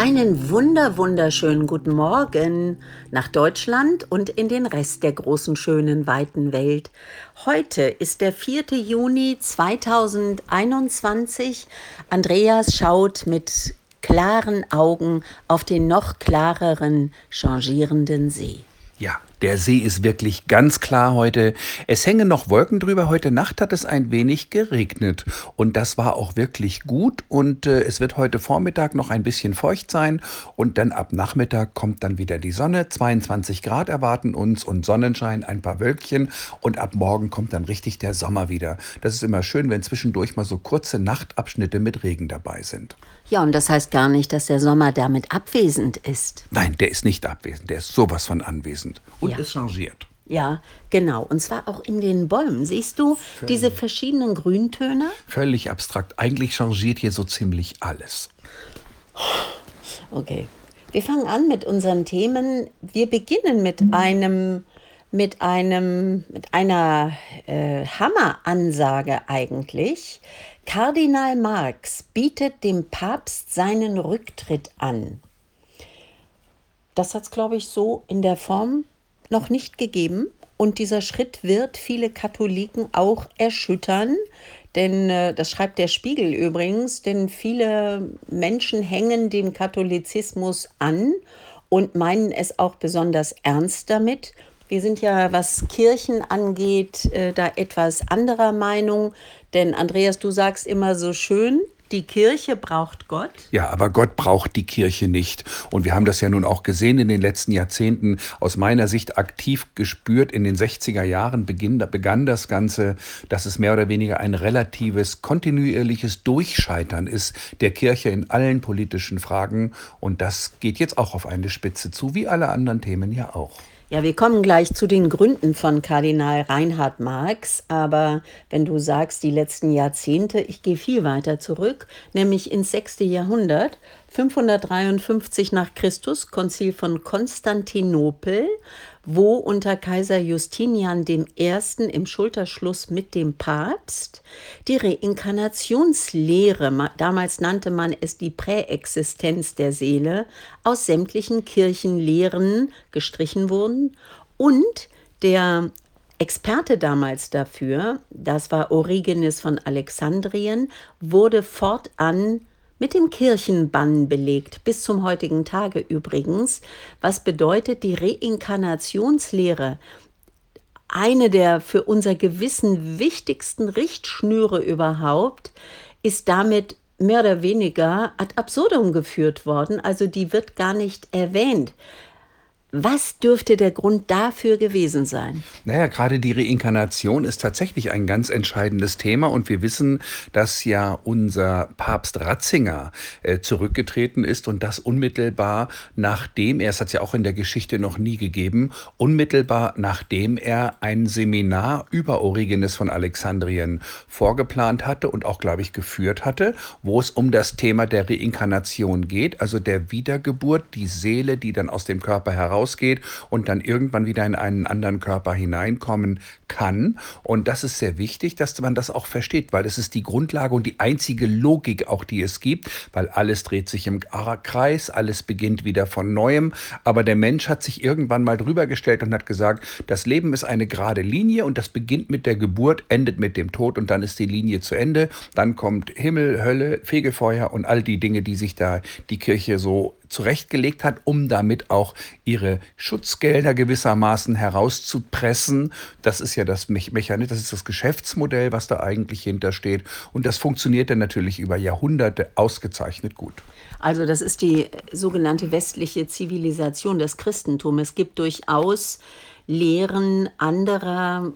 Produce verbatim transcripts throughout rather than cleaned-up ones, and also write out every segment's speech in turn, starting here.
Einen wunder wunderschönen guten Morgen nach Deutschland und in den Rest der großen, schönen, weiten Welt. Heute ist der vierte Juni zweitausendeinundzwanzig. Andreas schaut mit klaren Augen auf den noch klareren, changierenden See. Ja, der See ist wirklich ganz klar heute. Es hängen noch Wolken drüber. Heute Nacht hat es ein wenig geregnet. Und das war auch wirklich gut. Und äh, es wird heute Vormittag noch ein bisschen feucht sein. Und dann ab Nachmittag kommt dann wieder die Sonne. zweiundzwanzig Grad erwarten uns und Sonnenschein, ein paar Wölkchen. Und ab morgen kommt dann richtig der Sommer wieder. Das ist immer schön, wenn zwischendurch mal so kurze Nachtabschnitte mit Regen dabei sind. Ja, und das heißt gar nicht, dass der Sommer damit abwesend ist. Nein, der ist nicht abwesend. Der ist sowas von anwesend. Und Ja. es changiert. Ja, genau. Und zwar auch in den Bäumen. Siehst du diese verschiedenen Grüntöne? Völlig abstrakt. Eigentlich changiert hier so ziemlich alles. Okay. Wir fangen an mit unseren Themen. Wir beginnen mit einem, mit einem, mit einer äh, Hammeransage eigentlich. Kardinal Marx bietet dem Papst seinen Rücktritt an. Das hat es, glaube ich, so in der Form noch nicht gegeben. Und dieser Schritt wird viele Katholiken auch erschüttern. Denn äh, das schreibt der Spiegel übrigens, denn viele Menschen hängen dem Katholizismus an und meinen es auch besonders ernst damit. Wir sind ja, was Kirchen angeht, äh, da etwas anderer Meinung. Denn Andreas, du sagst immer so schön, die Kirche braucht Gott. Ja, aber Gott braucht die Kirche nicht. Und wir haben das ja nun auch gesehen in den letzten Jahrzehnten, aus meiner Sicht aktiv gespürt. In den sechziger Jahren beginn, begann das Ganze, dass es mehr oder weniger ein relatives, kontinuierliches Durchscheitern ist der Kirche in allen politischen Fragen. Und das geht jetzt auch auf eine Spitze zu, wie alle anderen Themen ja auch. Ja, wir kommen gleich zu den Gründen von Kardinal Reinhard Marx, aber wenn du sagst, die letzten Jahrzehnte, ich gehe viel weiter zurück, nämlich ins sechste Jahrhundert, fünfhundertdreiundfünfzig nach Christus, Konzil von Konstantinopel, wo unter Kaiser Justinian dem Ersten im Schulterschluss mit dem Papst die Reinkarnationslehre, ma- damals nannte man es die Präexistenz der Seele, aus sämtlichen Kirchenlehren gestrichen wurden und der Experte damals dafür, das war Origenes von Alexandrien, wurde fortan mit dem Kirchenbann belegt, bis zum heutigen Tage übrigens. Was bedeutet die Reinkarnationslehre? Eine der für unser Gewissen wichtigsten Richtschnüre überhaupt ist damit mehr oder weniger ad absurdum geführt worden. Also die wird gar nicht erwähnt. Was dürfte der Grund dafür gewesen sein? Naja, gerade die Reinkarnation ist tatsächlich ein ganz entscheidendes Thema und wir wissen, dass ja unser Papst Ratzinger äh, zurückgetreten ist und das unmittelbar nachdem er, es hat es ja auch in der Geschichte noch nie gegeben, unmittelbar nachdem er ein Seminar über Origenes von Alexandrien vorgeplant hatte und auch, glaube ich, geführt hatte, wo es um das Thema der Reinkarnation geht, also der Wiedergeburt, die Seele, die dann aus dem Körper herausgeht und dann irgendwann wieder in einen anderen Körper hineinkommen kann. Und das ist sehr wichtig, dass man das auch versteht, weil es ist die Grundlage und die einzige Logik auch, die es gibt, weil alles dreht sich im Kreis, alles beginnt wieder von Neuem. Aber der Mensch hat sich irgendwann mal drüber gestellt und hat gesagt, das Leben ist eine gerade Linie und das beginnt mit der Geburt, endet mit dem Tod und dann ist die Linie zu Ende. Dann kommt Himmel, Hölle, Fegefeuer und all die Dinge, die sich da die Kirche so zurechtgelegt hat, um damit auch ihre Schutzgelder gewissermaßen herauszupressen. Das ist ja das Mechanismus, das ist das Geschäftsmodell, was da eigentlich hintersteht. Und das funktioniert dann natürlich über Jahrhunderte ausgezeichnet gut. Also das ist die sogenannte westliche Zivilisation, das Christentum. Es gibt durchaus Lehren anderer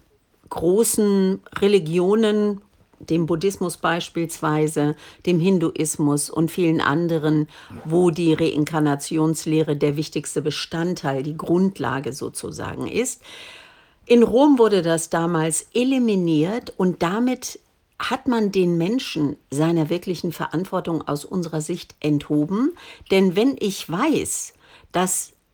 großen Religionen, dem Buddhismus beispielsweise, dem Hinduismus und vielen anderen, wo die Reinkarnationslehre der wichtigste Bestandteil, die Grundlage sozusagen ist. In Rom wurde das damals eliminiert und damit hat man den Menschen seiner wirklichen Verantwortung aus unserer Sicht enthoben. Denn wenn ich weiß, dass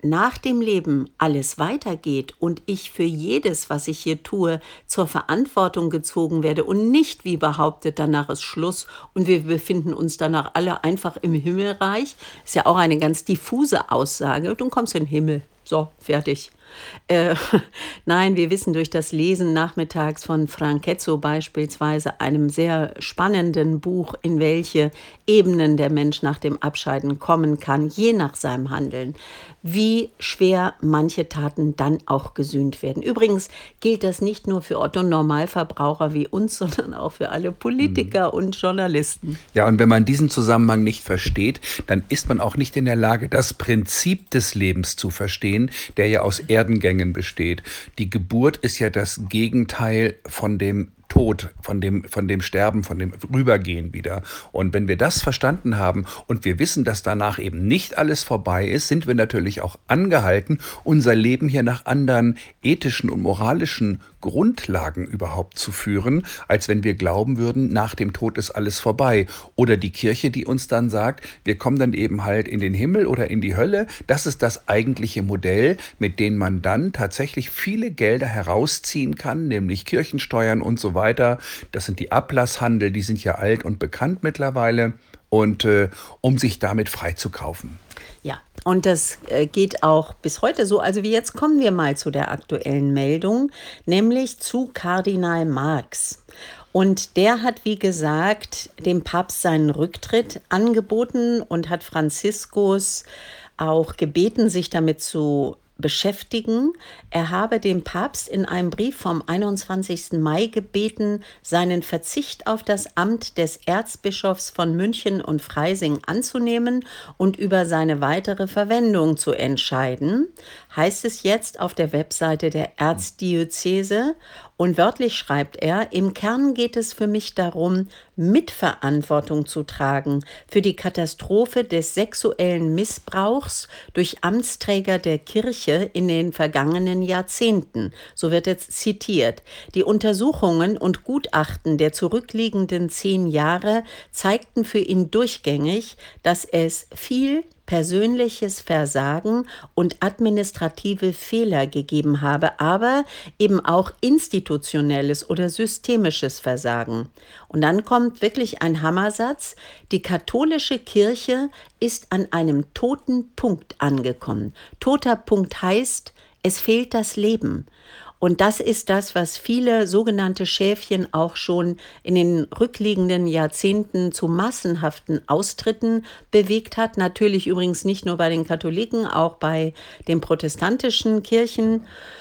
nach dem Leben alles weitergeht und ich für jedes, was ich hier tue, zur Verantwortung gezogen werde und nicht, wie behauptet, danach ist Schluss und wir befinden uns danach alle einfach im Himmelreich, ist ja auch eine ganz diffuse Aussage. Du kommst in den Himmel. So, fertig. Äh, nein, wir wissen durch das Lesen nachmittags von Frank Ketzow beispielsweise, einem sehr spannenden Buch, in welche Ebenen der Mensch nach dem Abscheiden kommen kann, je nach seinem Handeln, wie schwer manche Taten dann auch gesühnt werden. Übrigens gilt das nicht nur für Otto Normalverbraucher wie uns, sondern auch für alle Mhm. Politiker und Journalisten. Ja, und wenn man diesen Zusammenhang nicht versteht, dann ist man auch nicht in der Lage, das Prinzip des Lebens zu verstehen, der ja aus Erdengängen besteht. Die Geburt ist ja das Gegenteil von dem Tod, von dem, von dem Sterben, von dem Rübergehen wieder. Und wenn wir das verstanden haben und wir wissen, dass danach eben nicht alles vorbei ist, sind wir natürlich auch angehalten, unser Leben hier nach anderen ethischen und moralischen Grundlagen überhaupt zu führen, als wenn wir glauben würden, nach dem Tod ist alles vorbei. Oder die Kirche, die uns dann sagt, wir kommen dann eben halt in den Himmel oder in die Hölle. Das ist das eigentliche Modell, mit dem man dann tatsächlich viele Gelder herausziehen kann, nämlich Kirchensteuern und so weiter. Das sind die Ablasshandel, die sind ja alt und bekannt mittlerweile. Und äh, um sich damit freizukaufen. Ja, und das äh, geht auch bis heute so. Also wie jetzt kommen wir mal zu der aktuellen Meldung, nämlich zu Kardinal Marx. Und der hat, wie gesagt, dem Papst seinen Rücktritt angeboten und hat Franziskus auch gebeten, sich damit zu beschäftigen. Er habe den Papst in einem Brief vom einundzwanzigsten Mai gebeten, seinen Verzicht auf das Amt des Erzbischofs von München und Freising anzunehmen und über seine weitere Verwendung zu entscheiden, heißt es jetzt auf der Webseite der Erzdiözese. Und wörtlich schreibt er, im Kern geht es für mich darum, Mitverantwortung zu tragen für die Katastrophe des sexuellen Missbrauchs durch Amtsträger der Kirche in den vergangenen Jahrzehnten. So wird jetzt zitiert. Die Untersuchungen und Gutachten der zurückliegenden zehn Jahre zeigten für ihn durchgängig, dass es viel persönliches Versagen und administrative Fehler gegeben habe, aber eben auch institutionelles oder systemisches Versagen. Und dann kommt wirklich ein Hammersatz. Die katholische Kirche ist an einem toten Punkt angekommen. Toter Punkt heißt, es fehlt das Leben. Und das ist das, was viele sogenannte Schäfchen auch schon in den rückliegenden Jahrzehnten zu massenhaften Austritten bewegt hat. Natürlich übrigens nicht nur bei den Katholiken, auch bei den protestantischen Kirchen.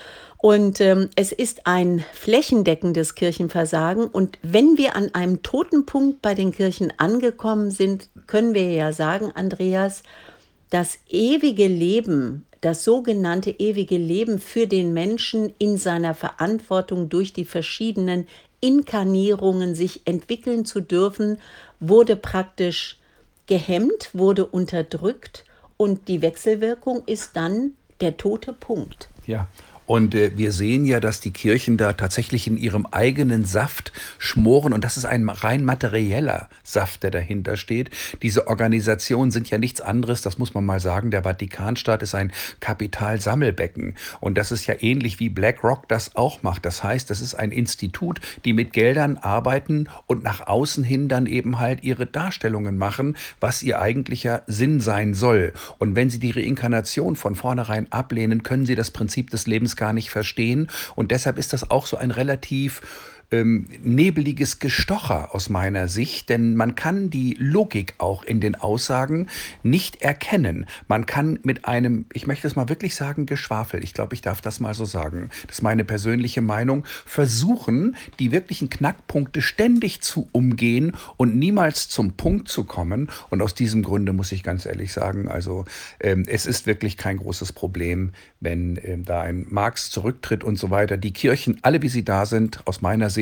Und ähm, es ist ein flächendeckendes Kirchenversagen. Und wenn wir an einem toten Punkt bei den Kirchen angekommen sind, können wir ja sagen, Andreas, das ewige Leben, das sogenannte ewige Leben für den Menschen in seiner Verantwortung durch die verschiedenen Inkarnierungen sich entwickeln zu dürfen, wurde praktisch gehemmt, wurde unterdrückt und die Wechselwirkung ist dann der tote Punkt. Ja. Und äh, wir sehen ja, dass die Kirchen da tatsächlich in ihrem eigenen Saft schmoren. Und das ist ein rein materieller Saft, der dahinter steht. Diese Organisationen sind ja nichts anderes, das muss man mal sagen. Der Vatikanstaat ist ein Kapitalsammelbecken. Und das ist ja ähnlich wie BlackRock das auch macht. Das heißt, das ist ein Institut, die mit Geldern arbeiten und nach außen hin dann eben halt ihre Darstellungen machen, was ihr eigentlicher Sinn sein soll. Und wenn sie die Reinkarnation von vornherein ablehnen, können sie das Prinzip des Lebens gar nicht verstehen. Und deshalb ist das auch so ein relativ ähm, nebeliges Gestocher aus meiner Sicht, denn man kann die Logik auch in den Aussagen nicht erkennen. Man kann mit einem, ich möchte es mal wirklich sagen, Geschwafel, ich glaube, ich darf das mal so sagen, das ist meine persönliche Meinung, versuchen, die wirklichen Knackpunkte ständig zu umgehen und niemals zum Punkt zu kommen. Und aus diesem Grunde muss ich ganz ehrlich sagen, also ähm, es ist wirklich kein großes Problem, wenn ähm, da ein Marx zurücktritt und so weiter. Die Kirchen, alle wie sie da sind, aus meiner Sicht,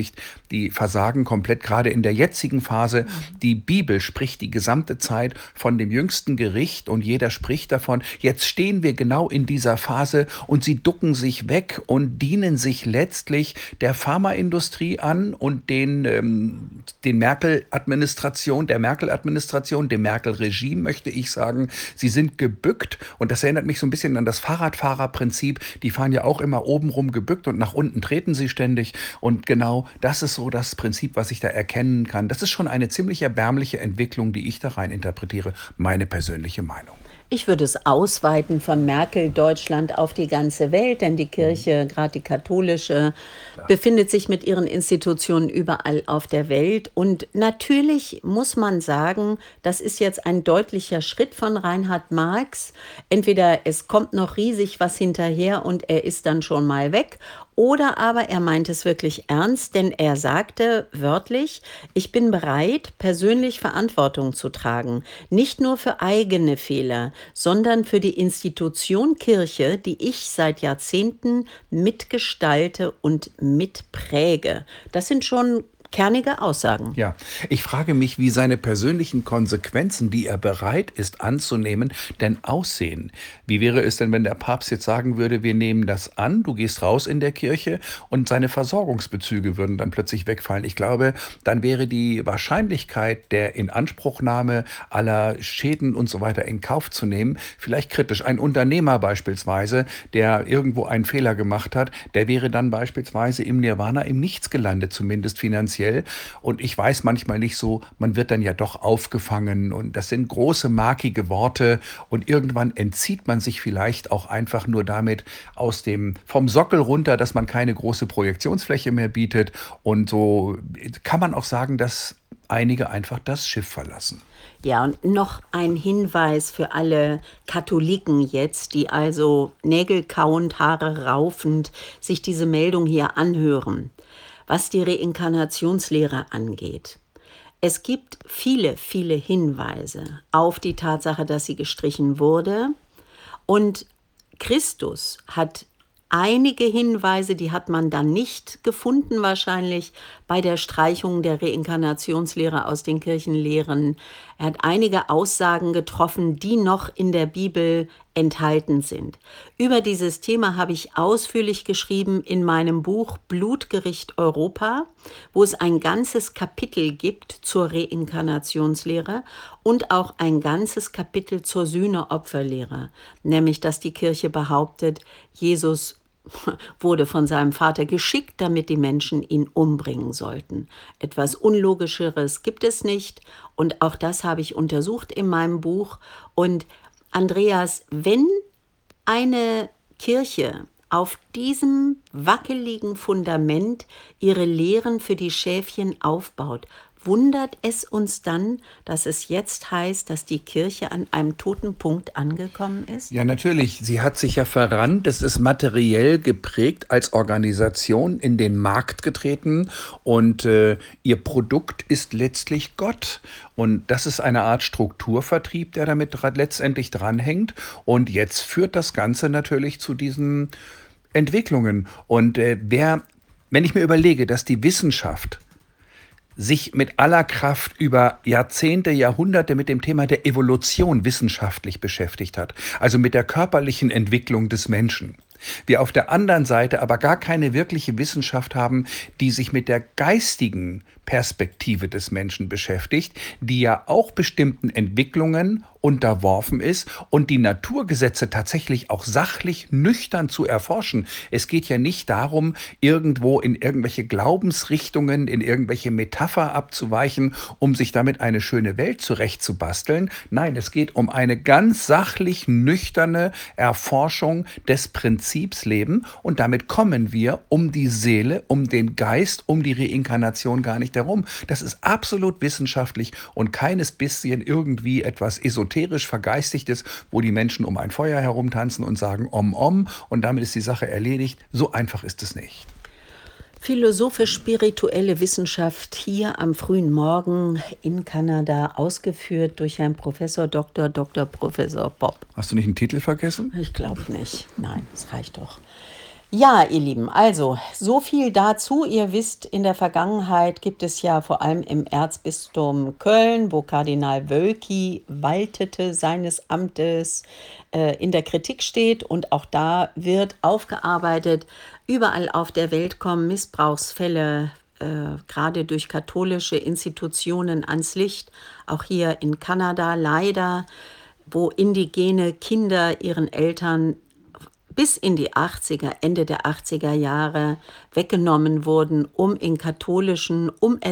beschäftigt, die versagen komplett, gerade in der jetzigen Phase. Die Bibel spricht die gesamte Zeit von dem jüngsten Gericht und jeder spricht davon. Jetzt stehen wir genau in dieser Phase und sie ducken sich weg und dienen sich letztlich der Pharmaindustrie an und den, ähm, den Merkel-Administration, der Merkel-Administration, dem Merkel-Regime, möchte ich sagen. Sie sind gebückt und das erinnert mich so ein bisschen an das Fahrradfahrerprinzip. Die fahren ja auch immer obenrum gebückt und nach unten treten sie ständig. Und genau das ist so das Prinzip, was ich da erkennen kann. Das ist schon eine ziemlich erbärmliche Entwicklung, die ich da rein interpretiere. Meine persönliche Meinung. Ich würde es ausweiten von Merkel-Deutschland auf die ganze Welt, denn die Kirche, gerade die katholische, befindet sich mit ihren Institutionen überall auf der Welt. Und natürlich muss man sagen, das ist jetzt ein deutlicher Schritt von Reinhard Marx. Entweder es kommt noch riesig was hinterher und er ist dann schon mal weg, oder aber er meint es wirklich ernst, denn er sagte wörtlich, ich bin bereit, persönlich Verantwortung zu tragen, nicht nur für eigene Fehler, sondern für die Institution Kirche, die ich seit Jahrzehnten mitgestalte und mitpräge. Das sind schon kernige Aussagen. Ja, ich frage mich, wie seine persönlichen Konsequenzen, die er bereit ist anzunehmen, denn aussehen. Wie wäre es denn, wenn der Papst jetzt sagen würde, wir nehmen das an, du gehst raus in der Kirche und seine Versorgungsbezüge würden dann plötzlich wegfallen. Ich glaube, dann wäre die Wahrscheinlichkeit der Inanspruchnahme aller Schäden und so weiter in Kauf zu nehmen vielleicht kritisch. Ein Unternehmer beispielsweise, der irgendwo einen Fehler gemacht hat, der wäre dann beispielsweise im Nirvana im Nichts gelandet, zumindest finanziell. Und ich weiß manchmal nicht so, man wird dann ja doch aufgefangen und das sind große, markige Worte und irgendwann entzieht man sich vielleicht auch einfach nur damit aus dem, vom Sockel runter, dass man keine große Projektionsfläche mehr bietet und so kann man auch sagen, dass einige einfach das Schiff verlassen. Ja, und noch ein Hinweis für alle Katholiken jetzt, die also nägelkauend, Haare raufend sich diese Meldung hier anhören. Was die Reinkarnationslehre angeht. Es gibt viele, viele Hinweise auf die Tatsache, dass sie gestrichen wurde. Und Christus hat einige Hinweise, die hat man dann nicht gefunden wahrscheinlich bei der Streichung der Reinkarnationslehre aus den Kirchenlehren. Er hat einige Aussagen getroffen, die noch in der Bibel enthalten sind. Über dieses Thema habe ich ausführlich geschrieben in meinem Buch Blutgericht Europa, wo es ein ganzes Kapitel gibt zur Reinkarnationslehre und auch ein ganzes Kapitel zur Sühneopferlehre, nämlich dass die Kirche behauptet, Jesus wurde von seinem Vater geschickt, damit die Menschen ihn umbringen sollten. Etwas Unlogischeres gibt es nicht und auch das habe ich untersucht in meinem Buch. Und Andreas, wenn eine Kirche auf diesem wackeligen Fundament ihre Lehren für die Schäfchen aufbaut, wundert es uns dann, dass es jetzt heißt, dass die Kirche an einem toten Punkt angekommen ist? Ja, natürlich. Sie hat sich ja verrannt. Es ist materiell geprägt als Organisation in den Markt getreten und äh, ihr Produkt ist letztlich Gott. Und das ist eine Art Strukturvertrieb, der damit dra- letztendlich dranhängt. Und jetzt führt das Ganze natürlich zu diesen Entwicklungen. Und äh, wer, wenn ich mir überlege, dass die Wissenschaft sich mit aller Kraft über Jahrzehnte, Jahrhunderte mit dem Thema der Evolution wissenschaftlich beschäftigt hat, also mit der körperlichen Entwicklung des Menschen. Wir auf der anderen Seite aber gar keine wirkliche Wissenschaft haben, die sich mit der geistigen Perspektive des Menschen beschäftigt, die ja auch bestimmten Entwicklungen unterworfen ist und die Naturgesetze tatsächlich auch sachlich nüchtern zu erforschen. Es geht ja nicht darum, irgendwo in irgendwelche Glaubensrichtungen, in irgendwelche Metapher abzuweichen, um sich damit eine schöne Welt zurechtzubasteln. Nein, es geht um eine ganz sachlich nüchterne Erforschung des Prinzips Leben und damit kommen wir um die Seele, um den Geist, um die Reinkarnation gar nicht herum. Das ist absolut wissenschaftlich und keines bisschen irgendwie etwas esoterisch Vergeistigtes, wo die Menschen um ein Feuer herumtanzen und sagen Om Om und damit ist die Sache erledigt. So einfach ist es nicht. Philosophisch-spirituelle Wissenschaft hier am frühen Morgen in Kanada, ausgeführt durch Herrn Professor Doktor Doktor Professor Bob. Hast du nicht einen Titel vergessen? Ich glaube nicht. Nein, das reicht doch. Ja, ihr Lieben, also so viel dazu. Ihr wisst, in der Vergangenheit gibt es ja vor allem im Erzbistum Köln, wo Kardinal Wölki waltete, seines Amtes äh, in der Kritik steht. Und auch da wird aufgearbeitet. Überall auf der Welt kommen Missbrauchsfälle, äh, gerade durch katholische Institutionen ans Licht. Auch hier in Kanada leider, wo indigene Kinder ihren Eltern bis in die achtziger, Ende der achtziger Jahre weggenommen wurden, um in katholischen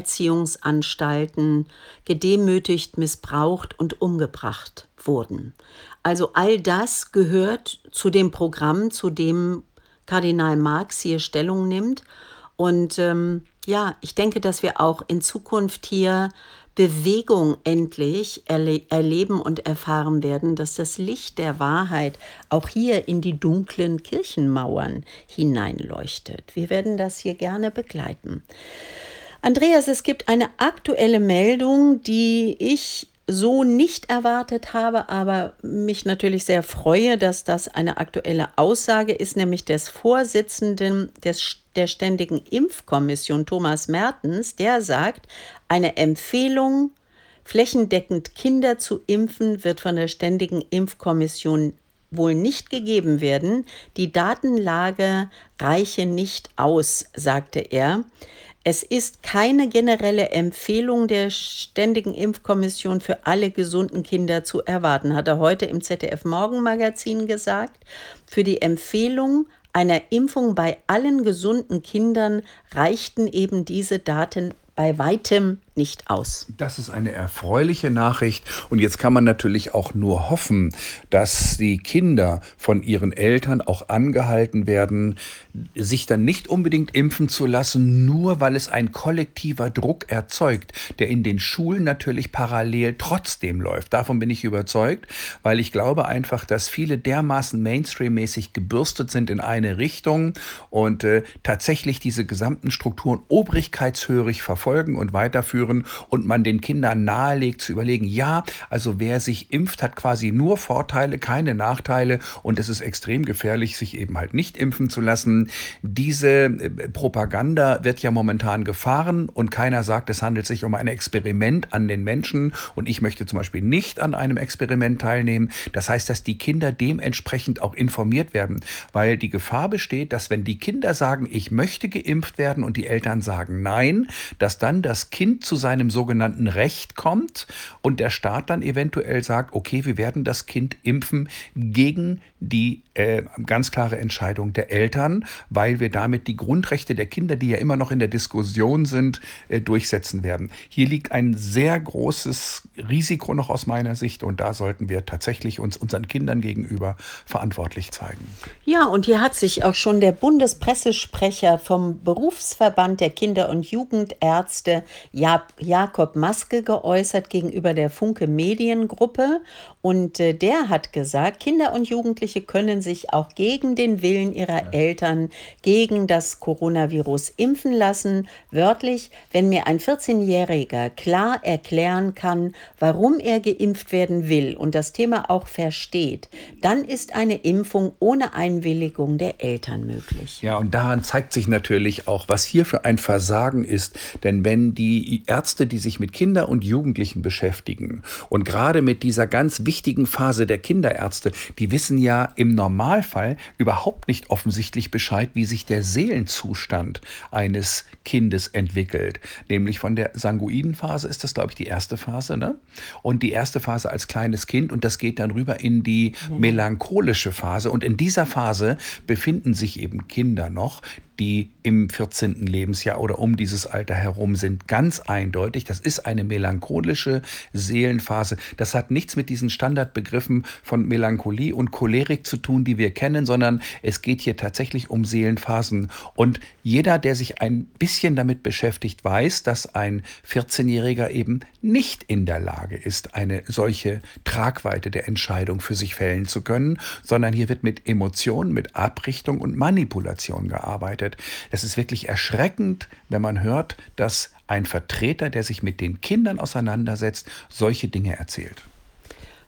Umerziehungsanstalten gedemütigt, missbraucht und umgebracht wurden. Also all das gehört zu dem Programm, zu dem Kardinal Marx hier Stellung nimmt. Und ähm, ja, ich denke, dass wir auch in Zukunft hier Bewegung endlich erle erleben und erfahren werden, dass das Licht der Wahrheit auch hier in die dunklen Kirchenmauern hineinleuchtet. Wir werden das hier gerne begleiten. Andreas, es gibt eine aktuelle Meldung, die ich so nicht erwartet habe, aber mich natürlich sehr freue, dass das eine aktuelle Aussage ist, nämlich des Vorsitzenden des, der Ständigen Impfkommission, Thomas Mertens, der sagt, eine Empfehlung, flächendeckend Kinder zu impfen, wird von der Ständigen Impfkommission wohl nicht gegeben werden. Die Datenlage reiche nicht aus, sagte er. Es ist keine generelle Empfehlung der Ständigen Impfkommission für alle gesunden Kinder zu erwarten, hat er heute im Z D F Morgenmagazin gesagt. Für die Empfehlung einer Impfung bei allen gesunden Kindern reichten eben diese Daten bei weitem nicht aus. Das ist eine erfreuliche Nachricht. Und jetzt kann man natürlich auch nur hoffen, dass die Kinder von ihren Eltern auch angehalten werden, sich dann nicht unbedingt impfen zu lassen, nur weil es ein kollektiver Druck erzeugt, der in den Schulen natürlich parallel trotzdem läuft. Davon bin ich überzeugt, weil ich glaube einfach, dass viele dermaßen mainstreammäßig gebürstet sind in eine Richtung und äh, tatsächlich diese gesamten Strukturen obrigkeitshörig verfolgen und weiterführen und man den Kindern nahelegt zu überlegen, ja, also wer sich impft, hat quasi nur Vorteile, keine Nachteile und es ist extrem gefährlich, sich eben halt nicht impfen zu lassen. Diese Propaganda wird ja momentan gefahren und keiner sagt, es handelt sich um ein Experiment an den Menschen und ich möchte zum Beispiel nicht an einem Experiment teilnehmen. Das heißt, dass die Kinder dementsprechend auch informiert werden, weil die Gefahr besteht, dass wenn die Kinder sagen, ich möchte geimpft werden und die Eltern sagen nein, dass dann das Kind zu seinem sogenannten Recht kommt und der Staat dann eventuell sagt, okay, wir werden das Kind impfen gegen die äh, ganz klare Entscheidung der Eltern, weil wir damit die Grundrechte der Kinder, die ja immer noch in der Diskussion sind, äh, durchsetzen werden. Hier liegt ein sehr großes Risiko noch aus meiner Sicht und da sollten wir tatsächlich uns unseren Kindern gegenüber verantwortlich zeigen. Ja, und hier hat sich auch schon der Bundespressesprecher vom Berufsverband der Kinder- und Jugendärzte, Ja- Jakob Maske, geäußert gegenüber der Funke Mediengruppe. Und äh, der hat gesagt, Kinder und Jugendliche können sich auch gegen den Willen ihrer Eltern gegen das Coronavirus impfen lassen. Wörtlich, wenn mir ein vierzehnjähriger klar erklären kann, warum er geimpft werden will und das Thema auch versteht, dann ist eine Impfung ohne Einwilligung der Eltern möglich. Ja, und daran zeigt sich natürlich auch, was hier für ein Versagen ist. Denn wenn die Ärzte, die sich mit Kindern und Jugendlichen beschäftigen und gerade mit dieser ganz wichtigen Phase der Kinderärzte, die wissen ja im Normalfall überhaupt nicht offensichtlich Bescheid, wie sich der Seelenzustand eines Kindes entwickelt. Nämlich von der sanguinen Phase ist das, glaube ich, die erste Phase, ne? Und die erste Phase als kleines Kind und das geht dann rüber in die melancholische Phase. Und in dieser Phase befinden sich eben Kinder noch, die im vierzehnten Lebensjahr oder um dieses Alter herum sind, ganz eindeutig. Das ist eine melancholische Seelenphase. Das hat nichts mit diesen Standardbegriffen von Melancholie und Cholerik zu tun, die wir kennen, sondern es geht hier tatsächlich um Seelenphasen. Und jeder, der sich ein bisschen damit beschäftigt, weiß, dass ein vierzehnjähriger eben nicht in der Lage ist, eine solche Tragweite der Entscheidung für sich fällen zu können, sondern hier wird mit Emotionen, mit Abrichtung und Manipulation gearbeitet. Es ist wirklich erschreckend, wenn man hört, dass ein Vertreter, der sich mit den Kindern auseinandersetzt, solche Dinge erzählt.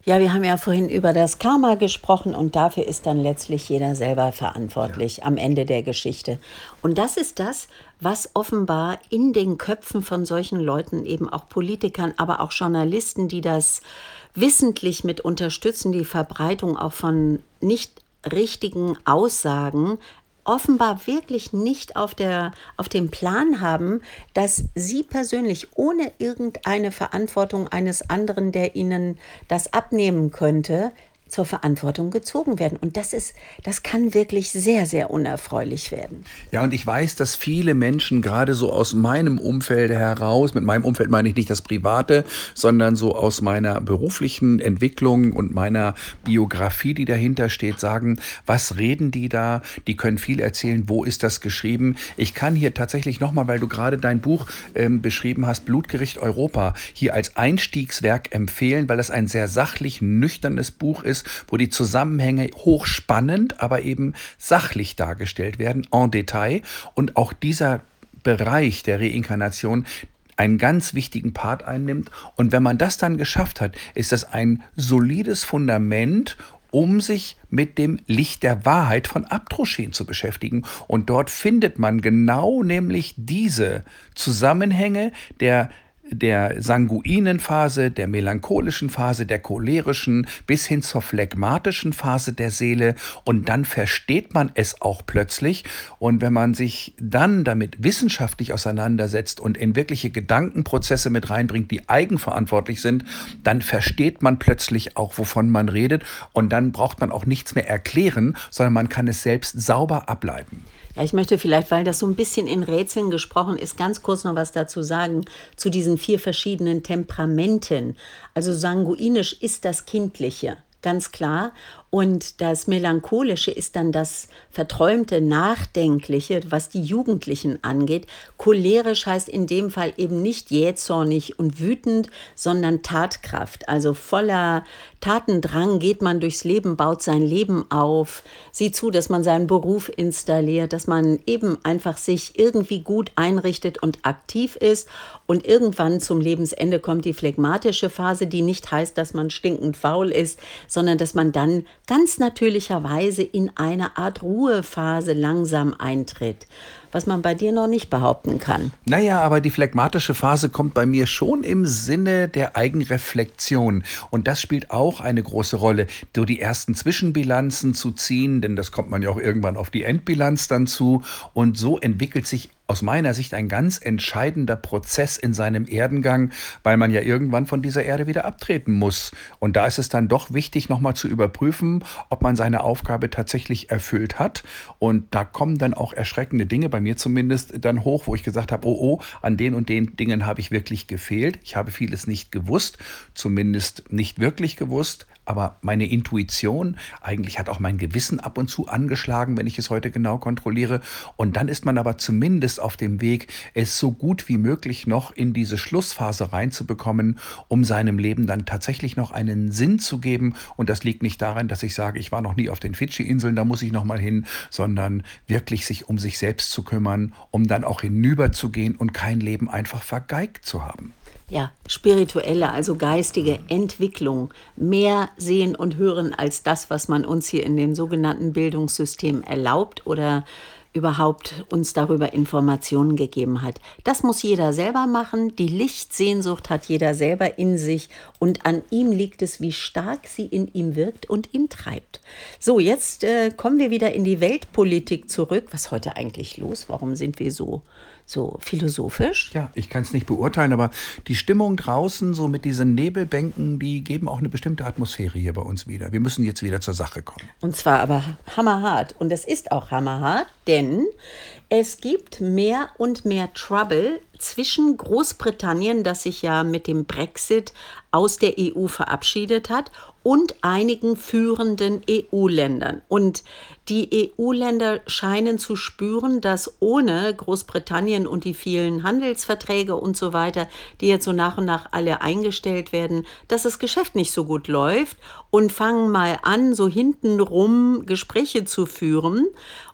Ja, wir haben ja vorhin über das Karma gesprochen und dafür ist dann letztlich jeder selber Ja. verantwortlich am Ende der Geschichte. Und das ist das, was offenbar in den Köpfen von solchen Leuten, eben auch Politikern, aber auch Journalisten, die das wissentlich mit unterstützen, die Verbreitung auch von nicht richtigen Aussagen, offenbar wirklich nicht auf der, auf dem Plan haben, dass sie persönlich ohne irgendeine Verantwortung eines anderen, der ihnen das abnehmen könnte, zur Verantwortung gezogen werden. Und das ist, das kann wirklich sehr, sehr unerfreulich werden. Ja, und ich weiß, dass viele Menschen gerade so aus meinem Umfeld heraus, mit meinem Umfeld meine ich nicht das Private, sondern so aus meiner beruflichen Entwicklung und meiner Biografie, die dahinter steht, sagen, was reden die da? Die können viel erzählen, wo ist das geschrieben? Ich kann hier tatsächlich nochmal, weil du gerade dein Buch ähm, beschrieben hast, Blutgericht Europa, hier als Einstiegswerk empfehlen, weil das ein sehr sachlich nüchternes Buch ist, wo die Zusammenhänge hochspannend, aber eben sachlich dargestellt werden, en Detail. Und auch dieser Bereich der Reinkarnation einen ganz wichtigen Part einnimmt. Und wenn man das dann geschafft hat, ist das ein solides Fundament, um sich mit dem Licht der Wahrheit von Abdroschin zu beschäftigen. Und dort findet man genau nämlich diese Zusammenhänge der der sanguinen Phase, der melancholischen Phase, der cholerischen bis hin zur phlegmatischen Phase der Seele, und dann versteht man es auch plötzlich. Und wenn man sich dann damit wissenschaftlich auseinandersetzt und in wirkliche Gedankenprozesse mit reinbringt, die eigenverantwortlich sind, dann versteht man plötzlich auch, wovon man redet, und dann braucht man auch nichts mehr erklären, sondern man kann es selbst sauber ableiten. Ja, ich möchte vielleicht, weil das so ein bisschen in Rätseln gesprochen ist, ganz kurz noch was dazu sagen, zu diesen vier verschiedenen Temperamenten. Also sanguinisch ist das Kindliche, ganz klar. Und das Melancholische ist dann das verträumte, Nachdenkliche, was die Jugendlichen angeht. Cholerisch heißt in dem Fall eben nicht jähzornig und wütend, sondern Tatkraft. Also voller Tatendrang geht man durchs Leben, baut sein Leben auf, sieht zu, dass man seinen Beruf installiert, dass man eben einfach sich irgendwie gut einrichtet und aktiv ist. Und irgendwann zum Lebensende kommt die phlegmatische Phase, die nicht heißt, dass man stinkend faul ist, sondern dass man dann ganz natürlicherweise in eine Art Ruhephase langsam eintritt, was man bei dir noch nicht behaupten kann. Naja, aber die phlegmatische Phase kommt bei mir schon im Sinne der Eigenreflexion. Und das spielt auch eine große Rolle, so die ersten Zwischenbilanzen zu ziehen, denn das kommt man ja auch irgendwann auf die Endbilanz dann zu. Und so entwickelt sich aus meiner Sicht ein ganz entscheidender Prozess in seinem Erdengang, weil man ja irgendwann von dieser Erde wieder abtreten muss. Und da ist es dann doch wichtig, nochmal zu überprüfen, ob man seine Aufgabe tatsächlich erfüllt hat. Und da kommen dann auch erschreckende Dinge, bei mir zumindest, dann hoch, wo ich gesagt habe, oh oh, an den und den Dingen habe ich wirklich gefehlt. Ich habe vieles nicht gewusst, zumindest nicht wirklich gewusst. Aber meine Intuition, eigentlich hat auch mein Gewissen ab und zu angeschlagen, wenn ich es heute genau kontrolliere. Und dann ist man aber zumindest auf dem Weg, es so gut wie möglich noch in diese Schlussphase reinzubekommen, um seinem Leben dann tatsächlich noch einen Sinn zu geben. Und das liegt nicht daran, dass ich sage, ich war noch nie auf den Fidschi-Inseln, da muss ich noch mal hin, sondern wirklich sich um sich selbst zu kümmern, um dann auch hinüberzugehen und kein Leben einfach vergeigt zu haben. Ja, spirituelle, also geistige Entwicklung, mehr sehen und hören als das, was man uns hier in dem sogenannten Bildungssystem erlaubt oder überhaupt uns darüber Informationen gegeben hat. Das muss jeder selber machen. Die Lichtsehnsucht hat jeder selber in sich und an ihm liegt es, wie stark sie in ihm wirkt und ihn treibt. So, jetzt äh, kommen wir wieder in die Weltpolitik zurück. Was ist heute eigentlich los? Warum sind wir so, so philosophisch? Ja, ich kann es nicht beurteilen, aber die Stimmung draußen, so mit diesen Nebelbänken, die geben auch eine bestimmte Atmosphäre hier bei uns wieder. Wir müssen jetzt wieder zur Sache kommen. Und zwar aber hammerhart. Und es ist auch hammerhart, denn es gibt mehr und mehr Trouble zwischen Großbritannien, das sich ja mit dem Brexit aus der E U verabschiedet hat, und einigen führenden E U-Ländern. Und die E U-Länder scheinen zu spüren, dass ohne Großbritannien und die vielen Handelsverträge und so weiter, die jetzt so nach und nach alle eingestellt werden, dass das Geschäft nicht so gut läuft, und fangen mal an, so hintenrum Gespräche zu führen.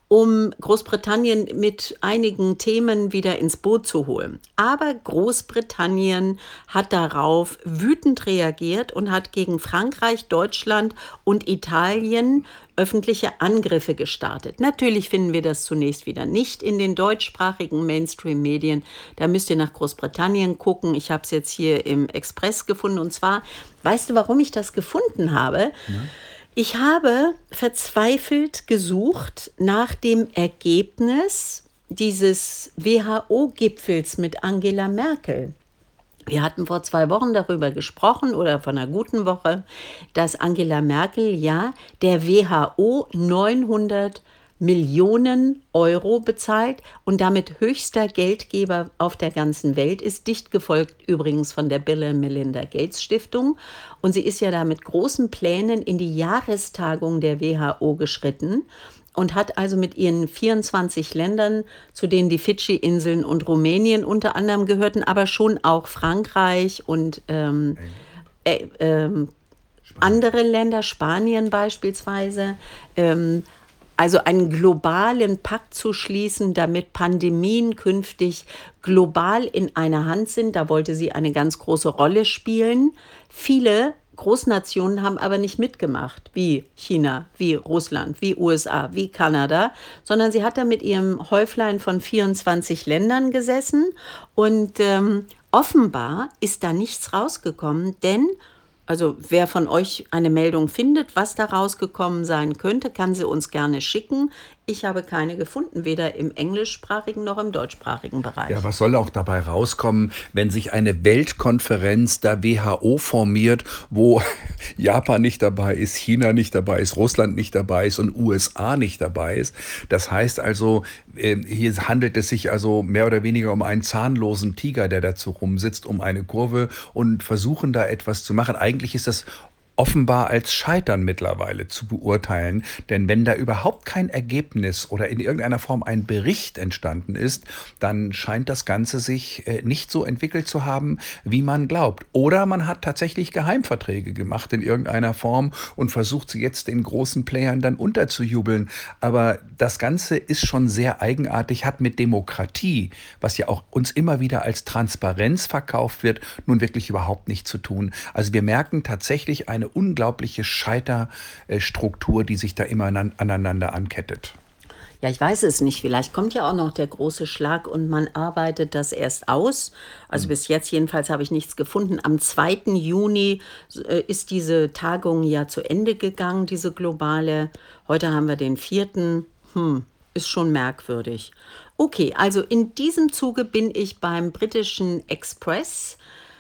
um Großbritannien mit einigen Themen wieder ins Boot zu holen. Aber Großbritannien hat darauf wütend reagiert und hat gegen Frankreich, Deutschland und Italien öffentliche Angriffe gestartet. Natürlich finden wir das zunächst wieder nicht in den deutschsprachigen Mainstream-Medien. Da müsst ihr nach Großbritannien gucken. Ich habe es jetzt hier im Express gefunden. Und zwar, weißt du, warum ich das gefunden habe? Ne? Ich habe verzweifelt gesucht nach dem Ergebnis dieses W H O-Gipfels mit Angela Merkel. Wir hatten vor zwei Wochen darüber gesprochen oder vor einer guten Woche, dass Angela Merkel ja der W H O neunhundert Millionen Euro bezahlt und damit höchster Geldgeber auf der ganzen Welt ist, dicht gefolgt übrigens von der Bill und Melinda Gates Stiftung. Und sie ist ja da mit großen Plänen in die Jahrestagung der W H O geschritten und hat also mit ihren vierundzwanzig Ländern, zu denen die Fidschi-Inseln und Rumänien unter anderem gehörten, aber schon auch Frankreich und ähm, äh, ähm, andere Länder, Spanien beispielsweise, ähm, also einen globalen Pakt zu schließen, damit Pandemien künftig global in einer Hand sind. Da wollte sie eine ganz große Rolle spielen. Viele Großnationen haben aber nicht mitgemacht, wie China, wie Russland, wie U S A, wie Kanada, sondern sie hat da mit ihrem Häuflein von vierundzwanzig Ländern gesessen und ähm, offenbar ist da nichts rausgekommen, denn also wer von euch eine Meldung findet, was da rausgekommen sein könnte, kann sie uns gerne schicken. Ich habe keine gefunden, weder im englischsprachigen noch im deutschsprachigen Ja, Bereich. was soll auch dabei rauskommen, wenn sich eine Weltkonferenz der W H O formiert, wo Japan nicht dabei ist, China nicht dabei ist, Russland nicht dabei ist und U S A nicht dabei ist? Das heißt also, äh, hier handelt es sich also mehr oder weniger um einen zahnlosen Tiger, der dazu rumsitzt, um eine Kurve und versuchen da etwas zu machen. Eigentlich ist das offenbar als Scheitern mittlerweile zu beurteilen. Denn wenn da überhaupt kein Ergebnis oder in irgendeiner Form ein Bericht entstanden ist, dann scheint das Ganze sich äh, nicht so entwickelt zu haben, wie man glaubt. Oder man hat tatsächlich Geheimverträge gemacht in irgendeiner Form und versucht sie jetzt den großen Playern dann unterzujubeln. Aber das Ganze ist schon sehr eigenartig, hat mit Demokratie, was ja auch uns immer wieder als Transparenz verkauft wird, nun wirklich überhaupt nichts zu tun. Also wir merken tatsächlich eine unglaubliche Scheiterstruktur, die sich da immer anan- aneinander ankettet. Ja, ich weiß es nicht. Vielleicht kommt ja auch noch der große Schlag und man arbeitet das erst aus. Also Hm. bis jetzt jedenfalls habe ich nichts gefunden. Am zweiten Juni äh, ist diese Tagung ja zu Ende gegangen, diese globale. Heute haben wir den vierten. Hm, ist schon merkwürdig. Okay, also in diesem Zuge bin ich beim britischen Express,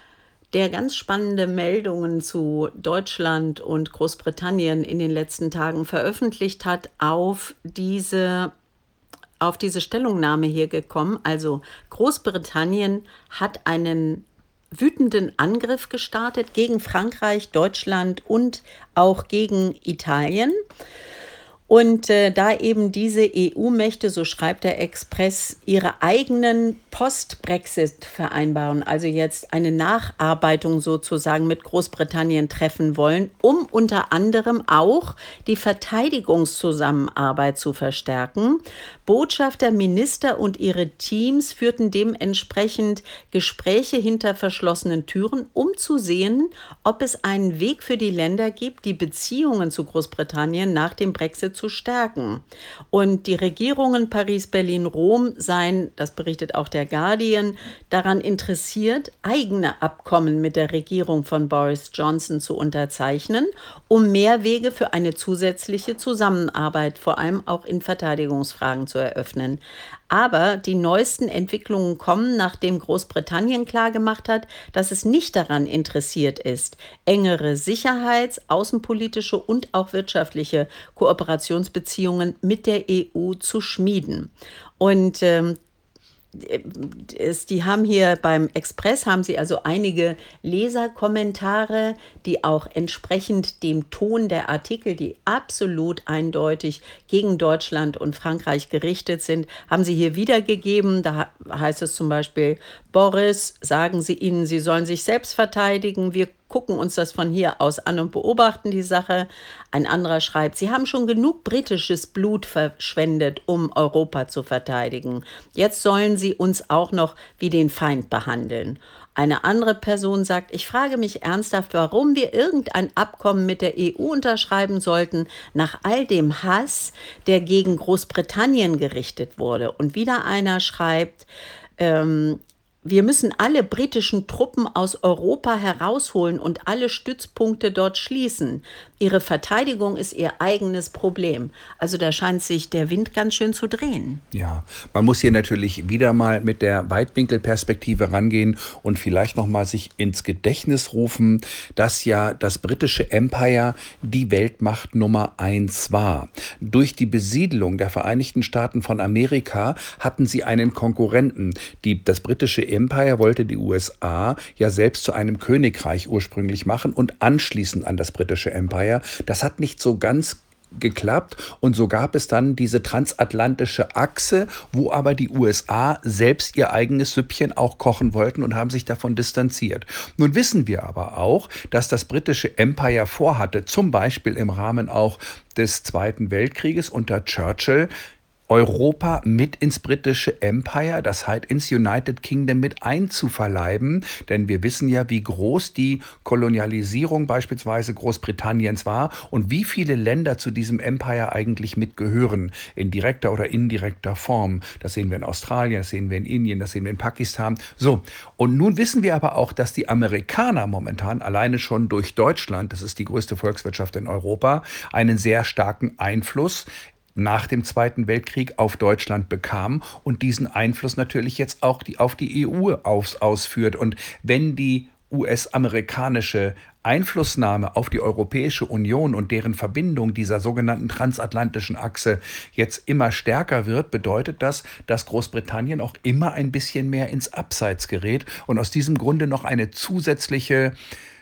der ganz spannende Meldungen zu Deutschland und Großbritannien in den letzten Tagen veröffentlicht hat, auf diese, auf diese Stellungnahme hier gekommen. Also Großbritannien hat einen wütenden Angriff gestartet gegen Frankreich, Deutschland und auch gegen Italien. Und äh, da eben diese E U-Mächte, so schreibt der Express, ihre eigenen Post-Brexit-Vereinbarungen, also jetzt eine Nacharbeitung sozusagen mit Großbritannien treffen wollen, um unter anderem auch die Verteidigungszusammenarbeit zu verstärken. Botschafter, Minister und ihre Teams führten dementsprechend Gespräche hinter verschlossenen Türen, um zu sehen, ob es einen Weg für die Länder gibt, die Beziehungen zu Großbritannien nach dem Brexit zu stärken. Und die Regierungen Paris, Berlin, Rom seien, das berichtet auch der Guardian, daran interessiert, eigene Abkommen mit der Regierung von Boris Johnson zu unterzeichnen, um mehr Wege für eine zusätzliche Zusammenarbeit, vor allem auch in Verteidigungsfragen, zu eröffnen. Aber die neuesten Entwicklungen kommen, nachdem Großbritannien klargemacht hat, dass es nicht daran interessiert ist, engere Sicherheits-, außenpolitische und auch wirtschaftliche Kooperationsbeziehungen mit der E U zu schmieden. Und ähm, es, die haben hier beim Express, haben sie also einige Leserkommentare, die auch entsprechend dem Ton der Artikel, die absolut eindeutig gegen Deutschland und Frankreich gerichtet sind, haben sie hier wiedergegeben. Da heißt es zum Beispiel: Boris, sagen Sie ihnen, sie sollen sich selbst verteidigen. Wir gucken uns das von hier aus an und beobachten die Sache. Ein anderer schreibt, sie haben schon genug britisches Blut verschwendet, um Europa zu verteidigen. Jetzt sollen sie uns auch noch wie den Feind behandeln. Eine andere Person sagt, ich frage mich ernsthaft, warum wir irgendein Abkommen mit der E U unterschreiben sollten, nach all dem Hass, der gegen Großbritannien gerichtet wurde. Und wieder einer schreibt, ähm, wir müssen alle britischen Truppen aus Europa herausholen und alle Stützpunkte dort schließen. Ihre Verteidigung ist ihr eigenes Problem. Also da scheint sich der Wind ganz schön zu drehen. Ja, man muss hier natürlich wieder mal mit der Weitwinkelperspektive rangehen und vielleicht noch mal sich ins Gedächtnis rufen, dass ja das britische Empire die Weltmacht Nummer eins war. Durch die Besiedlung der Vereinigten Staaten von Amerika hatten sie einen Konkurrenten. Die, das britische Empire wollte die U S A ja selbst zu einem Königreich ursprünglich machen und anschließend an das britische Empire. Das hat nicht so ganz geklappt und so gab es dann diese transatlantische Achse, wo aber die U S A selbst ihr eigenes Süppchen auch kochen wollten und haben sich davon distanziert. Nun wissen wir aber auch, dass das britische Empire vorhatte, zum Beispiel im Rahmen auch des Zweiten Weltkrieges unter Churchill, Europa mit ins britische Empire, das heißt ins United Kingdom mit einzuverleiben. Denn wir wissen ja, wie groß die Kolonialisierung beispielsweise Großbritanniens war und wie viele Länder zu diesem Empire eigentlich mitgehören, in direkter oder indirekter Form. Das sehen wir in Australien, das sehen wir in Indien, das sehen wir in Pakistan. So, und nun wissen wir aber auch, dass die Amerikaner momentan alleine schon durch Deutschland, das ist die größte Volkswirtschaft in Europa, einen sehr starken Einfluss nach dem Zweiten Weltkrieg auf Deutschland bekam und diesen Einfluss natürlich jetzt auch die, auf die E U aus, ausführt. Und wenn die U S-amerikanische Einflussnahme auf die Europäische Union und deren Verbindung dieser sogenannten transatlantischen Achse jetzt immer stärker wird, bedeutet das, dass Großbritannien auch immer ein bisschen mehr ins Abseits gerät und aus diesem Grunde noch eine zusätzliche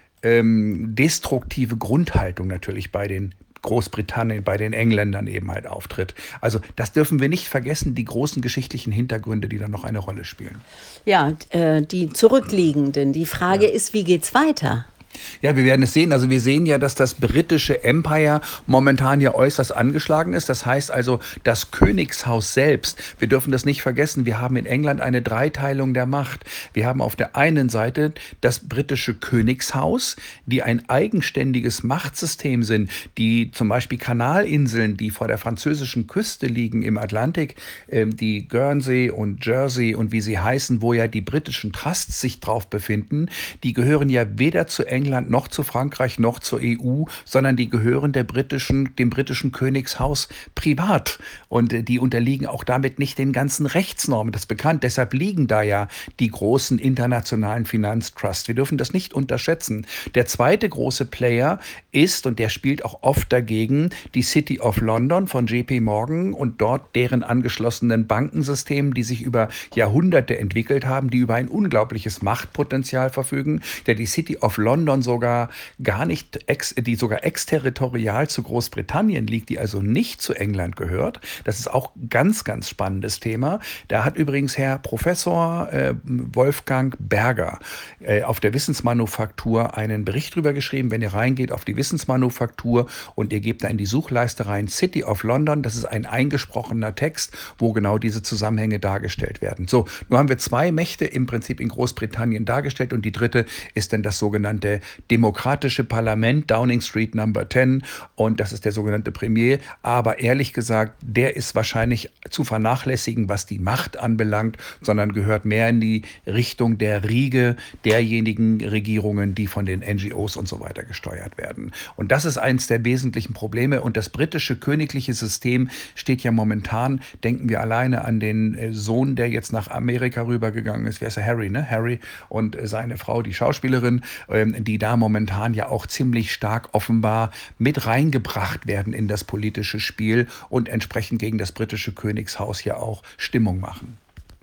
ähm, destruktive Grundhaltung natürlich bei den Großbritannien, bei den Engländern eben halt auftritt. Also das dürfen wir nicht vergessen, die großen geschichtlichen Hintergründe, die dann noch eine Rolle spielen. Ja, äh, die zurückliegenden. Die Frage ja. ist, wie geht's weiter? Ja, wir werden es sehen. Also wir sehen ja, dass das britische Empire momentan ja äußerst angeschlagen ist. Das heißt also, das Königshaus selbst, wir dürfen das nicht vergessen, wir haben in England eine Dreiteilung der Macht. Wir haben auf der einen Seite das britische Königshaus, die ein eigenständiges Machtsystem sind, die zum Beispiel Kanalinseln, die vor der französischen Küste liegen im Atlantik, äh, die Guernsey und Jersey und wie sie heißen, wo ja die britischen Trusts sich drauf befinden, die gehören ja weder zu England noch zu Frankreich noch zur E U, sondern die gehören der britischen, dem britischen Königshaus privat. Und äh, die unterliegen auch damit nicht den ganzen Rechtsnormen. Das ist bekannt. Deshalb liegen da ja die großen internationalen Finanztrusts. Wir dürfen das nicht unterschätzen. Der zweite große Player ist, und der spielt auch oft dagegen, die City of London von J P Morgan und dort deren angeschlossenen Bankensystemen, die sich über Jahrhunderte entwickelt haben, die über ein unglaubliches Machtpotenzial verfügen. Der die City of London sogar gar nicht, ex, die sogar exterritorial zu Großbritannien liegt, die also nicht zu England gehört. Das ist auch ein ganz, ganz spannendes Thema. Da hat übrigens Herr Professor äh, Wolfgang Berger äh, auf der Wissensmanufaktur einen Bericht drüber geschrieben. Wenn ihr reingeht auf die Wissensmanufaktur und ihr gebt da in die Suchleiste rein City of London, das ist ein eingesprochener Text, wo genau diese Zusammenhänge dargestellt werden. So, nun haben wir zwei Mächte im Prinzip in Großbritannien dargestellt und die dritte ist dann das sogenannte demokratische Parlament, Downing Street Number zehn, und das ist der sogenannte Premier. Aber ehrlich gesagt, der ist wahrscheinlich zu vernachlässigen, was die Macht anbelangt, sondern gehört mehr in die Richtung der Riege derjenigen Regierungen, die von den N G Os und so weiter gesteuert werden. Und das ist eines der wesentlichen Probleme. Und das britische königliche System steht ja momentan, denken wir alleine an den Sohn, der jetzt nach Amerika rübergegangen ist. Wer ist er? Harry, ne? Harry und seine Frau, die Schauspielerin, die da momentan ja auch ziemlich stark offenbar mit reingebracht werden in das politische Spiel und entsprechend gegen das britische Königshaus ja auch Stimmung machen.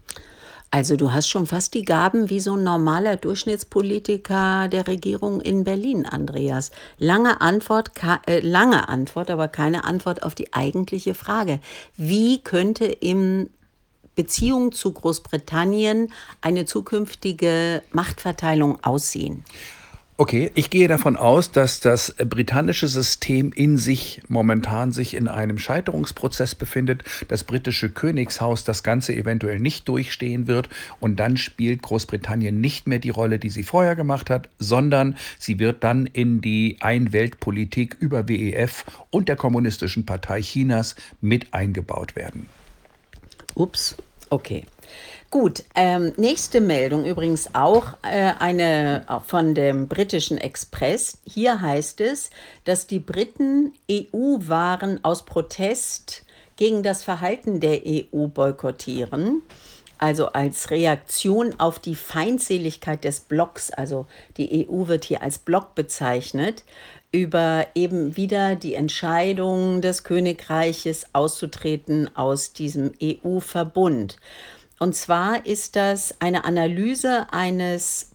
Also du hast schon fast die Gaben wie so ein normaler Durchschnittspolitiker der Regierung in Berlin, Andreas. Lange Antwort, ka- äh, lange Antwort, aber keine Antwort auf die eigentliche Frage. Wie könnte im Beziehung zu Großbritannien eine zukünftige Machtverteilung aussehen? Okay, ich gehe davon aus, dass das britannische System in sich momentan sich in einem Scheiterungsprozess befindet, das britische Königshaus das Ganze eventuell nicht durchstehen wird und dann spielt Großbritannien nicht mehr die Rolle, die sie vorher gemacht hat, sondern sie wird dann in die Ein-Welt-Politik über W E F und der Kommunistischen Partei Chinas mit eingebaut werden. Ups, okay. Gut, ähm, nächste Meldung übrigens auch äh, eine äh, von dem britischen Express. Hier heißt es, dass die Briten E U-Waren aus Protest gegen das Verhalten der E U boykottieren. Also als Reaktion auf die Feindseligkeit des Blocks, also die E U wird hier als Block bezeichnet, über eben wieder die Entscheidung des Königreiches auszutreten aus diesem E U-Verbund. Und zwar ist das eine Analyse eines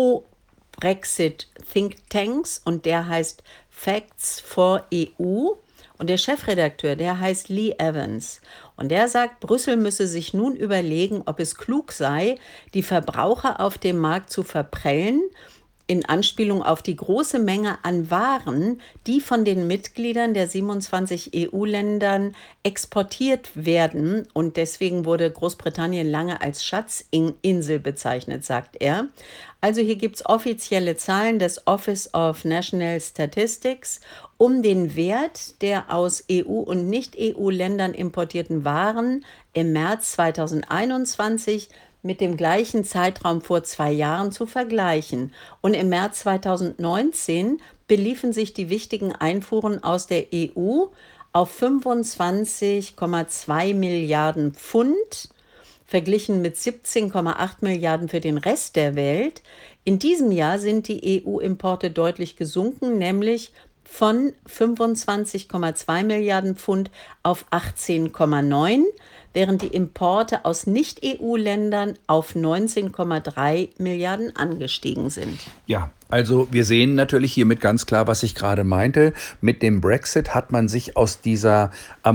Pro-Brexit-Thinktanks und der heißt Facts for E U. Und der Chefredakteur, der heißt Lee Evans. Und der sagt, Brüssel müsse sich nun überlegen, ob es klug sei, die Verbraucher auf dem Markt zu verprellen, in Anspielung auf die große Menge an Waren, die von den Mitgliedern der siebenundzwanzig E U-Ländern exportiert werden. Und deswegen wurde Großbritannien lange als Schatzinsel bezeichnet, sagt er. Also hier gibt es offizielle Zahlen des Office of National Statistics um den Wert der aus E U- und Nicht-E U-Ländern importierten Waren im März zweitausendeinundzwanzig mit dem gleichen Zeitraum vor zwei Jahren zu vergleichen. Und im März zweitausendneunzehn beliefen sich die wichtigen Einfuhren aus der E U auf fünfundzwanzig Komma zwei Milliarden Pfund, verglichen mit siebzehn Komma acht Milliarden für den Rest der Welt. In diesem Jahr sind die E U-Importe deutlich gesunken, nämlich von fünfundzwanzig Komma zwei Milliarden Pfund auf achtzehn Komma neun, während die Importe aus Nicht-E U-Ländern auf neunzehn Komma drei Milliarden angestiegen sind. Ja, also wir sehen natürlich hiermit ganz klar, was ich gerade meinte. Mit dem Brexit hat man sich aus dieser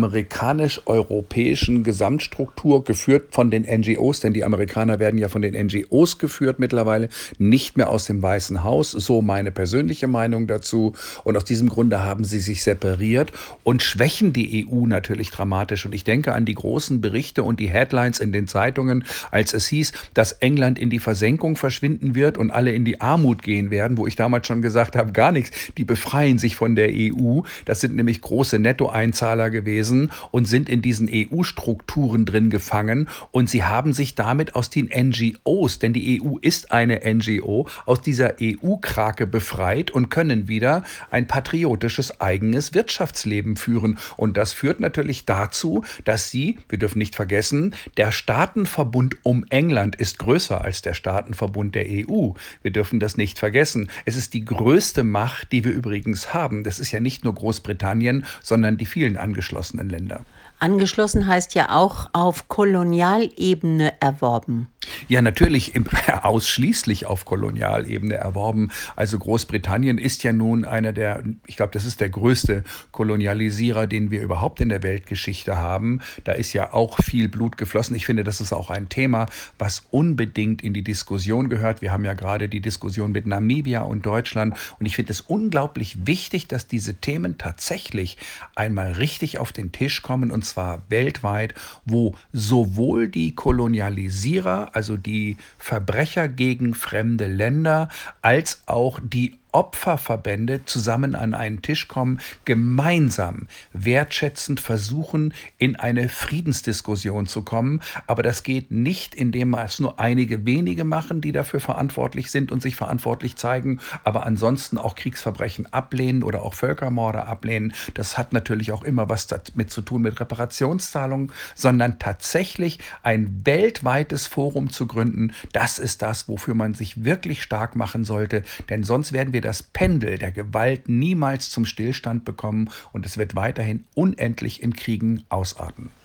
amerikanisch-europäischen Gesamtstruktur, geführt von den N G Os, denn die Amerikaner werden ja von den N G Os geführt mittlerweile, nicht mehr aus dem Weißen Haus, so meine persönliche Meinung dazu. Und aus diesem Grunde haben sie sich separiert und schwächen die E U natürlich dramatisch. Und ich denke an die großen Berichte und die Headlines in den Zeitungen, als es hieß, dass England in die Versenkung verschwinden wird und alle in die Armut gehen werden, wo ich damals schon gesagt habe, gar nichts, die befreien sich von der E U. Das sind nämlich große Nettoeinzahler gewesen und sind in diesen E U-Strukturen drin gefangen und sie haben sich damit aus den N G Os, denn die E U ist eine N G O, aus dieser E U-Krake befreit und können wieder ein patriotisches eigenes Wirtschaftsleben führen. Und das führt natürlich dazu, dass sie, wir dürfen nicht vergessen, der Staatenverbund um England ist größer als der Staatenverbund der E U. Wir dürfen das nicht vergessen. Es ist die größte Macht, die wir übrigens haben. Das ist ja nicht nur Großbritannien, sondern die vielen angeschlossenen Länder. Angeschlossen heißt ja auch auf Kolonialebene erworben. Ja, natürlich im, ausschließlich auf Kolonialebene erworben. Also Großbritannien ist ja nun einer der, ich glaube, das ist der größte Kolonialisierer, den wir überhaupt in der Weltgeschichte haben. Da ist ja auch viel Blut geflossen. Ich finde, das ist auch ein Thema, was unbedingt in die Diskussion gehört. Wir haben ja gerade die Diskussion mit Namibia und Deutschland. Und ich finde es unglaublich wichtig, dass diese Themen tatsächlich einmal richtig auf den Tisch kommen, und zwar weltweit, wo sowohl die Kolonialisierer, also die Verbrecher gegen fremde Länder, als auch die Opferverbände zusammen an einen Tisch kommen, gemeinsam wertschätzend versuchen, in eine Friedensdiskussion zu kommen. Aber das geht nicht, indem es nur einige wenige machen, die dafür verantwortlich sind und sich verantwortlich zeigen, aber ansonsten auch Kriegsverbrechen ablehnen oder auch Völkermorde ablehnen. Das hat natürlich auch immer was damit zu tun mit Reparationszahlungen, sondern tatsächlich ein weltweites Forum zu gründen. Das ist das, wofür man sich wirklich stark machen sollte, denn sonst werden wir das Pendel der Gewalt niemals zum Stillstand bekommen und es wird weiterhin unendlich in Kriegen ausarten.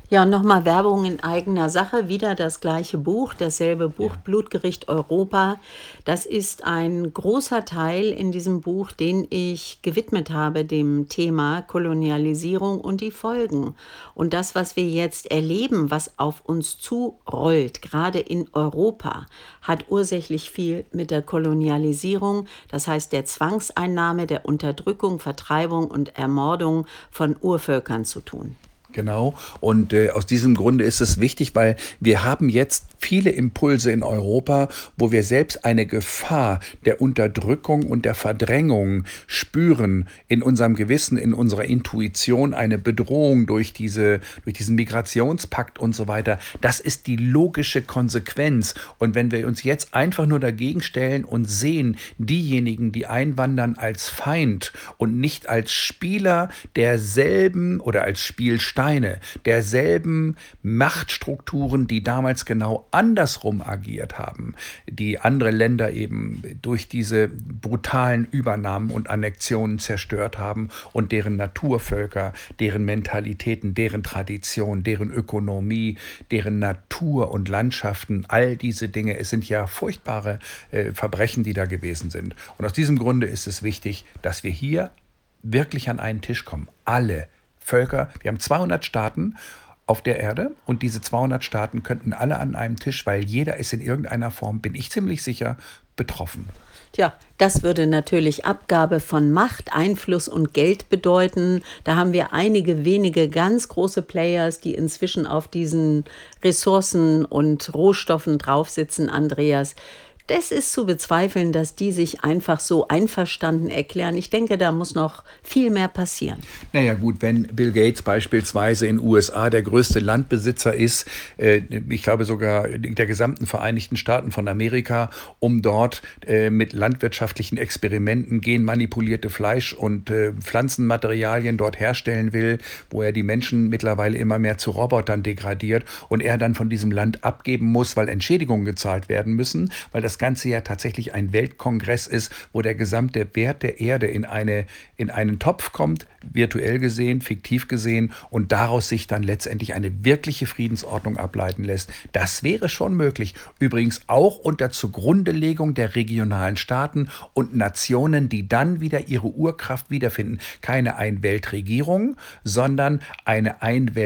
Ja, nochmal Werbung in eigener Sache, wieder das gleiche Buch, dasselbe Buch, Ja. Blutgericht Europa. Das ist ein großer Teil in diesem Buch, den ich gewidmet habe dem Thema Kolonialisierung und die Folgen. Und das, was wir jetzt erleben, was auf uns zurollt, gerade in Europa, hat ursächlich viel mit der Kolonialisierung, das heißt der Zwangseinnahme, der Unterdrückung, Vertreibung und Ermordung von Urvölkern zu tun. Genau. Und äh, aus diesem Grunde ist es wichtig, weil wir haben jetzt viele Impulse in Europa, wo wir selbst eine Gefahr der Unterdrückung und der Verdrängung spüren in unserem Gewissen, in unserer Intuition, eine Bedrohung durch diese, durch diesen Migrationspakt und so weiter. Das ist die logische Konsequenz. Und wenn wir uns jetzt einfach nur dagegen stellen und sehen, diejenigen, die einwandern, als Feind und nicht als Spieler derselben oder als Spielsteine derselben Machtstrukturen, die damals genau andersrum agiert haben, die andere Länder eben durch diese brutalen Übernahmen und Annexionen zerstört haben und deren Naturvölker, deren Mentalitäten, deren Tradition, deren Ökonomie, deren Natur und Landschaften, all diese Dinge, es sind ja furchtbare äh, Verbrechen, die da gewesen sind. Und aus diesem Grunde ist es wichtig, dass wir hier wirklich an einen Tisch kommen. Alle Völker, wir haben zweihundert Staaten auf der Erde und diese zweihundert Staaten könnten alle an einem Tisch, weil jeder ist in irgendeiner Form, bin ich ziemlich sicher, betroffen. Tja, das würde natürlich Abgabe von Macht, Einfluss und Geld bedeuten. Da haben wir einige wenige ganz große Players, die inzwischen auf diesen Ressourcen und Rohstoffen draufsitzen, Andreas. Das ist zu bezweifeln, dass die sich einfach so einverstanden erklären. Ich denke, da muss noch viel mehr passieren. Naja gut, wenn Bill Gates beispielsweise in den U S A der größte Landbesitzer ist, äh, ich glaube sogar der gesamten Vereinigten Staaten von Amerika, um dort äh, mit landwirtschaftlichen Experimenten genmanipulierte Fleisch- und äh, Pflanzenmaterialien dort herstellen will, wo er die Menschen mittlerweile immer mehr zu Robotern degradiert und er dann von diesem Land abgeben muss, weil Entschädigungen gezahlt werden müssen, weil das Ganze ja tatsächlich ein Weltkongress ist, wo der gesamte Wert der Erde in eine, in einen Topf kommt, virtuell gesehen, fiktiv gesehen, und daraus sich dann letztendlich eine wirkliche Friedensordnung ableiten lässt. Das wäre schon möglich. Übrigens auch unter Zugrundelegung der regionalen Staaten und Nationen, die dann wieder ihre Urkraft wiederfinden. Keine Einweltregierung, sondern eine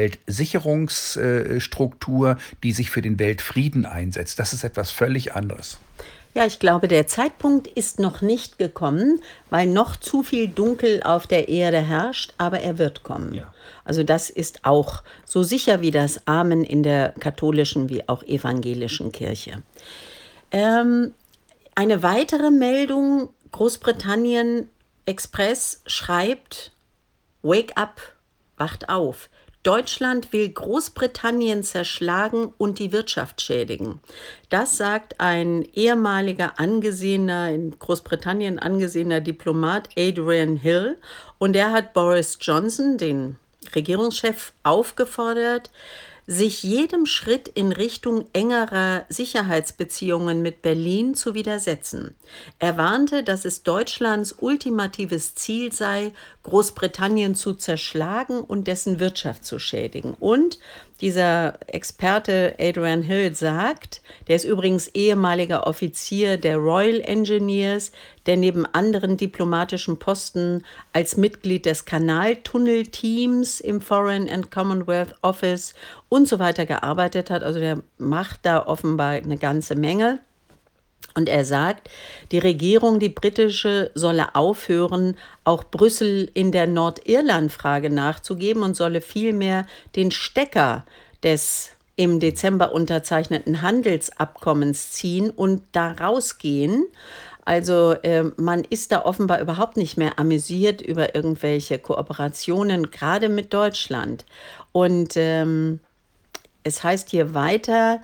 Einweltsicherungsstruktur, die sich für den Weltfrieden einsetzt. Das ist etwas völlig anderes. Ja, ich glaube, der Zeitpunkt ist noch nicht gekommen, weil noch zu viel Dunkel auf der Erde herrscht, aber er wird kommen. Ja. Also das ist auch so sicher wie das Amen in der katholischen wie auch evangelischen Kirche. Ähm, eine weitere Meldung, Großbritannien Express schreibt, Wake up, wacht auf. Deutschland will Großbritannien zerschlagen und die Wirtschaft schädigen. Das sagt ein ehemaliger angesehener, in Großbritannien angesehener Diplomat Adrian Hill. Und er hat Boris Johnson, den Regierungschef, aufgefordert, sich jedem Schritt in Richtung engerer Sicherheitsbeziehungen mit Berlin zu widersetzen. Er warnte, dass es Deutschlands ultimatives Ziel sei, Großbritannien zu zerschlagen und dessen Wirtschaft zu schädigen. Und dieser Experte Adrian Hill sagt, der ist übrigens ehemaliger Offizier der Royal Engineers, der neben anderen diplomatischen Posten als Mitglied des Kanaltunnelteams im Foreign and Commonwealth Office und so weiter gearbeitet hat. Also der macht da offenbar eine ganze Menge. Und er sagt, die Regierung, die britische, solle aufhören, auch Brüssel in der Nordirland-Frage nachzugeben und solle vielmehr den Stecker des im Dezember unterzeichneten Handelsabkommens ziehen und da rausgehen. Also äh, man ist da offenbar überhaupt nicht mehr amüsiert über irgendwelche Kooperationen, gerade mit Deutschland. Und ähm, es heißt hier weiter,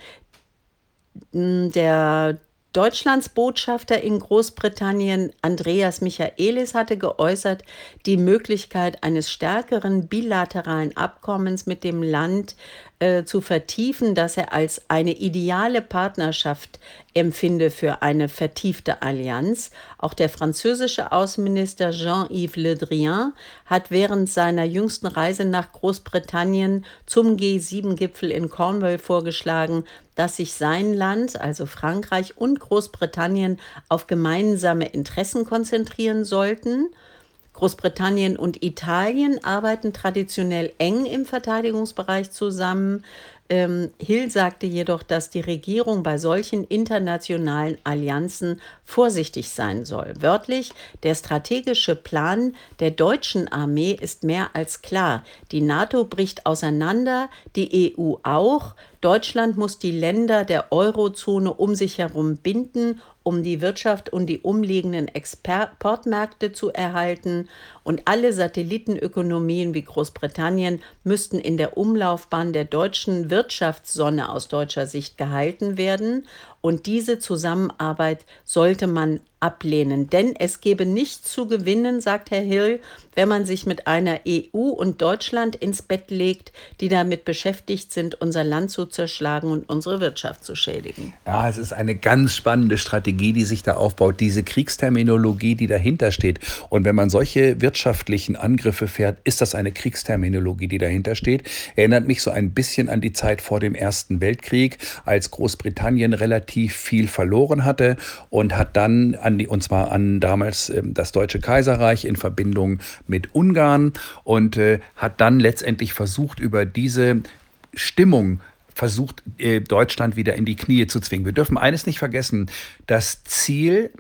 der Deutschlands Botschafter in Großbritannien, Andreas Michaelis, hatte geäußert, die Möglichkeit eines stärkeren bilateralen Abkommens mit dem Land äh, zu vertiefen, dass er als eine ideale Partnerschaft empfinde für eine vertiefte Allianz. Auch der französische Außenminister Jean-Yves Le Drian hat während seiner jüngsten Reise nach Großbritannien zum G sieben Gipfel in Cornwall vorgeschlagen, dass sich sein Land, also Frankreich und Großbritannien, auf gemeinsame Interessen konzentrieren sollten. Großbritannien und Italien arbeiten traditionell eng im Verteidigungsbereich zusammen. Ähm, Hill sagte jedoch, dass die Regierung bei solchen internationalen Allianzen vorsichtig sein soll. Wörtlich, der strategische Plan der deutschen Armee ist mehr als klar. Die NATO bricht auseinander, die E U auch. Deutschland muss die Länder der Eurozone um sich herum binden, um die Wirtschaft und die umliegenden Exportmärkte zu erhalten. Und alle Satellitenökonomien wie Großbritannien müssten in der Umlaufbahn der deutschen Wirtschaftssonne aus deutscher Sicht gehalten werden. Und diese Zusammenarbeit sollte man ablehnen. Denn es gäbe nichts zu gewinnen, sagt Herr Hill, wenn man sich mit einer E U und Deutschland ins Bett legt, die damit beschäftigt sind, unser Land zu zerschlagen und unsere Wirtschaft zu schädigen. Ja, es ist eine ganz spannende Strategie, die sich da aufbaut, diese Kriegsterminologie, die dahinter steht. Und wenn man solche wirtschaftlichen Angriffe fährt, ist das eine Kriegsterminologie, die dahinter steht. Erinnert mich so ein bisschen an die Zeit vor dem Ersten Weltkrieg, als Großbritannien relativ viel verloren hatte und hat dann an die, und zwar an damals äh, das Deutsche Kaiserreich in Verbindung mit Ungarn und äh, hat dann letztendlich versucht, über diese Stimmung versucht, äh, Deutschland wieder in die Knie zu zwingen. Wir dürfen eines nicht vergessen, das Ziel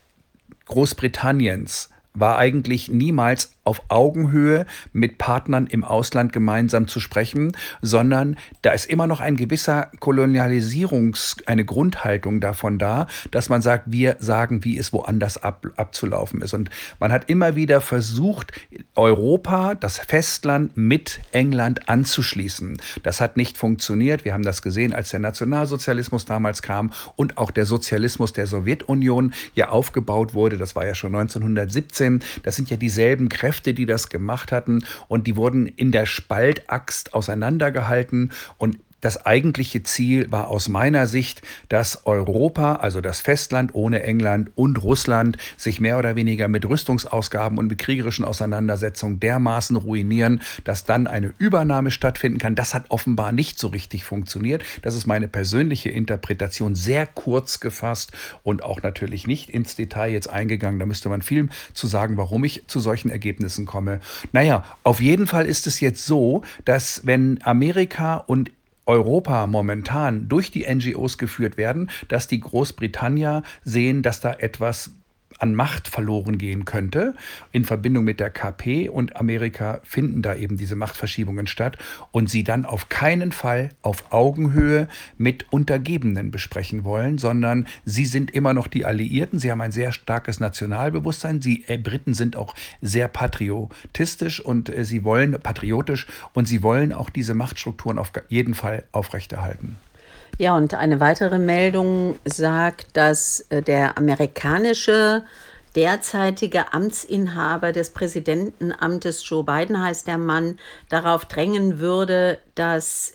Großbritanniens war eigentlich niemals auf Augenhöhe mit Partnern im Ausland gemeinsam zu sprechen, sondern da ist immer noch ein gewisser Kolonialisierungs-, eine Grundhaltung davon da, dass man sagt, wir sagen, wie es woanders ab, abzulaufen ist. Und man hat immer wieder versucht, Europa, das Festland mit England anzuschließen. Das hat nicht funktioniert. Wir haben das gesehen, als der Nationalsozialismus damals kam und auch der Sozialismus der Sowjetunion ja aufgebaut wurde. Das war ja schon neunzehnhundertsiebzehn. Das sind ja dieselben Kräfte, die das gemacht hatten und die wurden in der Spaltaxt auseinandergehalten und das eigentliche Ziel war aus meiner Sicht, dass Europa, also das Festland ohne England und Russland, sich mehr oder weniger mit Rüstungsausgaben und mit kriegerischen Auseinandersetzungen dermaßen ruinieren, dass dann eine Übernahme stattfinden kann. Das hat offenbar nicht so richtig funktioniert. Das ist meine persönliche Interpretation, sehr kurz gefasst und auch natürlich nicht ins Detail jetzt eingegangen. Da müsste man viel zu sagen, warum ich zu solchen Ergebnissen komme. Naja, auf jeden Fall ist es jetzt so, dass wenn Amerika und Europa momentan durch die N G Os geführt werden, dass die Großbritannier sehen, dass da etwas an Macht verloren gehen könnte in Verbindung mit der K P und Amerika finden da eben diese Machtverschiebungen statt und sie dann auf keinen Fall auf Augenhöhe mit Untergebenen besprechen wollen, sondern sie sind immer noch die Alliierten, sie haben ein sehr starkes Nationalbewusstsein, die äh, Briten sind auch sehr patriotistisch und äh, sie wollen patriotisch und sie wollen auch diese Machtstrukturen auf jeden Fall aufrechterhalten. Ja, und eine weitere Meldung sagt, dass äh, der amerikanische derzeitige Amtsinhaber des Präsidentenamtes, Joe Biden heißt der Mann, darauf drängen würde, dass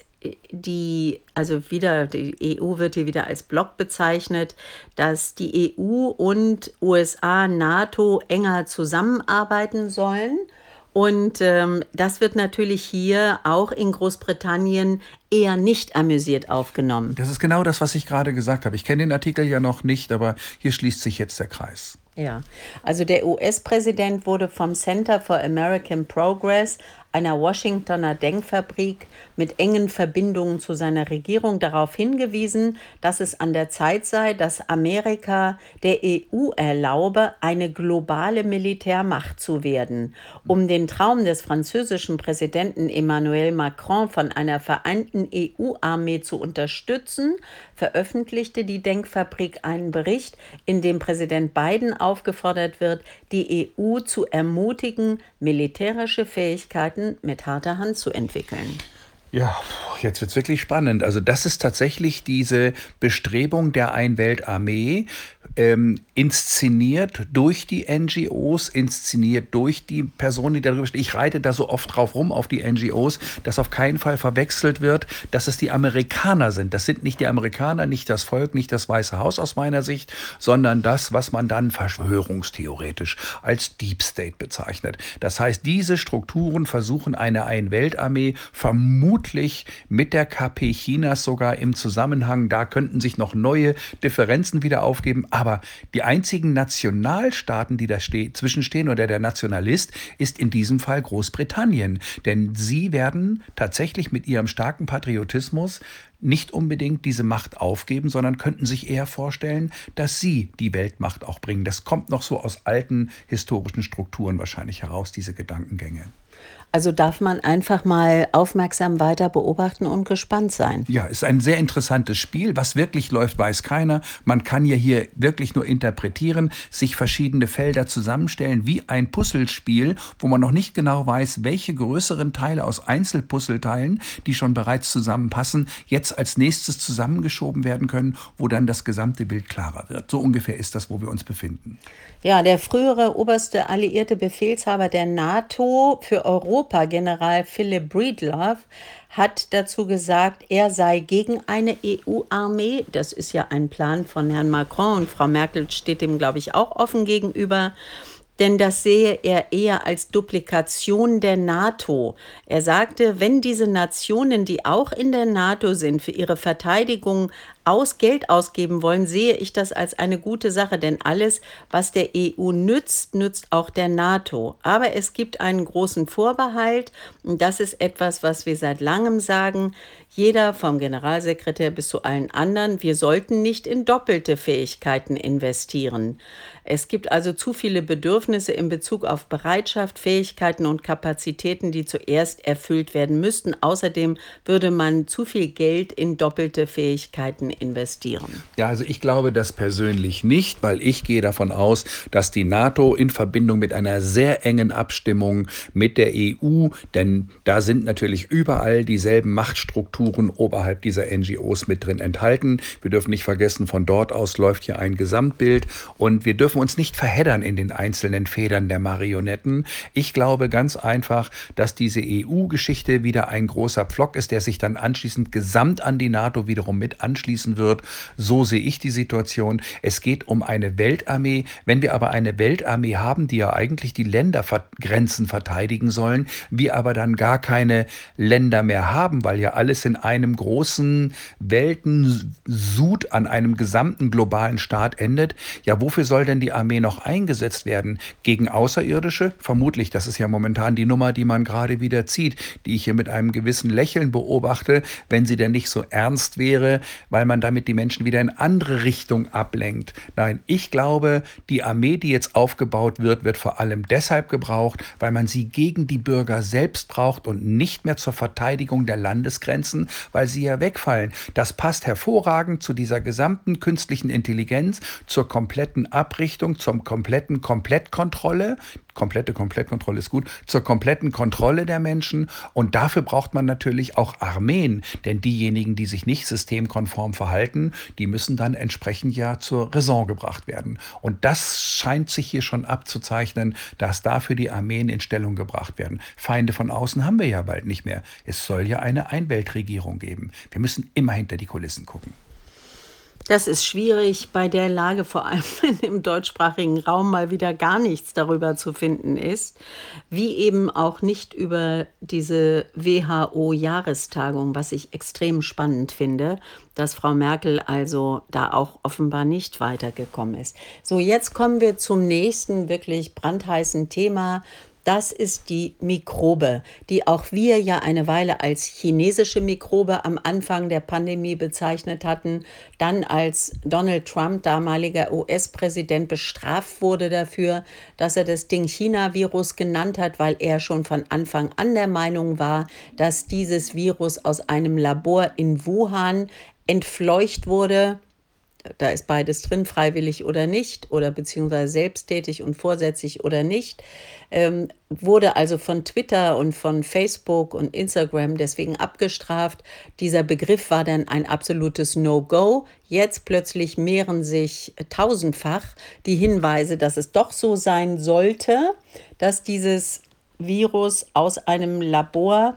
die, also wieder, die E U wird hier wieder als Block bezeichnet, dass die E U und U S A, NATO enger zusammenarbeiten sollen. Und ähm, das wird natürlich hier auch in Großbritannien eher nicht amüsiert aufgenommen. Das ist genau das, was ich gerade gesagt habe. Ich kenne den Artikel ja noch nicht, aber hier schließt sich jetzt der Kreis. Ja, also der U S-Präsident wurde vom Center for American Progress, einer Washingtoner Denkfabrik mit engen Verbindungen zu seiner Regierung, darauf hingewiesen, dass es an der Zeit sei, dass Amerika der E U erlaube, eine globale Militärmacht zu werden. Um den Traum des französischen Präsidenten Emmanuel Macron von einer vereinten E U-Armee zu unterstützen, veröffentlichte die Denkfabrik einen Bericht, in dem Präsident Biden aufgefordert wird, die E U zu ermutigen, militärische Fähigkeiten mit harter Hand zu entwickeln. Ja, jetzt wird's wirklich spannend. Also das ist tatsächlich diese Bestrebung der Ein-Welt-Armee, ähm, inszeniert durch die N G Os, inszeniert durch die Personen, die darüber stehen. Ich reite da so oft drauf rum auf die N G Os, dass auf keinen Fall verwechselt wird, dass es die Amerikaner sind. Das sind nicht die Amerikaner, nicht das Volk, nicht das Weiße Haus aus meiner Sicht, sondern das, was man dann verschwörungstheoretisch als Deep State bezeichnet. Das heißt, diese Strukturen versuchen eine Ein-Welt-Armee vermutlich mit der K P Chinas sogar im Zusammenhang. Da könnten sich noch neue Differenzen wieder aufgeben. Aber die einzigen Nationalstaaten, die da ste- zwischenstehen oder der Nationalist, ist in diesem Fall Großbritannien. Denn sie werden tatsächlich mit ihrem starken Patriotismus nicht unbedingt diese Macht aufgeben, sondern könnten sich eher vorstellen, dass sie die Weltmacht auch bringen. Das kommt noch so aus alten historischen Strukturen wahrscheinlich heraus, diese Gedankengänge. Also darf man einfach mal aufmerksam weiter beobachten und gespannt sein. Ja, ist ein sehr interessantes Spiel. Was wirklich läuft, weiß keiner. Man kann ja hier wirklich nur interpretieren, sich verschiedene Felder zusammenstellen, wie ein Puzzlespiel, wo man noch nicht genau weiß, welche größeren Teile aus Einzelpuzzleteilen, die schon bereits zusammenpassen, jetzt als nächstes zusammengeschoben werden können, wo dann das gesamte Bild klarer wird. So ungefähr ist das, wo wir uns befinden. Ja, der frühere oberste alliierte Befehlshaber der NATO für Europa, General Philip Breedlove, hat dazu gesagt, er sei gegen eine E U-Armee. Das ist ja ein Plan von Herrn Macron und Frau Merkel steht dem, glaube ich, auch offen gegenüber. Denn das sehe er eher als Duplikation der NATO. Er sagte, wenn diese Nationen, die auch in der NATO sind, für ihre Verteidigung aus Geld ausgeben wollen, sehe ich das als eine gute Sache. Denn alles, was der E U nützt, nützt auch der NATO. Aber es gibt einen großen Vorbehalt. Und das ist etwas, was wir seit langem sagen. Jeder, vom Generalsekretär bis zu allen anderen, wir sollten nicht in doppelte Fähigkeiten investieren. Es gibt also zu viele Bedürfnisse in Bezug auf Bereitschaft, Fähigkeiten und Kapazitäten, die zuerst erfüllt werden müssten. Außerdem würde man zu viel Geld in doppelte Fähigkeiten investieren. Ja, also ich glaube das persönlich nicht, weil ich gehe davon aus, dass die NATO in Verbindung mit einer sehr engen Abstimmung mit der E U, denn da sind natürlich überall dieselben Machtstrukturen oberhalb dieser N G Os mit drin enthalten. Wir dürfen nicht vergessen, von dort aus läuft hier ein Gesamtbild und wir dürfen uns nicht verheddern in den einzelnen Federn der Marionetten. Ich glaube ganz einfach, dass diese E U-Geschichte wieder ein großer Pflock ist, der sich dann anschließend gesamt an die NATO wiederum mit anschließen wird. So sehe ich die Situation. Es geht um eine Weltarmee. Wenn wir aber eine Weltarmee haben, die ja eigentlich die Ländergrenzen verteidigen sollen, wir aber dann gar keine Länder mehr haben, weil ja alles in einem großen Weltensud an einem gesamten globalen Staat endet, ja, wofür soll denn die Armee noch eingesetzt werden? Gegen Außerirdische? Vermutlich, das ist ja momentan die Nummer, die man gerade wieder zieht, die ich hier mit einem gewissen Lächeln beobachte, wenn sie denn nicht so ernst wäre, weil man damit die Menschen wieder in andere Richtung ablenkt. Nein, ich glaube, die Armee, die jetzt aufgebaut wird, wird vor allem deshalb gebraucht, weil man sie gegen die Bürger selbst braucht und nicht mehr zur Verteidigung der Landesgrenzen, weil sie ja wegfallen. Das passt hervorragend zu dieser gesamten künstlichen Intelligenz, zur kompletten Abrichtung, zur kompletten Komplettkontrolle. Komplette Komplettkontrolle ist gut, zur kompletten Kontrolle der Menschen. Und dafür braucht man natürlich auch Armeen, denn diejenigen, die sich nicht systemkonform verhalten, die müssen dann entsprechend ja zur Raison gebracht werden. Und das scheint sich hier schon abzuzeichnen, dass dafür die Armeen in Stellung gebracht werden. Feinde von außen haben wir ja bald nicht mehr. Es soll ja eine Einweltregierung geben. Wir müssen immer hinter die Kulissen gucken. Das ist schwierig bei der Lage, vor allem wenn im deutschsprachigen Raum mal wieder gar nichts darüber zu finden ist, wie eben auch nicht über diese W H O-Jahrestagung, was ich extrem spannend finde, dass Frau Merkel also da auch offenbar nicht weitergekommen ist. So, jetzt kommen wir zum nächsten wirklich brandheißen Thema. Das ist die Mikrobe, die auch wir ja eine Weile als chinesische Mikrobe am Anfang der Pandemie bezeichnet hatten, dann als Donald Trump, damaliger U S-Präsident, bestraft wurde dafür, dass er das Ding China-Virus genannt hat, weil er schon von Anfang an der Meinung war, dass dieses Virus aus einem Labor in Wuhan entfleucht wurde. da ist beides drin, freiwillig oder nicht, oder beziehungsweise selbsttätig und vorsätzlich oder nicht, ähm, wurde also von Twitter und von Facebook und Instagram deswegen abgestraft. Dieser Begriff war dann ein absolutes No-Go. Jetzt plötzlich mehren sich äh, tausendfach die Hinweise, dass es doch so sein sollte, dass dieses Virus aus einem Labor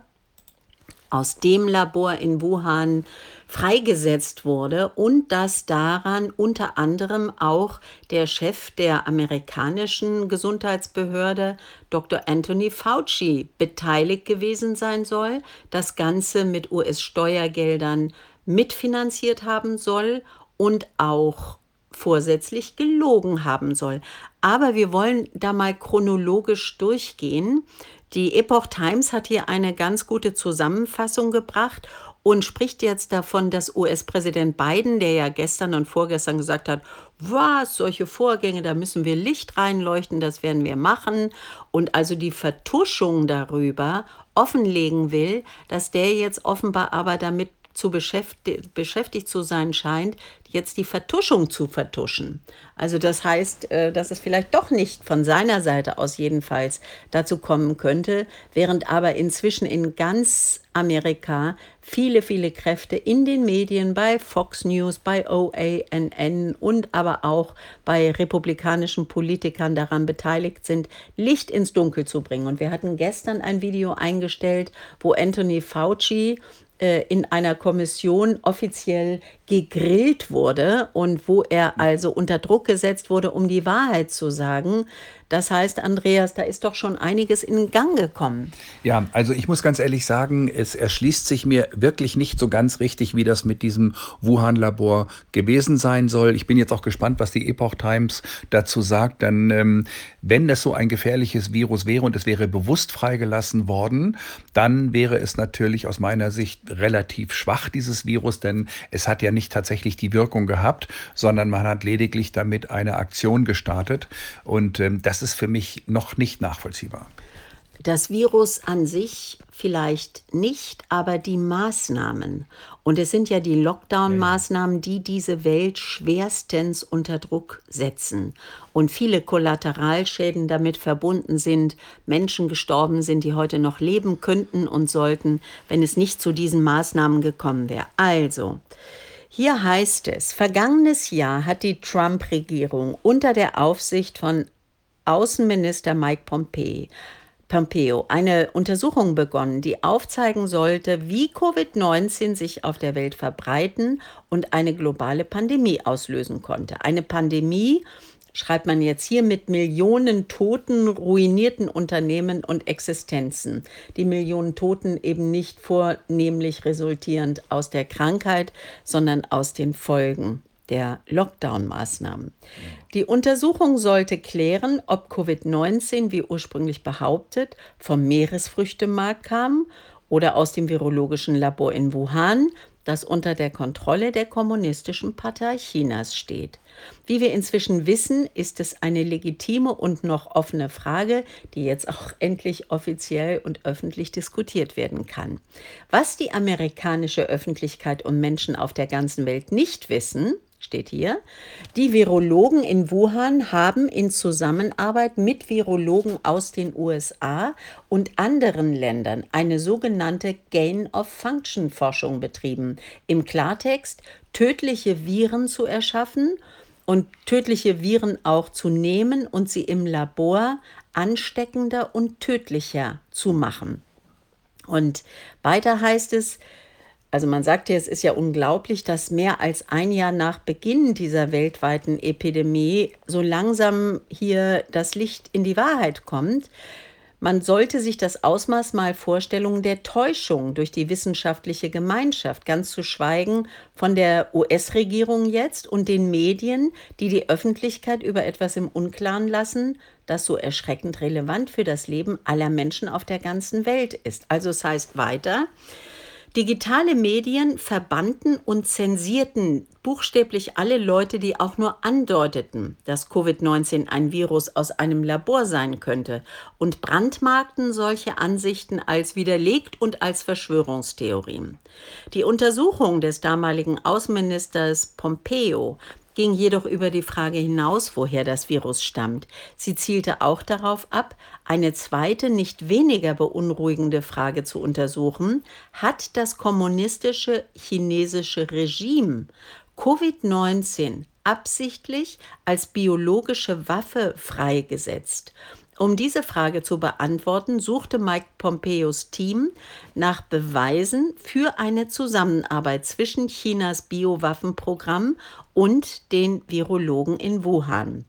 aus dem Labor in Wuhan freigesetzt wurde und dass daran unter anderem auch der Chef der amerikanischen Gesundheitsbehörde, Doktor Anthony Fauci, beteiligt gewesen sein soll, das Ganze mit U S-Steuergeldern mitfinanziert haben soll und auch vorsätzlich gelogen haben soll. Aber wir wollen da mal chronologisch durchgehen. Die Epoch Times hat hier eine ganz gute Zusammenfassung gebracht und spricht jetzt davon, dass U S-Präsident Biden, der ja gestern und vorgestern gesagt hat, was, solche Vorgänge, da müssen wir Licht reinleuchten, das werden wir machen, und also die Vertuschung darüber offenlegen will, dass der jetzt offenbar aber damit zu beschäftigt, beschäftigt zu sein scheint, jetzt die Vertuschung zu vertuschen. Also das heißt, äh, dass es vielleicht doch nicht von seiner Seite aus jedenfalls dazu kommen könnte, während aber inzwischen in ganz Amerika viele, viele Kräfte in den Medien, bei Fox News, bei O A N N und aber auch bei republikanischen Politikern daran beteiligt sind, Licht ins Dunkel zu bringen. Und wir hatten gestern ein Video eingestellt, wo Anthony Fauci äh, in einer Kommission offiziell gegrillt wurde und wo er also unter Druck gesetzt wurde, um die Wahrheit zu sagen. Das heißt, Andreas, da ist doch schon einiges in Gang gekommen. Ja, also ich muss ganz ehrlich sagen, es erschließt sich mir wirklich nicht so ganz richtig, wie das mit diesem Wuhan-Labor gewesen sein soll. Ich bin jetzt auch gespannt, was die Epoch Times dazu sagt. Denn ähm, wenn das so ein gefährliches Virus wäre und es wäre bewusst freigelassen worden, dann wäre es natürlich aus meiner Sicht relativ schwach, dieses Virus, denn es hat ja nicht tatsächlich die Wirkung gehabt, sondern man hat lediglich damit eine Aktion gestartet. Und ähm, das ist für mich noch nicht nachvollziehbar. Das Virus an sich vielleicht nicht, aber die Maßnahmen. Und es sind ja die Lockdown-Maßnahmen, die diese Welt schwerstens unter Druck setzen. Und viele Kollateralschäden damit verbunden sind, Menschen gestorben sind, die heute noch leben könnten und sollten, wenn es nicht zu diesen Maßnahmen gekommen wäre. Also, hier heißt es, vergangenes Jahr hat die Trump-Regierung unter der Aufsicht von Außenminister Mike Pompeo Pompeo eine Untersuchung begonnen, die aufzeigen sollte, wie Covid neunzehn sich auf der Welt verbreiten und eine globale Pandemie auslösen konnte. Eine Pandemie, schreibt man jetzt hier, mit Millionen Toten, ruinierten Unternehmen und Existenzen. Die Millionen Toten eben nicht vornehmlich resultierend aus der Krankheit, sondern aus den Folgen der Lockdown-Maßnahmen. Die Untersuchung sollte klären, ob Covid neunzehn, wie ursprünglich behauptet, vom Meeresfrüchtemarkt kam oder aus dem virologischen Labor in Wuhan, das unter der Kontrolle der Kommunistischen Partei Chinas steht. Wie wir inzwischen wissen, ist es eine legitime und noch offene Frage, die jetzt auch endlich offiziell und öffentlich diskutiert werden kann. Was die amerikanische Öffentlichkeit und Menschen auf der ganzen Welt nicht wissen, steht hier, die Virologen in Wuhan haben in Zusammenarbeit mit Virologen aus den U S A und anderen Ländern eine sogenannte Gain-of-Function-Forschung betrieben. Im Klartext, tödliche Viren zu erschaffen und tödliche Viren auch zu nehmen und sie im Labor ansteckender und tödlicher zu machen. Und weiter heißt es, also man sagt ja, es ist ja unglaublich, dass mehr als ein Jahr nach Beginn dieser weltweiten Epidemie so langsam hier das Licht in die Wahrheit kommt. Man sollte sich das Ausmaß mal Vorstellungen der Täuschung durch die wissenschaftliche Gemeinschaft, ganz zu schweigen von der U S-Regierung jetzt und den Medien, die die Öffentlichkeit über etwas im Unklaren lassen, das so erschreckend relevant für das Leben aller Menschen auf der ganzen Welt ist. Also es heißt weiter, Digitale Medien verbannten und zensierten buchstäblich alle Leute, die auch nur andeuteten, dass Covid neunzehn ein Virus aus einem Labor sein könnte, und brandmarkten solche Ansichten als widerlegt und als Verschwörungstheorien. Die Untersuchung des damaligen Außenministers Pompeo ging jedoch über die Frage hinaus, woher das Virus stammt. Sie zielte auch darauf ab, eine zweite, nicht weniger beunruhigende Frage zu untersuchen: Hat das kommunistische chinesische Regime Covid neunzehn absichtlich als biologische Waffe freigesetzt? Um diese Frage zu beantworten, suchte Mike Pompeos Team nach Beweisen für eine Zusammenarbeit zwischen Chinas Biowaffenprogramm und den Virologen in Wuhan.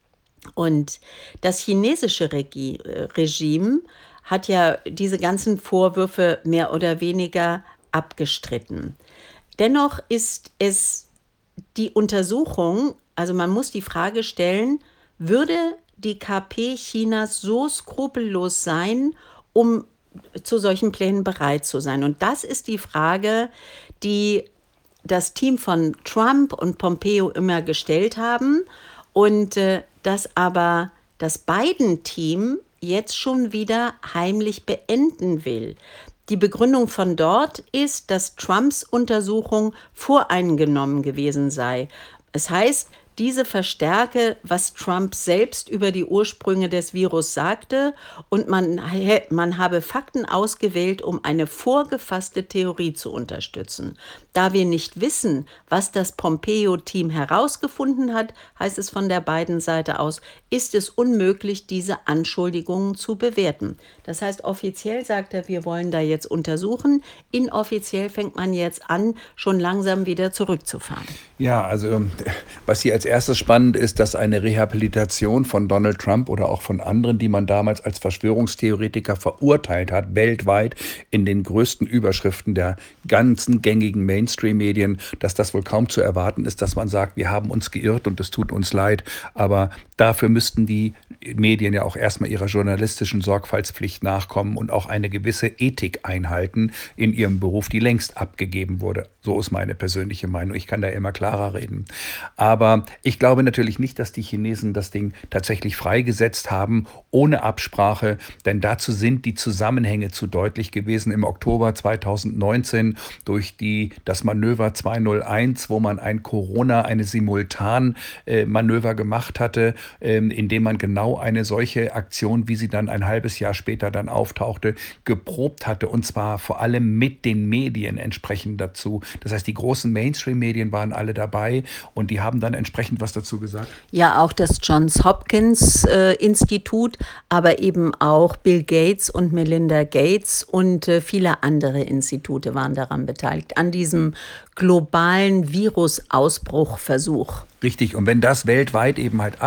Und das chinesische Regi äh, Regime hat ja diese ganzen Vorwürfe mehr oder weniger abgestritten. Dennoch ist es die Untersuchung, also man muss die Frage stellen, würde die K P Chinas so skrupellos sein, um zu solchen Plänen bereit zu sein? Und das ist die Frage, die das Team von Trump und Pompeo immer gestellt haben und äh, das aber das Biden-Team jetzt schon wieder heimlich beenden will. Die Begründung von dort ist, dass Trumps Untersuchung voreingenommen gewesen sei. Es heißt, diese verstärke, was Trump selbst über die Ursprünge des Virus sagte, und man, man habe Fakten ausgewählt, um eine vorgefasste Theorie zu unterstützen. Da wir nicht wissen, was das Pompeo-Team herausgefunden hat, heißt es von der beiden Seite aus, ist es unmöglich, diese Anschuldigungen zu bewerten. Das heißt, offiziell sagt er, wir wollen da jetzt untersuchen. Inoffiziell fängt man jetzt an, schon langsam wieder zurückzufahren. Ja, also was hier als erstes spannend ist, dass eine Rehabilitation von Donald Trump oder auch von anderen, die man damals als Verschwörungstheoretiker verurteilt hat, weltweit in den größten Überschriften der ganzen gängigen Mainstream-Medien, dass das wohl kaum zu erwarten ist, dass man sagt, wir haben uns geirrt und es tut uns leid. Aber dafür müssten die Medien ja auch erstmal ihrer journalistischen Sorgfaltspflicht nachkommen und auch eine gewisse Ethik einhalten in ihrem Beruf, die längst abgegeben wurde. So ist meine persönliche Meinung. Ich kann da immer klarer reden. Aber ich glaube natürlich nicht, dass die Chinesen das Ding tatsächlich freigesetzt haben, ohne Absprache, denn dazu sind die Zusammenhänge zu deutlich gewesen. Im Oktober zweitausendneunzehn durch die, das Manöver zweihunderteins, wo man ein Corona, eine Simultanmanöver gemacht hatte, ähm, in dem man genau eine solche Aktion, wie sie dann ein halbes Jahr später dann auftauchte, geprobt hatte, und zwar vor allem mit den Medien entsprechend dazu. Das heißt, die großen Mainstream-Medien waren alle dabei und die haben dann entsprechend was dazu gesagt. Ja, auch das Johns Hopkins äh, Institut, aber eben auch Bill Gates und Melinda Gates und äh, viele andere Institute waren daran beteiligt, an diesem globalen Virusausbruchversuch. Richtig, und wenn das weltweit eben halt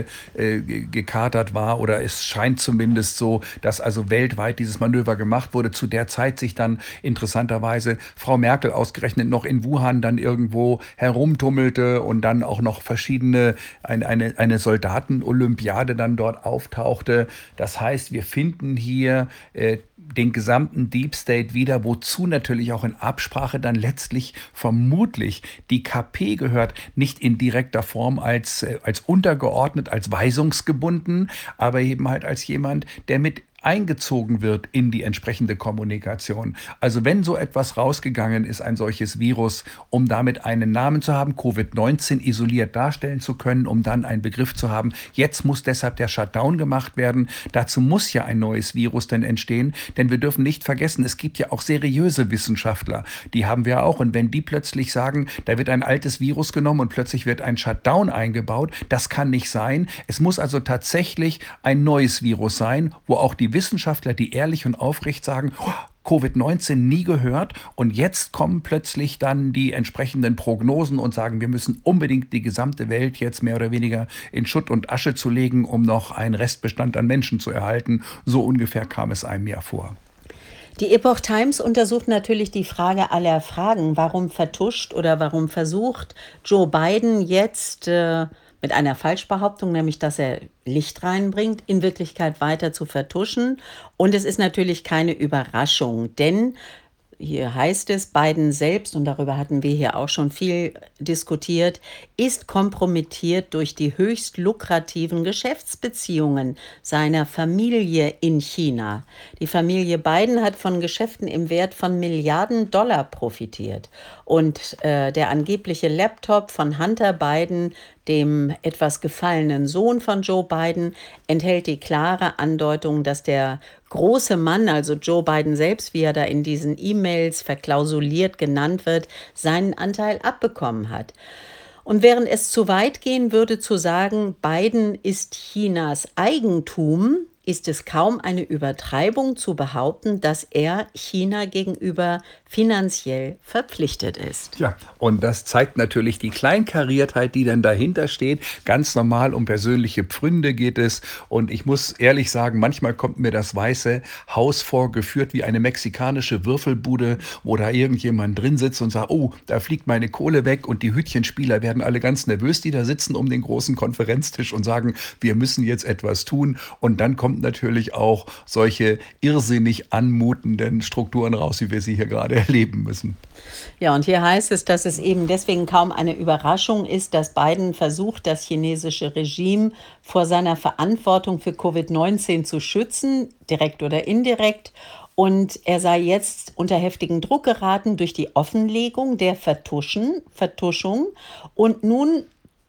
abgekatert äh, war, oder es scheint zumindest so, dass also weltweit dieses Manöver gemacht wurde, zu der Zeit sich dann interessanterweise Frau Merkel ausgerechnet noch in Wuhan dann irgendwo herumtummelte und dann auch noch verschiedene, eine, eine, eine Soldatenolympiade dann dort auftauchte. Das heißt, wir finden hier äh, den gesamten Deep State wieder, wozu natürlich auch in Absprache dann letztlich vermutlich die K P gehört, nicht in direkter Form als, als untergeordnet, als weisungsgebunden, aber eben halt als jemand, der mit eingezogen wird in die entsprechende Kommunikation. Also wenn so etwas rausgegangen ist, ein solches Virus, um damit einen Namen zu haben, Covid neunzehn isoliert darstellen zu können, um dann einen Begriff zu haben, jetzt muss deshalb der Shutdown gemacht werden. Dazu muss ja ein neues Virus denn entstehen, denn wir dürfen nicht vergessen, es gibt ja auch seriöse Wissenschaftler, die haben wir auch, und wenn die plötzlich sagen, da wird ein altes Virus genommen und plötzlich wird ein Shutdown eingebaut, das kann nicht sein. Es muss also tatsächlich ein neues Virus sein, wo auch die Wissenschaftler, die ehrlich und aufrecht sagen, Covid neunzehn nie gehört, und jetzt kommen plötzlich dann die entsprechenden Prognosen und sagen, wir müssen unbedingt die gesamte Welt jetzt mehr oder weniger in Schutt und Asche zu legen, um noch einen Restbestand an Menschen zu erhalten. So ungefähr kam es einem ja vor. Die Epoch Times untersucht natürlich die Frage aller Fragen. Warum vertuscht oder warum versucht Joe Biden jetzt äh, mit einer Falschbehauptung, nämlich dass er Licht reinbringt, in Wirklichkeit weiter zu vertuschen? Und es ist natürlich keine Überraschung, denn hier heißt es, Biden selbst, und darüber hatten wir hier auch schon viel diskutiert, ist kompromittiert durch die höchst lukrativen Geschäftsbeziehungen seiner Familie in China. Die Familie Biden hat von Geschäften im Wert von Milliarden Dollar profitiert. Und äh, der angebliche Laptop von Hunter Biden, dem etwas gefallenen Sohn von Joe Biden, enthält die klare Andeutung, dass der große Mann, also Joe Biden selbst, wie er da in diesen E-Mails verklausuliert genannt wird, seinen Anteil abbekommen hat. Und während es zu weit gehen würde zu sagen, Biden ist Chinas Eigentum, ist es kaum eine Übertreibung zu behaupten, dass er China gegenüber finanziell verpflichtet ist. Ja, und das zeigt natürlich die Kleinkariertheit, die dann dahinter steht. Ganz normal um persönliche Pfründe geht es. Und ich muss ehrlich sagen, manchmal kommt mir das Weiße Haus vorgeführt wie eine mexikanische Würfelbude, wo da irgendjemand drin sitzt und sagt, oh, da fliegt meine Kohle weg. Und die Hütchenspieler werden alle ganz nervös, die da sitzen um den großen Konferenztisch und sagen, wir müssen jetzt etwas tun. Und dann kommt natürlich auch solche irrsinnig anmutenden Strukturen raus, wie wir sie hier gerade erleben müssen. Ja, und hier heißt es, dass es eben deswegen kaum eine Überraschung ist, dass Biden versucht, das chinesische Regime vor seiner Verantwortung für Covid neunzehn zu schützen, direkt oder indirekt. Und er sei jetzt unter heftigen Druck geraten durch die Offenlegung der Vertuschen, Vertuschung. Und nun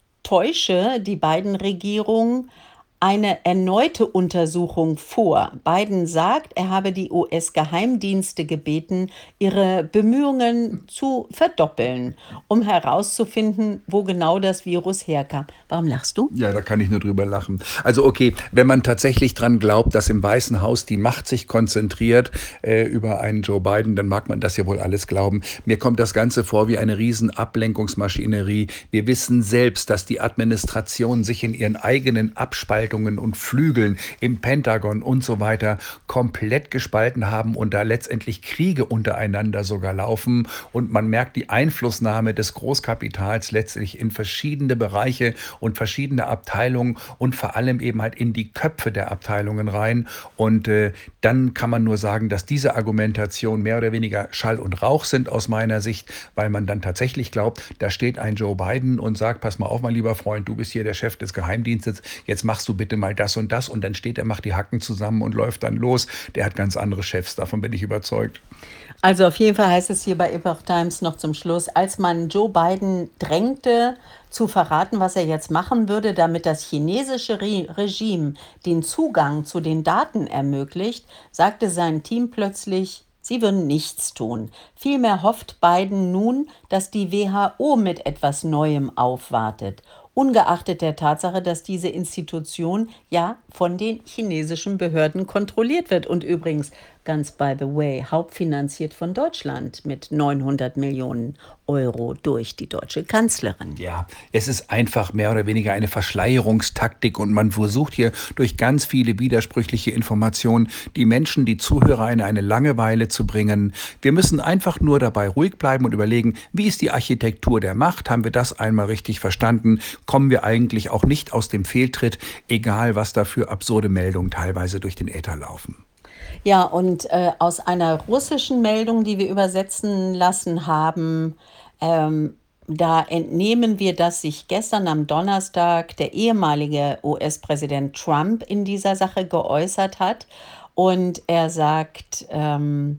täusche die Biden-Regierung eine erneute Untersuchung vor. Biden sagt, er habe die U S-Geheimdienste gebeten, ihre Bemühungen zu verdoppeln, um herauszufinden, wo genau das Virus herkam. Warum lachst du? Ja, da kann ich nur drüber lachen. Also okay, wenn man tatsächlich dran glaubt, dass im Weißen Haus die Macht sich konzentriert äh, über einen Joe Biden, dann mag man das ja wohl alles glauben. Mir kommt das Ganze vor wie eine riesen Ablenkungsmaschinerie. Wir wissen selbst, dass die Administration sich in ihren eigenen Abspaltungen und Flügeln im Pentagon und so weiter komplett gespalten haben und da letztendlich Kriege untereinander sogar laufen. Und man merkt die Einflussnahme des Großkapitals letztlich in verschiedene Bereiche und verschiedene Abteilungen und vor allem eben halt in die Köpfe der Abteilungen rein. Und äh, dann kann man nur sagen, dass diese Argumentation mehr oder weniger Schall und Rauch sind aus meiner Sicht, weil man dann tatsächlich glaubt, da steht ein Joe Biden und sagt, pass mal auf, mein lieber Freund, du bist hier der Chef des Geheimdienstes, jetzt machst du bitte mal das und das. Und dann steht er, macht die Hacken zusammen und läuft dann los. Der hat ganz andere Chefs, davon bin ich überzeugt. Also auf jeden Fall heißt es hier bei Epoch Times noch zum Schluss, als man Joe Biden drängte, zu verraten, was er jetzt machen würde, damit das chinesische Re Regime den Zugang zu den Daten ermöglicht, sagte sein Team plötzlich, sie würden nichts tun. Vielmehr hofft Biden nun, dass die W H O mit etwas Neuem aufwartet. Ungeachtet der Tatsache, dass diese Institution ja von den chinesischen Behörden kontrolliert wird. Und übrigens, ganz by the way, hauptfinanziert von Deutschland mit neunhundert Millionen Euro durch die deutsche Kanzlerin. Ja, es ist einfach mehr oder weniger eine Verschleierungstaktik und man versucht hier durch ganz viele widersprüchliche Informationen die Menschen, die Zuhörer in eine Langeweile zu bringen. Wir müssen einfach nur dabei ruhig bleiben und überlegen, wie ist die Architektur der Macht? Haben wir das einmal richtig verstanden? Kommen wir eigentlich auch nicht aus dem Fehltritt, egal was da für absurde Meldungen teilweise durch den Äther laufen. Ja, und äh, aus einer russischen Meldung, die wir übersetzen lassen haben, ähm, da entnehmen wir, dass sich gestern am Donnerstag der ehemalige U S-Präsident Trump in dieser Sache geäußert hat. Und er sagt, ähm,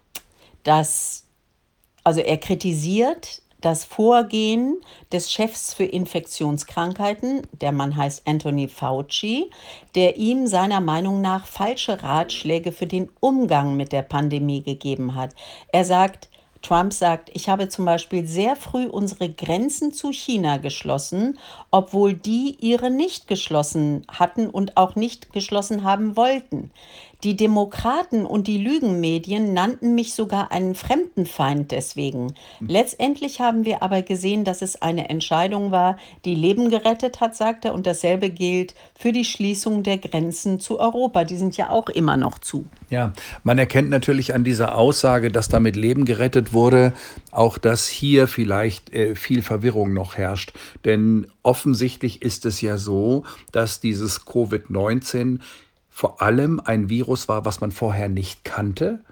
dass, also er kritisiert das Vorgehen des Chefs für Infektionskrankheiten, der Mann heißt Anthony Fauci, der ihm seiner Meinung nach falsche Ratschläge für den Umgang mit der Pandemie gegeben hat. Er sagt, Trump sagt, ich habe zum Beispiel sehr früh unsere Grenzen zu China geschlossen, obwohl die ihre nicht geschlossen hatten und auch nicht geschlossen haben wollten. Die Demokraten und die Lügenmedien nannten mich sogar einen Fremdenfeind deswegen. Letztendlich haben wir aber gesehen, dass es eine Entscheidung war, die Leben gerettet hat, sagt er. Und dasselbe gilt für die Schließung der Grenzen zu Europa. Die sind ja auch immer noch zu. Ja, man erkennt natürlich an dieser Aussage, dass damit Leben gerettet wurde, auch dass hier vielleicht äh, viel Verwirrung noch herrscht. Denn offensichtlich ist es ja so, dass dieses Covid neunzehn vor allem ein Virus war, was man vorher nicht kannte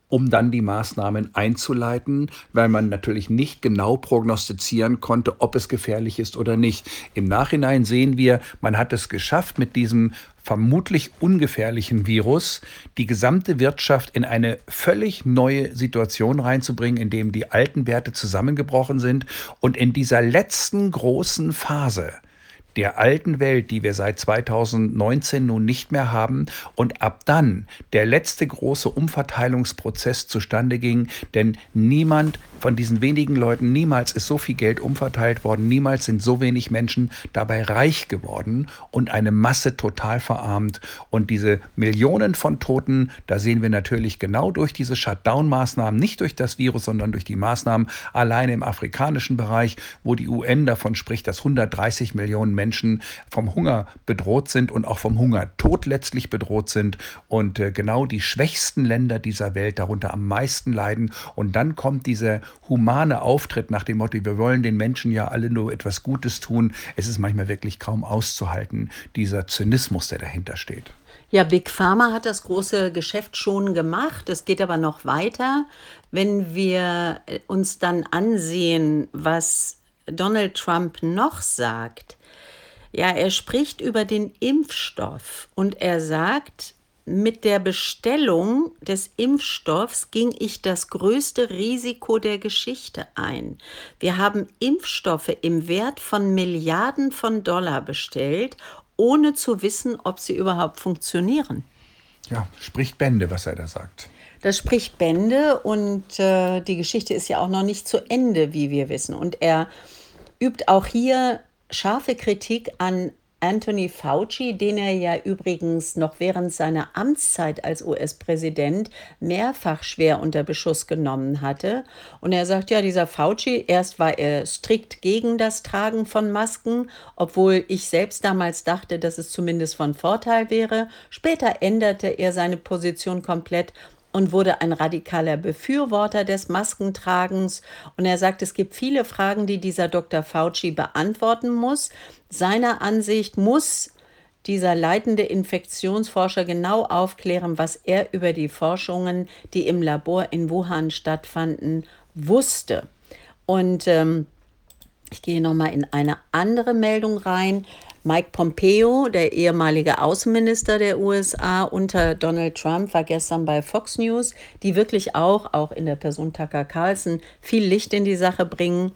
um dann die Maßnahmen einzuleiten, weil man natürlich nicht genau prognostizieren konnte, ob es gefährlich ist oder nicht. Im Nachhinein sehen wir, man hat es geschafft, mit diesem vermutlich ungefährlichen Virus die gesamte Wirtschaft in eine völlig neue Situation reinzubringen, in dem die alten Werte zusammengebrochen sind. Und in dieser letzten großen Phase der alten Welt, die wir seit zweitausendneunzehn nun nicht mehr haben, und ab dann der letzte große Umverteilungsprozess zustande ging, denn niemand von diesen wenigen Leuten, niemals ist so viel Geld umverteilt worden, niemals sind so wenig Menschen dabei reich geworden und eine Masse total verarmt. Und diese Millionen von Toten, da sehen wir natürlich genau durch diese Shutdown-Maßnahmen, nicht durch das Virus, sondern durch die Maßnahmen alleine im afrikanischen Bereich, wo die U N davon spricht, dass hundertdreißig Millionen Menschen vom Hunger bedroht sind und auch vom Hungertod letztlich bedroht sind und äh, genau die schwächsten Länder dieser Welt darunter am meisten leiden. Und dann kommt dieser humane Auftritt nach dem Motto, wir wollen den Menschen ja alle nur etwas Gutes tun. Es ist manchmal wirklich kaum auszuhalten, dieser Zynismus, der dahinter steht. Ja, Big Pharma hat das große Geschäft schon gemacht. Es geht aber noch weiter. Wenn wir äh, uns dann ansehen, was Donald Trump noch sagt, ja, er spricht über den Impfstoff und er sagt, mit der Bestellung des Impfstoffs ging ich das größte Risiko der Geschichte ein. Wir haben Impfstoffe im Wert von Milliarden von Dollar bestellt, ohne zu wissen, ob sie überhaupt funktionieren. Ja, spricht Bände, was er da sagt. Das spricht Bände und äh, die Geschichte ist ja auch noch nicht zu Ende, wie wir wissen. Und er übt auch hier scharfe Kritik an Anthony Fauci, den er ja übrigens noch während seiner Amtszeit als U S-Präsident mehrfach schwer unter Beschuss genommen hatte. Und er sagt, ja, dieser Fauci, erst war er strikt gegen das Tragen von Masken, obwohl ich selbst damals dachte, dass es zumindest von Vorteil wäre. Später änderte er seine Position komplett und wurde ein radikaler Befürworter des Maskentragens. Und er sagt, es gibt viele Fragen, die dieser Doktor Fauci beantworten muss. Seiner Ansicht muss dieser leitende Infektionsforscher genau aufklären, was er über die Forschungen, die im Labor in Wuhan stattfanden, wusste. Und ähm, ich gehe nochmal in eine andere Meldung rein. Mike Pompeo, der ehemalige Außenminister der U S A unter Donald Trump, war gestern bei Fox News, die wirklich auch, auch in der Person Tucker Carlson, viel Licht in die Sache bringen.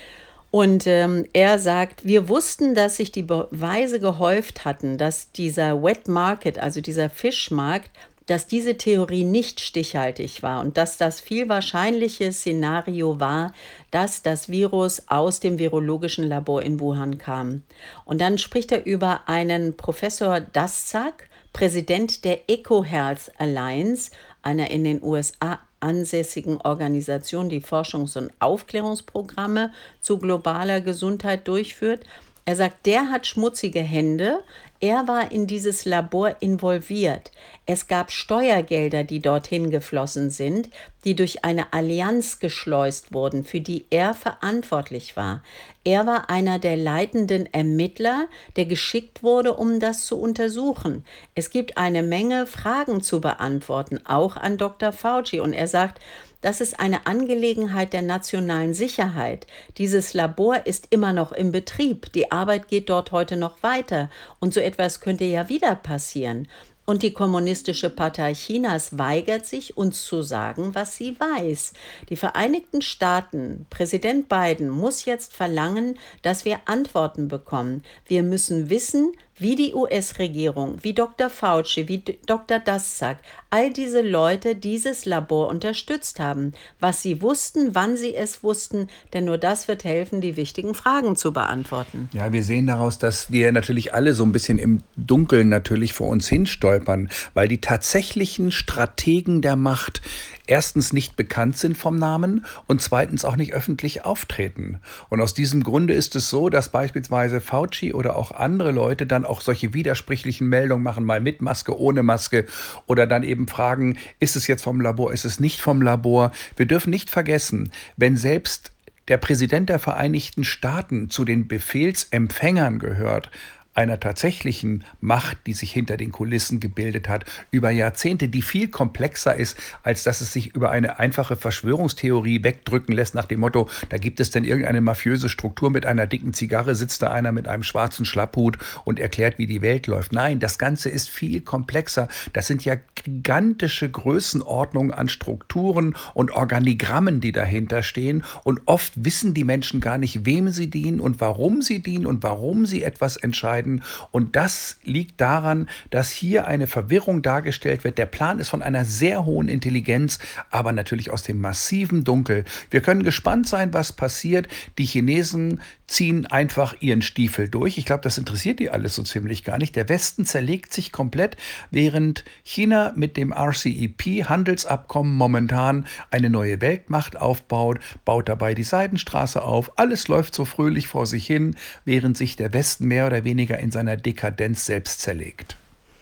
Und ähm, er sagt, wir wussten, dass sich die Beweise gehäuft hatten, dass dieser Wet Market, also dieser Fischmarkt, dass diese Theorie nicht stichhaltig war und dass das viel wahrscheinliche Szenario war, dass das Virus aus dem virologischen Labor in Wuhan kam. Und dann spricht er über einen Professor Daszak, Präsident der EcoHealth Alliance, einer in den U S A ansässigen Organisation, die Forschungs- und Aufklärungsprogramme zu globaler Gesundheit durchführt. Er sagt, der hat schmutzige Hände. Er war in dieses Labor involviert. Es gab Steuergelder, die dorthin geflossen sind, die durch eine Allianz geschleust wurden, für die er verantwortlich war. Er war einer der leitenden Ermittler, der geschickt wurde, um das zu untersuchen. Es gibt eine Menge Fragen zu beantworten, auch an Doktor Fauci. Und er sagt, das ist eine Angelegenheit der nationalen Sicherheit. Dieses Labor ist immer noch im Betrieb. Die Arbeit geht dort heute noch weiter. Und so etwas könnte ja wieder passieren. Und die Kommunistische Partei Chinas weigert sich, uns zu sagen, was sie weiß. Die Vereinigten Staaten, Präsident Biden muss jetzt verlangen, dass wir Antworten bekommen. Wir müssen wissen, wie die U S-Regierung, wie Doktor Fauci, wie Doktor Daszak, all diese Leute dieses Labor unterstützt haben, was sie wussten, wann sie es wussten, denn nur das wird helfen, die wichtigen Fragen zu beantworten. Ja, wir sehen daraus, dass wir natürlich alle so ein bisschen im Dunkeln natürlich vor uns hinstolpern, weil die tatsächlichen Strategen der Macht erstens nicht bekannt sind vom Namen und zweitens auch nicht öffentlich auftreten. Und aus diesem Grunde ist es so, dass beispielsweise Fauci oder auch andere Leute dann auch solche widersprüchlichen Meldungen machen, mal mit Maske, ohne Maske oder dann eben fragen, ist es jetzt vom Labor, ist es nicht vom Labor? Wir dürfen nicht vergessen, wenn selbst der Präsident der Vereinigten Staaten zu den Befehlsempfängern gehört, einer tatsächlichen Macht, die sich hinter den Kulissen gebildet hat, über Jahrzehnte, die viel komplexer ist, als dass es sich über eine einfache Verschwörungstheorie wegdrücken lässt nach dem Motto, da gibt es denn irgendeine mafiöse Struktur mit einer dicken Zigarre, sitzt da einer mit einem schwarzen Schlapphut und erklärt, wie die Welt läuft. Nein, das Ganze ist viel komplexer. Das sind ja gigantische Größenordnungen an Strukturen und Organigrammen, die dahinter stehen. Und oft wissen die Menschen gar nicht, wem sie dienen und warum sie dienen und warum sie etwas entscheiden. Und das liegt daran, dass hier eine Verwirrung dargestellt wird. Der Plan ist von einer sehr hohen Intelligenz, aber natürlich aus dem massiven Dunkel. Wir können gespannt sein, was passiert. Die Chinesen ziehen einfach ihren Stiefel durch. Ich glaube, das interessiert die alles so ziemlich gar nicht. Der Westen zerlegt sich komplett, während China mit dem R C E P-Handelsabkommen momentan eine neue Weltmacht aufbaut, baut dabei die Seidenstraße auf. Alles läuft so fröhlich vor sich hin, während sich der Westen mehr oder weniger in seiner Dekadenz selbst zerlegt.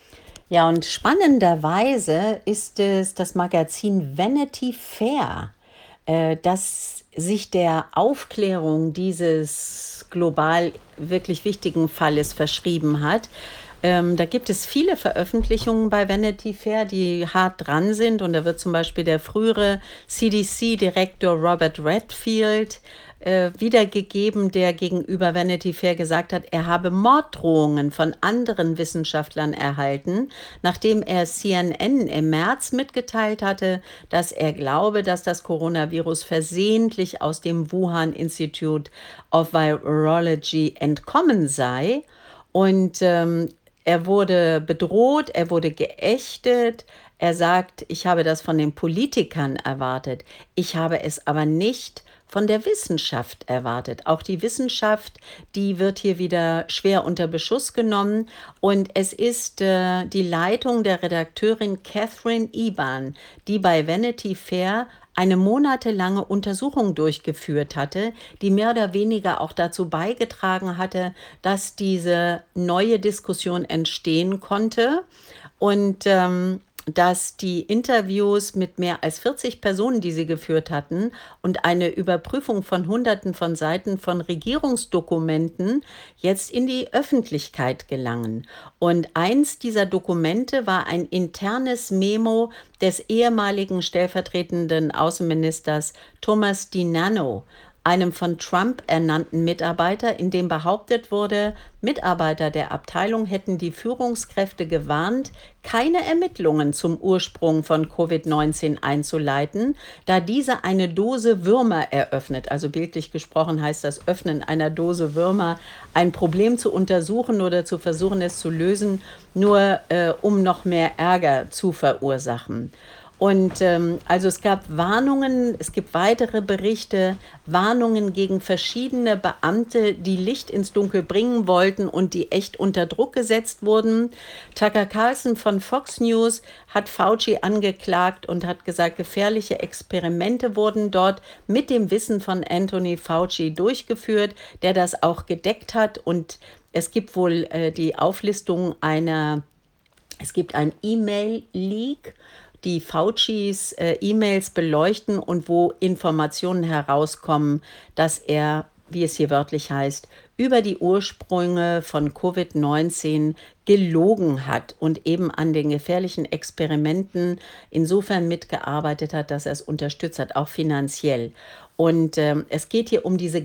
Ja, und spannenderweise ist es das Magazin Vanity Fair, äh, das sich der Aufklärung dieses global wirklich wichtigen Falles verschrieben hat. Ähm, da gibt es viele Veröffentlichungen bei Vanity Fair, die hart dran sind. Und da wird zum Beispiel der frühere C D C-Direktor Robert Redfield äh, wiedergegeben, der gegenüber Vanity Fair gesagt hat, er habe Morddrohungen von anderen Wissenschaftlern erhalten, nachdem er C N N im März mitgeteilt hatte, dass er glaube, dass das Coronavirus versehentlich aus dem Wuhan Institute of Virology entkommen sei. Und ähm, er wurde bedroht, er wurde geächtet. Er sagt, ich habe das von den Politikern erwartet. Ich habe es aber nicht von der Wissenschaft erwartet. Auch die Wissenschaft, die wird hier wieder schwer unter Beschuss genommen. Und es ist äh, die Leitung der Redakteurin Catherine Eban, die bei Vanity Fair eine monatelange Untersuchung durchgeführt hatte, die mehr oder weniger auch dazu beigetragen hatte, dass diese neue Diskussion entstehen konnte. Und ähm, dass die Interviews mit mehr als vierzig Personen, die sie geführt hatten, und eine Überprüfung von Hunderten von Seiten von Regierungsdokumenten jetzt in die Öffentlichkeit gelangen. Und eins dieser Dokumente war ein internes Memo des ehemaligen stellvertretenden Außenministers Thomas DiNanno, einem von Trump ernannten Mitarbeiter, in dem behauptet wurde, Mitarbeiter der Abteilung hätten die Führungskräfte gewarnt, keine Ermittlungen zum Ursprung von Covid neunzehn einzuleiten, da diese eine Dose Würmer eröffnet. Also bildlich gesprochen heißt das Öffnen einer Dose Würmer, ein Problem zu untersuchen oder zu versuchen, es zu lösen, nur äh, um noch mehr Ärger zu verursachen. Und ähm, also es gab Warnungen, es gibt weitere Berichte, Warnungen gegen verschiedene Beamte, die Licht ins Dunkel bringen wollten und die echt unter Druck gesetzt wurden. Tucker Carlson von Fox News hat Fauci angeklagt und hat gesagt, gefährliche Experimente wurden dort mit dem Wissen von Anthony Fauci durchgeführt, der das auch gedeckt hat. Und es gibt wohl äh, die Auflistung einer, es gibt ein E-Mail-Leak, die Faucis äh, E-Mails beleuchten und wo Informationen herauskommen, dass er, wie es hier wörtlich heißt, über die Ursprünge von Covid neunzehn gelogen hat und eben an den gefährlichen Experimenten insofern mitgearbeitet hat, dass er es unterstützt hat, auch finanziell. Und ähm, es geht hier um diese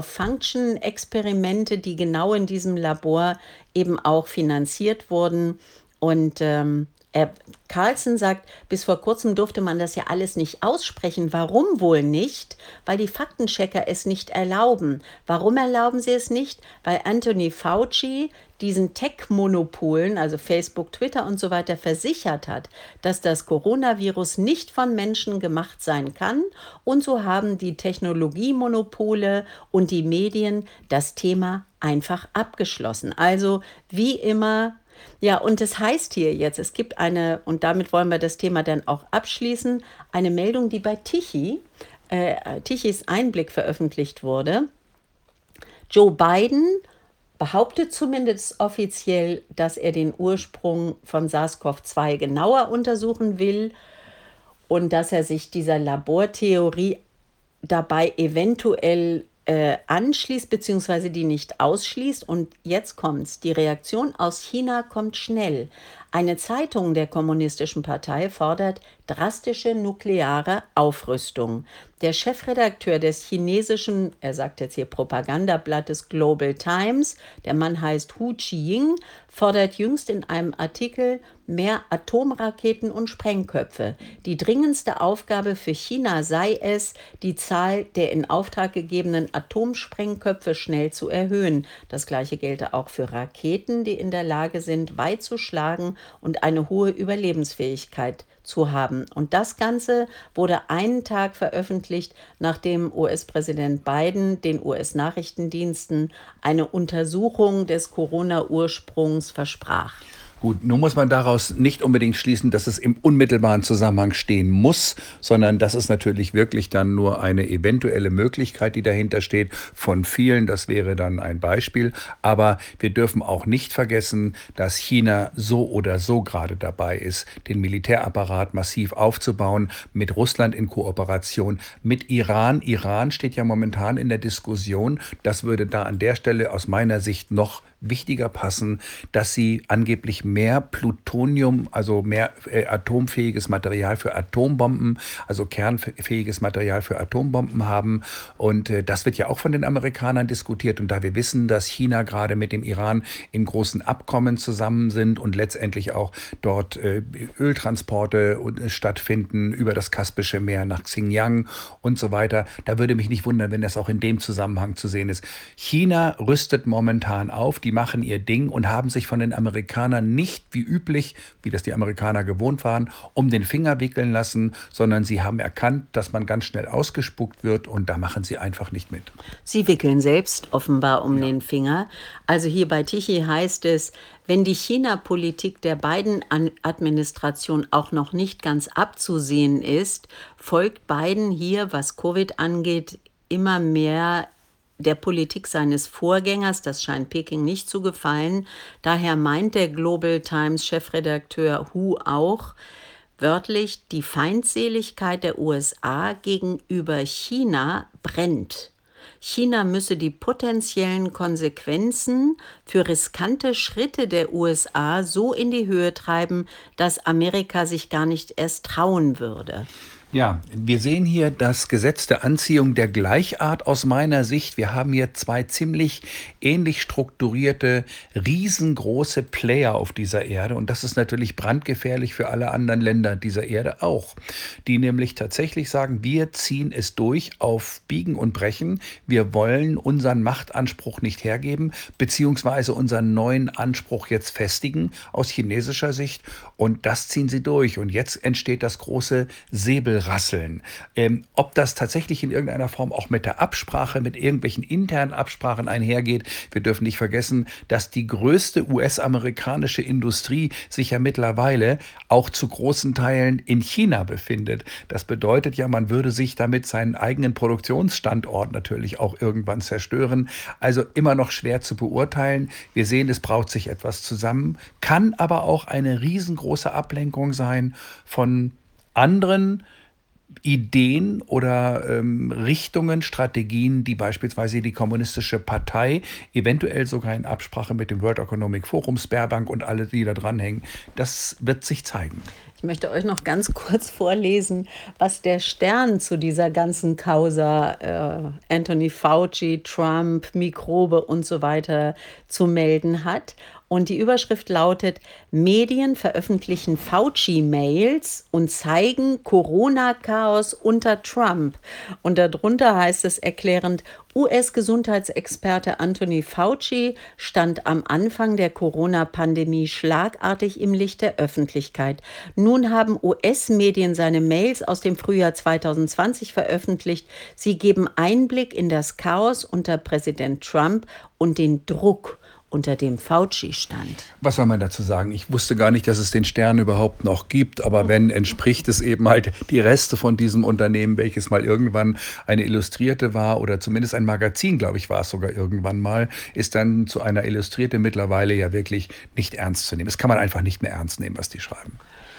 Gain-of-Function-Experimente, die genau in diesem Labor eben auch finanziert wurden. Und ähm, er, Carlson sagt, bis vor kurzem durfte man das ja alles nicht aussprechen. Warum wohl nicht? Weil die Faktenchecker es nicht erlauben. Warum erlauben sie es nicht? Weil Anthony Fauci diesen Tech-Monopolen, also Facebook, Twitter und so weiter, versichert hat, dass das Coronavirus nicht von Menschen gemacht sein kann. Und so haben die Technologiemonopole und die Medien das Thema einfach abgeschlossen. Also wie immer. Ja, und es heißt hier jetzt, es gibt eine, und damit wollen wir das Thema dann auch abschließen, eine Meldung, die bei Tichy, äh, Tichys Einblick veröffentlicht wurde. Joe Biden behauptet zumindest offiziell, dass er den Ursprung von SARS-CoV zwei genauer untersuchen will und dass er sich dieser Labortheorie dabei eventuell äh, anschließt beziehungsweise die nicht ausschließt. Und jetzt kommt's. Die Reaktion aus China kommt schnell. Eine Zeitung der Kommunistischen Partei fordert drastische nukleare Aufrüstung. Der Chefredakteur des chinesischen, er sagt jetzt hier Propagandablattes Global Times, der Mann heißt Hu Qiying, fordert jüngst in einem Artikel mehr Atomraketen und Sprengköpfe. Die dringendste Aufgabe für China sei es, die Zahl der in Auftrag gegebenen Atomsprengköpfe schnell zu erhöhen. Das gleiche gelte auch für Raketen, die in der Lage sind, weit zu schlagen und eine hohe Überlebensfähigkeit zu haben. Und das Ganze wurde einen Tag veröffentlicht, nachdem U S-Präsident Biden den U S-Nachrichtendiensten eine Untersuchung des Corona-Ursprungs versprach. Gut, nun muss man daraus nicht unbedingt schließen, dass es im unmittelbaren Zusammenhang stehen muss, sondern das ist natürlich wirklich dann nur eine eventuelle Möglichkeit, die dahinter steht, von vielen. Das wäre dann ein Beispiel. Aber wir dürfen auch nicht vergessen, dass China so oder so gerade dabei ist, den Militärapparat massiv aufzubauen, mit Russland in Kooperation, mit Iran. Iran steht ja momentan in der Diskussion. Das würde da an der Stelle aus meiner Sicht noch wichtiger passen, dass sie angeblich mehr Plutonium, also mehr äh, atomfähiges Material für Atombomben, also kernfähiges Material für Atombomben haben. Und äh, das wird ja auch von den Amerikanern diskutiert. Und da wir wissen, dass China gerade mit dem Iran in großen Abkommen zusammen sind und letztendlich auch dort äh, Öltransporte äh, stattfinden über das Kaspische Meer nach Xinjiang und so weiter, da würde mich nicht wundern, wenn das auch in dem Zusammenhang zu sehen ist. China rüstet momentan auf, die machen ihr Ding und haben sich von den Amerikanern nicht wie üblich, wie das die Amerikaner gewohnt waren, um den Finger wickeln lassen, sondern sie haben erkannt, dass man ganz schnell ausgespuckt wird und da machen sie einfach nicht mit. Sie wickeln selbst offenbar um ja. den Finger. Also hier bei Tichy heißt es, wenn die China-Politik der Biden-Administration auch noch nicht ganz abzusehen ist, folgt Biden hier, was Covid angeht, immer mehr der Politik seines Vorgängers. Das scheint Peking nicht zu gefallen. Daher meint der Global Times Chefredakteur Hu auch wörtlich, die Feindseligkeit der U S A gegenüber China brennt. China müsse die potenziellen Konsequenzen für riskante Schritte der U S A so in die Höhe treiben, dass Amerika sich gar nicht erst trauen würde. Ja, wir sehen hier das Gesetz der Anziehung der Gleichart aus meiner Sicht. Wir haben hier zwei ziemlich ähnlich strukturierte, riesengroße Player auf dieser Erde. Und das ist natürlich brandgefährlich für alle anderen Länder dieser Erde auch. Die nämlich tatsächlich sagen, wir ziehen es durch auf Biegen und Brechen. Wir wollen unseren Machtanspruch nicht hergeben, beziehungsweise unseren neuen Anspruch jetzt festigen aus chinesischer Sicht. Und das ziehen sie durch. Und jetzt entsteht das große Säbel rasseln. Ähm, ob das tatsächlich in irgendeiner Form auch mit der Absprache, mit irgendwelchen internen Absprachen einhergeht. Wir dürfen nicht vergessen, dass die größte U S-amerikanische Industrie sich ja mittlerweile auch zu großen Teilen in China befindet. Das bedeutet ja, man würde sich damit seinen eigenen Produktionsstandort natürlich auch irgendwann zerstören. Also immer noch schwer zu beurteilen. Wir sehen, es braut sich etwas zusammen, kann aber auch eine riesengroße Ablenkung sein von anderen Ideen oder ähm, Richtungen, Strategien, die beispielsweise die Kommunistische Partei, eventuell sogar in Absprache mit dem World Economic Forum, Sberbank und alle, die da dranhängen, das wird sich zeigen. Ich möchte euch noch ganz kurz vorlesen, was der Stern zu dieser ganzen Causa äh, Anthony Fauci, Trump, Mikrobe und so weiter zu melden hat. Und die Überschrift lautet, Medien veröffentlichen Fauci-Mails und zeigen Corona-Chaos unter Trump. Und darunter heißt es erklärend, U S-Gesundheitsexperte Anthony Fauci stand am Anfang der Corona-Pandemie schlagartig im Licht der Öffentlichkeit. Nun haben U S-Medien seine Mails aus dem Frühjahr zwanzig zwanzig veröffentlicht. Sie geben Einblick in das Chaos unter Präsident Trump und den Druck, unter dem Fauci stand. Was soll man dazu sagen? Ich wusste gar nicht, dass es den Stern überhaupt noch gibt, aber wenn, entspricht es eben halt die Reste von diesem Unternehmen, welches mal irgendwann eine Illustrierte war oder zumindest ein Magazin, glaube ich, war es sogar irgendwann mal, ist dann zu einer Illustrierte mittlerweile ja wirklich nicht ernst zu nehmen. Das kann man einfach nicht mehr ernst nehmen, was die schreiben.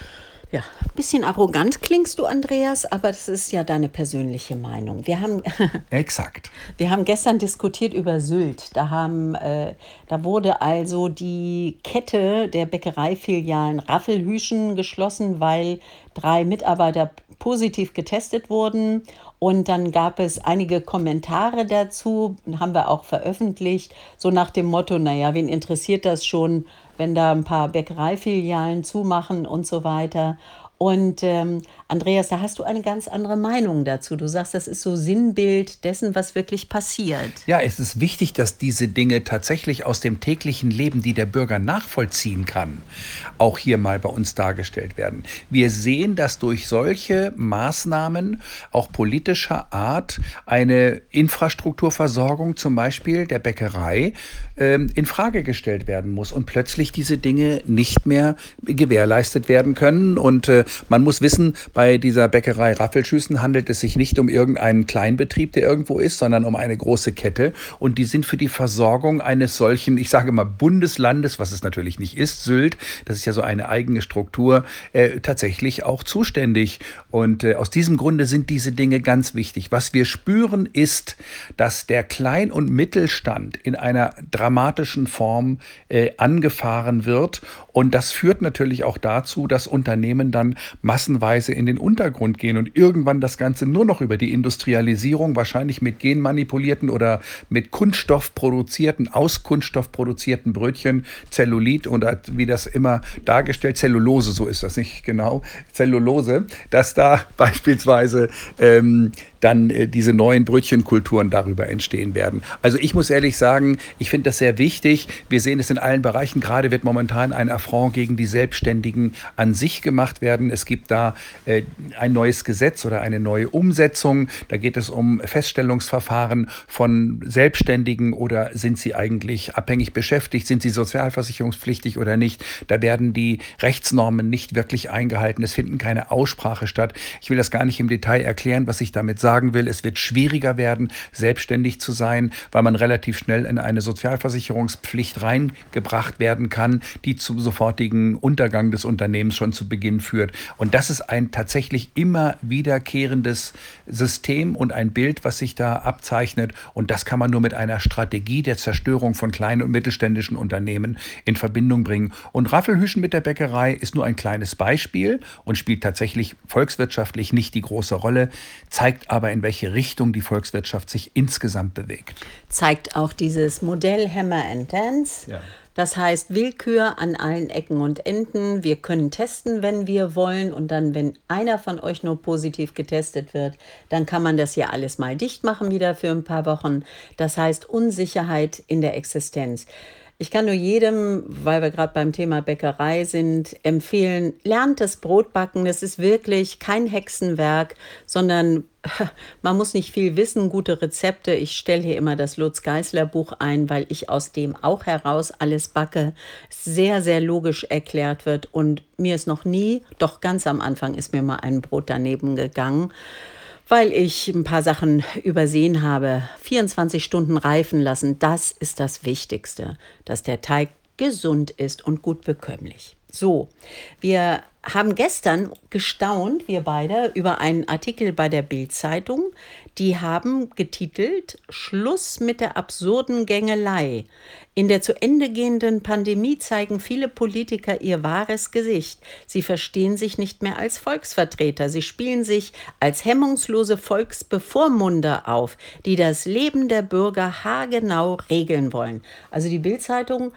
Ja, ein bisschen arrogant klingst du, Andreas, aber das ist ja deine persönliche Meinung. Wir haben Exakt. Wir haben gestern diskutiert über Sylt. Da haben, äh, da wurde also die Kette der Bäckereifilialen Raffelhüschen geschlossen, weil drei Mitarbeiter positiv getestet wurden. Und dann gab es einige Kommentare dazu, haben wir auch veröffentlicht, so nach dem Motto, naja, wen interessiert das schon, wenn da ein paar Bäckereifilialen zumachen und so weiter. Und ähm, Andreas, da hast du eine ganz andere Meinung dazu. Du sagst, das ist so Sinnbild dessen, was wirklich passiert. Ja, es ist wichtig, dass diese Dinge tatsächlich aus dem täglichen Leben, die der Bürger nachvollziehen kann, auch hier mal bei uns dargestellt werden. Wir sehen, dass durch solche Maßnahmen auch politischer Art eine Infrastrukturversorgung, zum Beispiel der Bäckerei, ähm, in Frage gestellt werden muss und plötzlich diese Dinge nicht mehr gewährleistet werden können. Und äh, man muss wissen, bei dieser Bäckerei Raffelschüssen handelt es sich nicht um irgendeinen Kleinbetrieb, der irgendwo ist, sondern um eine große Kette. Und die sind für die Versorgung eines solchen, ich sage mal, Bundeslandes, was es natürlich nicht ist, Sylt, das ist ja so eine eigene Struktur, äh, tatsächlich auch zuständig. Und äh, aus diesem Grunde sind diese Dinge ganz wichtig. Was wir spüren, ist, dass der Klein- und Mittelstand in einer dramatischen Form äh, angefahren wird. Und das führt natürlich auch dazu, dass Unternehmen dann massenweise in den Untergrund gehen und irgendwann das Ganze nur noch über die Industrialisierung, wahrscheinlich mit genmanipulierten oder mit Kunststoff produzierten, aus Kunststoff produzierten Brötchen, Zellulit oder wie das immer dargestellt, Zellulose, so ist das nicht genau, Zellulose, dass da beispielsweise ähm, dann äh, diese neuen Brötchenkulturen darüber entstehen werden. Also ich muss ehrlich sagen, ich finde das sehr wichtig. Wir sehen es in allen Bereichen. Gerade wird momentan ein Affront gegen die Selbstständigen an sich gemacht werden. Es gibt da äh, ein neues Gesetz oder eine neue Umsetzung. Da geht es um Feststellungsverfahren von Selbstständigen oder sind sie eigentlich abhängig beschäftigt? Sind sie sozialversicherungspflichtig oder nicht? Da werden die Rechtsnormen nicht wirklich eingehalten. Es finden keine Aussprache statt. Ich will das gar nicht im Detail erklären, was ich damit sage. Sagen will, es wird schwieriger werden, selbstständig zu sein, weil man relativ schnell in eine Sozialversicherungspflicht reingebracht werden kann, die zum sofortigen Untergang des Unternehmens schon zu Beginn führt. Und das ist ein tatsächlich immer wiederkehrendes System und ein Bild, was sich da abzeichnet. Und das kann man nur mit einer Strategie der Zerstörung von kleinen und mittelständischen Unternehmen in Verbindung bringen. Und Raffelhüschen mit der Bäckerei ist nur ein kleines Beispiel und spielt tatsächlich volkswirtschaftlich nicht die große Rolle, zeigt aber, in welche Richtung die Volkswirtschaft sich insgesamt bewegt. Zeigt auch dieses Modell Hammer and Dance. Ja. Das heißt Willkür an allen Ecken und Enden. Wir können testen, wenn wir wollen. Und dann, wenn einer von euch nur positiv getestet wird, dann kann man das ja alles mal dicht machen wieder für ein paar Wochen. Das heißt Unsicherheit in der Existenz. Ich kann nur jedem, weil wir gerade beim Thema Bäckerei sind, empfehlen, lernt das Brotbacken. Das ist wirklich kein Hexenwerk, sondern man muss nicht viel wissen, gute Rezepte. Ich stelle hier immer das Lutz-Geisler-Buch ein, weil ich aus dem auch heraus alles backe. Sehr, sehr logisch erklärt wird. Und mir ist noch nie, doch ganz am Anfang ist mir mal ein Brot daneben gegangen, weil ich ein paar Sachen übersehen habe. vierundzwanzig Stunden reifen lassen, das ist das Wichtigste, dass der Teig gesund ist und gut bekömmlich. So, wir haben gestern gestaunt, wir beide, über einen Artikel bei der Bild-Zeitung. Die haben getitelt „Schluss mit der absurden Gängelei. In der zu Ende gehenden Pandemie zeigen viele Politiker ihr wahres Gesicht. Sie verstehen sich nicht mehr als Volksvertreter. Sie spielen sich als hemmungslose Volksbevormunder auf, die das Leben der Bürger haargenau regeln wollen." Also die Bild-Zeitung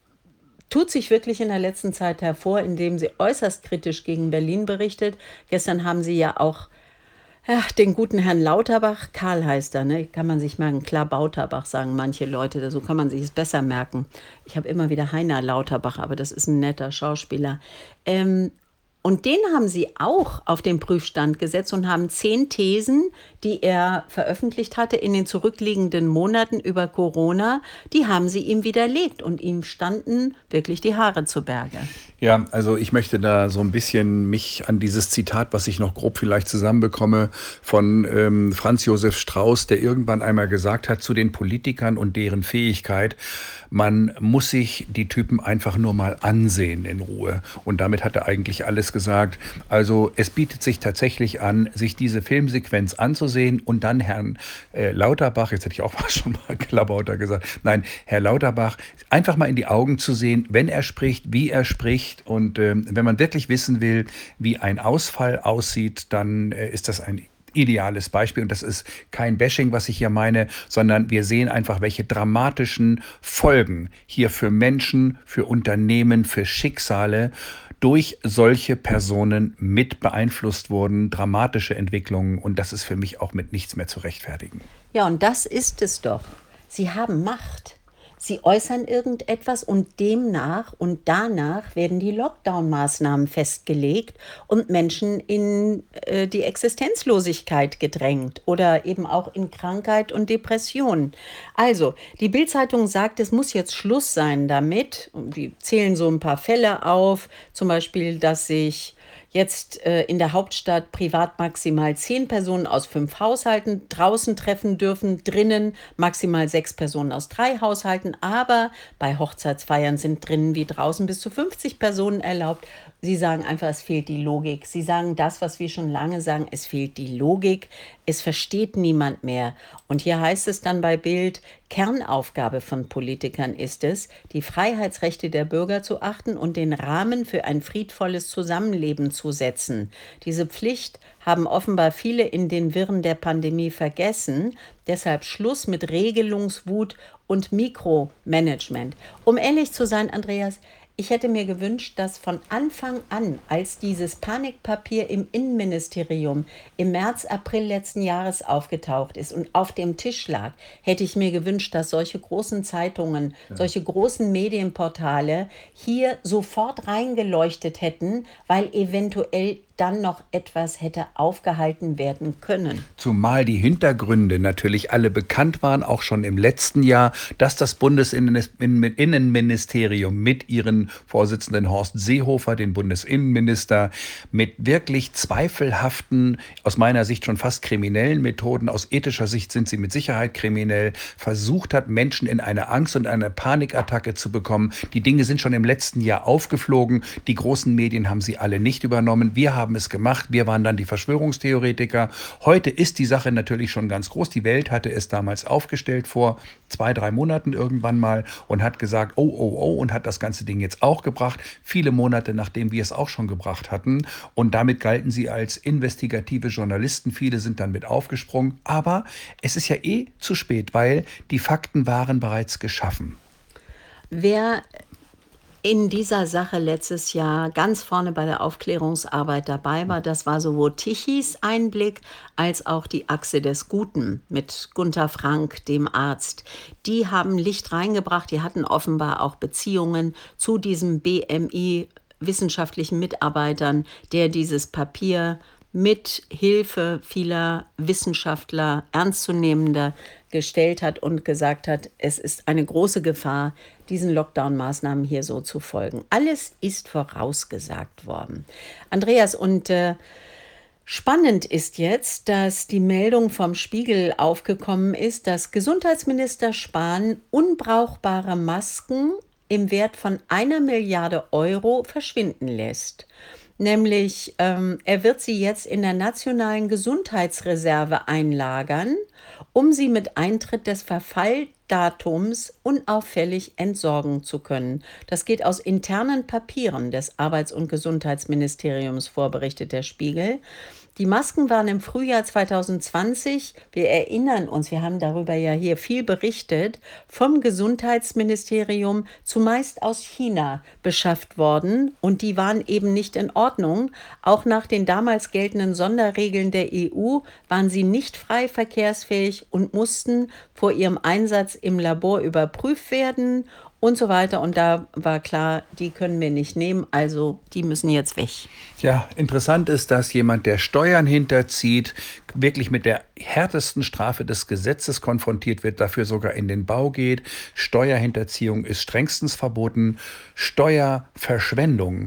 tut sich wirklich in der letzten Zeit hervor, indem sie äußerst kritisch gegen Berlin berichtet. Gestern haben sie ja auch ja, den guten Herrn Lauterbach, Karl heißt er, ne? Kann man sich merken, klar Bauterbach sagen manche Leute, so kann man sich es besser merken. Ich habe immer wieder Heiner Lauterbach, aber das ist ein netter Schauspieler. Ähm, und den haben sie auch auf den Prüfstand gesetzt und haben zehn Thesen, die er veröffentlicht hatte in den zurückliegenden Monaten über Corona, die haben sie ihm widerlegt und ihm standen wirklich die Haare zu Berge. Ja, also ich möchte da so ein bisschen mich an dieses Zitat, was ich noch grob vielleicht zusammenbekomme, von ähm, Franz Josef Strauß, der irgendwann einmal gesagt hat zu den Politikern und deren Fähigkeit, man muss sich die Typen einfach nur mal ansehen in Ruhe. Und damit hat er eigentlich alles gesagt. Also es bietet sich tatsächlich an, sich diese Filmsequenz anzusehen und dann Herrn äh, Lauterbach, jetzt hätte ich auch mal schon mal Klabauter gesagt, nein, Herr Lauterbach, einfach mal in die Augen zu sehen, wenn er spricht, wie er spricht. Und ähm, wenn man wirklich wissen will, wie ein Ausfall aussieht, dann äh, ist das ein ideales Beispiel. Und das ist kein Bashing, was ich hier meine, sondern wir sehen einfach, welche dramatischen Folgen hier für Menschen, für Unternehmen, für Schicksale durch solche Personen mit beeinflusst wurden. Dramatische Entwicklungen. Und das ist für mich auch mit nichts mehr zu rechtfertigen. Ja, und das ist es doch. Sie haben Macht. Sie äußern irgendetwas und demnach und danach werden die Lockdown-Maßnahmen festgelegt und Menschen in äh, die Existenzlosigkeit gedrängt oder eben auch in Krankheit und Depression. Also, die Bild-Zeitung sagt, es muss jetzt Schluss sein damit. Und die zählen so ein paar Fälle auf, zum Beispiel, dass sich jetzt äh, in der Hauptstadt privat maximal zehn Personen aus fünf Haushalten draußen treffen dürfen, drinnen maximal sechs Personen aus drei Haushalten, aber bei Hochzeitsfeiern sind drinnen wie draußen bis zu fünfzig Personen erlaubt. Sie sagen einfach, es fehlt die Logik. Sie sagen das, was wir schon lange sagen, es fehlt die Logik. Es versteht niemand mehr. Und hier heißt es dann bei Bild, Kernaufgabe von Politikern ist es, die Freiheitsrechte der Bürger zu achten und den Rahmen für ein friedvolles Zusammenleben zu setzen. Diese Pflicht haben offenbar viele in den Wirren der Pandemie vergessen. Deshalb Schluss mit Regelungswut und Mikromanagement. Um ehrlich zu sein, Andreas, ich hätte mir gewünscht, dass von Anfang an, als dieses Panikpapier im Innenministerium im März, April letzten Jahres aufgetaucht ist und auf dem Tisch lag, hätte ich mir gewünscht, dass solche großen Zeitungen, ja. solche großen Medienportale hier sofort reingeleuchtet hätten, weil eventuell dann noch etwas hätte aufgehalten werden können. Zumal die Hintergründe natürlich alle bekannt waren, auch schon im letzten Jahr, dass das Bundesinnenministerium mit ihren Vorsitzenden Horst Seehofer, den Bundesinnenminister, mit wirklich zweifelhaften, aus meiner Sicht schon fast kriminellen Methoden, aus ethischer Sicht sind sie mit Sicherheit kriminell, versucht hat, Menschen in eine Angst- und eine Panikattacke zu bekommen. Die Dinge sind schon im letzten Jahr aufgeflogen. Die großen Medien haben sie alle nicht übernommen. Wir haben haben es gemacht. Wir waren dann die Verschwörungstheoretiker. Heute ist die Sache natürlich schon ganz groß. Die Welt hatte es damals aufgestellt vor zwei, drei Monaten irgendwann mal und hat gesagt, oh, oh, oh, und hat das ganze Ding jetzt auch gebracht. Viele Monate, nachdem wir es auch schon gebracht hatten. Und damit galten sie als investigative Journalisten. Viele sind dann mit aufgesprungen. Aber es ist ja eh zu spät, weil die Fakten waren bereits geschaffen. Wer in dieser Sache letztes Jahr ganz vorne bei der Aufklärungsarbeit dabei war, das war sowohl Tichys Einblick als auch die Achse des Guten mit Gunther Frank, dem Arzt. Die haben Licht reingebracht, die hatten offenbar auch Beziehungen zu diesem B M I-wissenschaftlichen Mitarbeitern, der dieses Papier mit Hilfe vieler Wissenschaftler, ernstzunehmender, gestellt hat und gesagt hat, es ist eine große Gefahr, diesen Lockdown-Maßnahmen hier so zu folgen. Alles ist vorausgesagt worden. Andreas, und äh, spannend ist jetzt, dass die Meldung vom Spiegel aufgekommen ist, dass Gesundheitsminister Spahn unbrauchbare Masken im Wert von einer Milliarde Euro verschwinden lässt. Nämlich, ähm, er wird sie jetzt in der nationalen Gesundheitsreserve einlagern, um sie mit Eintritt des Verfalldatums unauffällig entsorgen zu können. Das geht aus internen Papieren des Arbeits- und Gesundheitsministeriums vor, berichtet der Spiegel. Die Masken waren im Frühjahr zwanzig zwanzig, wir erinnern uns, wir haben darüber ja hier viel berichtet, vom Gesundheitsministerium zumeist aus China beschafft worden und die waren eben nicht in Ordnung. Auch nach den damals geltenden Sonderregeln der E U waren sie nicht frei verkehrsfähig und mussten vor ihrem Einsatz im Labor überprüft werden und so weiter. Und da war klar, die können wir nicht nehmen, also die müssen jetzt weg. Ja, interessant ist, dass jemand, der Steuern hinterzieht, wirklich mit der härtesten Strafe des Gesetzes konfrontiert wird, dafür sogar in den Bau geht. Steuerhinterziehung ist strengstens verboten. Steuerverschwendung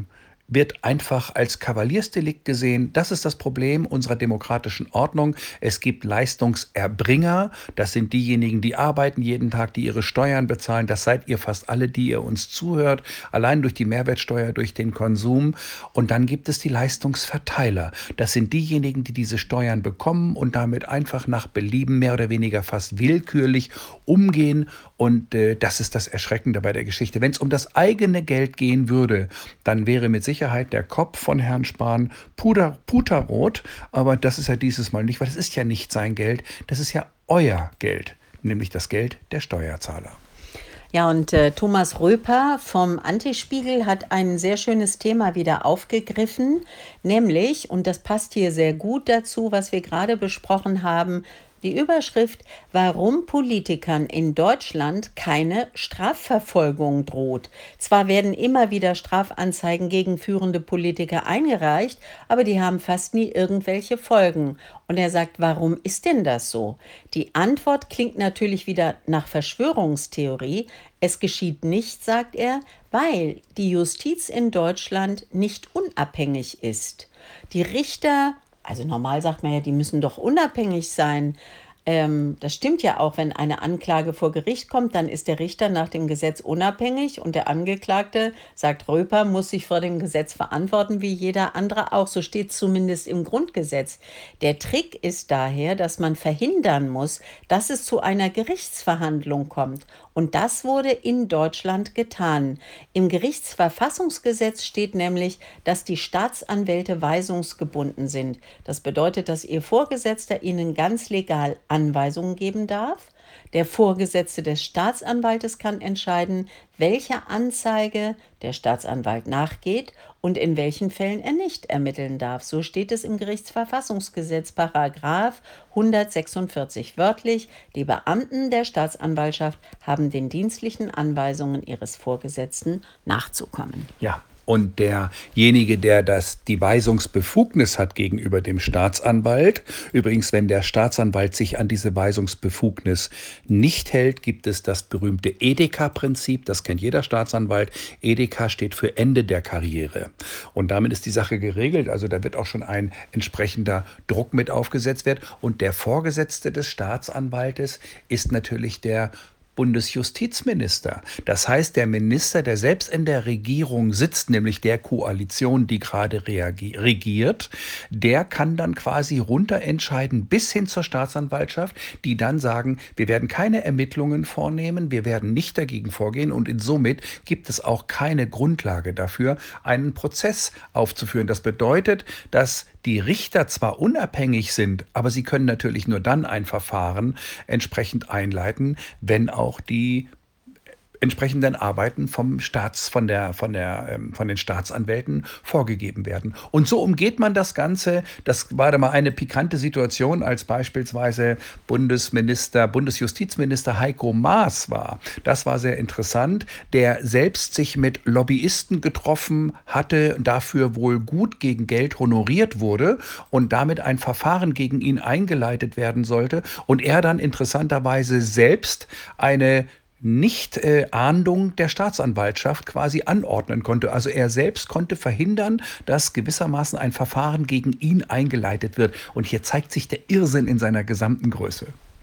wird einfach als Kavaliersdelikt gesehen. Das ist das Problem unserer demokratischen Ordnung. Es gibt Leistungserbringer. Das sind diejenigen, die arbeiten jeden Tag, die ihre Steuern bezahlen. Das seid ihr fast alle, die ihr uns zuhört. Allein durch die Mehrwertsteuer, durch den Konsum. Und dann gibt es die Leistungsverteiler. Das sind diejenigen, die diese Steuern bekommen und damit einfach nach Belieben mehr oder weniger fast willkürlich umgehen. Und äh, das ist das Erschreckende bei der Geschichte. Wenn es um das eigene Geld gehen würde, dann wäre mit Sicherheit der Kopf von Herrn Spahn puder, puterrot. Aber das ist ja dieses Mal nicht, weil es ist ja nicht sein Geld. Das ist ja euer Geld, nämlich das Geld der Steuerzahler. Ja, und äh, Thomas Röper vom Antispiegel hat ein sehr schönes Thema wieder aufgegriffen, nämlich, und das passt hier sehr gut dazu, was wir gerade besprochen haben, die Überschrift, warum Politikern in Deutschland keine Strafverfolgung droht. Zwar werden immer wieder Strafanzeigen gegen führende Politiker eingereicht, aber die haben fast nie irgendwelche Folgen. Und er sagt, warum ist denn das so? Die Antwort klingt natürlich wieder nach Verschwörungstheorie. Es geschieht nicht, sagt er, weil die Justiz in Deutschland nicht unabhängig ist. Die Richter, also normal sagt man ja, die müssen doch unabhängig sein. Ähm, das stimmt ja auch, wenn eine Anklage vor Gericht kommt, dann ist der Richter nach dem Gesetz unabhängig und der Angeklagte, sagt Röper, muss sich vor dem Gesetz verantworten, wie jeder andere auch. So steht es zumindest im Grundgesetz. Der Trick ist daher, dass man verhindern muss, dass es zu einer Gerichtsverhandlung kommt. Und das wurde in Deutschland getan. Im Gerichtsverfassungsgesetz steht nämlich, dass die Staatsanwälte weisungsgebunden sind. Das bedeutet, dass ihr Vorgesetzter ihnen ganz legal Anweisungen geben darf. Der Vorgesetzte des Staatsanwaltes kann entscheiden, welcher Anzeige der Staatsanwalt nachgeht und in welchen Fällen er nicht ermitteln darf. So steht es im Gerichtsverfassungsgesetz, Paragraph hundertsechsundvierzig wörtlich. Die Beamten der Staatsanwaltschaft haben den dienstlichen Anweisungen ihres Vorgesetzten nachzukommen. Ja. Und derjenige, der das, die Weisungsbefugnis hat gegenüber dem Staatsanwalt, übrigens, wenn der Staatsanwalt sich an diese Weisungsbefugnis nicht hält, gibt es das berühmte Edeka-Prinzip, das kennt jeder Staatsanwalt. Edeka steht für Ende der Karriere. Und damit ist die Sache geregelt, also da wird auch schon ein entsprechender Druck mit aufgesetzt werden. Und der Vorgesetzte des Staatsanwaltes ist natürlich der Bundesjustizminister. Das heißt, der Minister, der selbst in der Regierung sitzt, nämlich der Koalition, die gerade regiert, der kann dann quasi runterentscheiden bis hin zur Staatsanwaltschaft, die dann sagen, wir werden keine Ermittlungen vornehmen, wir werden nicht dagegen vorgehen und somit gibt es auch keine Grundlage dafür, einen Prozess aufzuführen. Das bedeutet, dass die Richter zwar unabhängig sind, aber sie können natürlich nur dann ein Verfahren entsprechend einleiten, wenn auch die entsprechenden Arbeiten vom Staats, von, der, von, der, ähm, von den Staatsanwälten vorgegeben werden. Und so umgeht man das Ganze. Das war da mal eine pikante Situation, als beispielsweise Bundesminister, Bundesjustizminister Heiko Maas war. Das war sehr interessant, der selbst sich mit Lobbyisten getroffen hatte, dafür wohl gut gegen Geld honoriert wurde und damit ein Verfahren gegen ihn eingeleitet werden sollte. Und er dann interessanterweise selbst eine Nicht-Ahndung der Staatsanwaltschaft quasi anordnen konnte. Also er selbst konnte verhindern, dass gewissermaßen ein Verfahren gegen ihn eingeleitet wird. Und hier zeigt sich der Irrsinn in seiner gesamten Größe.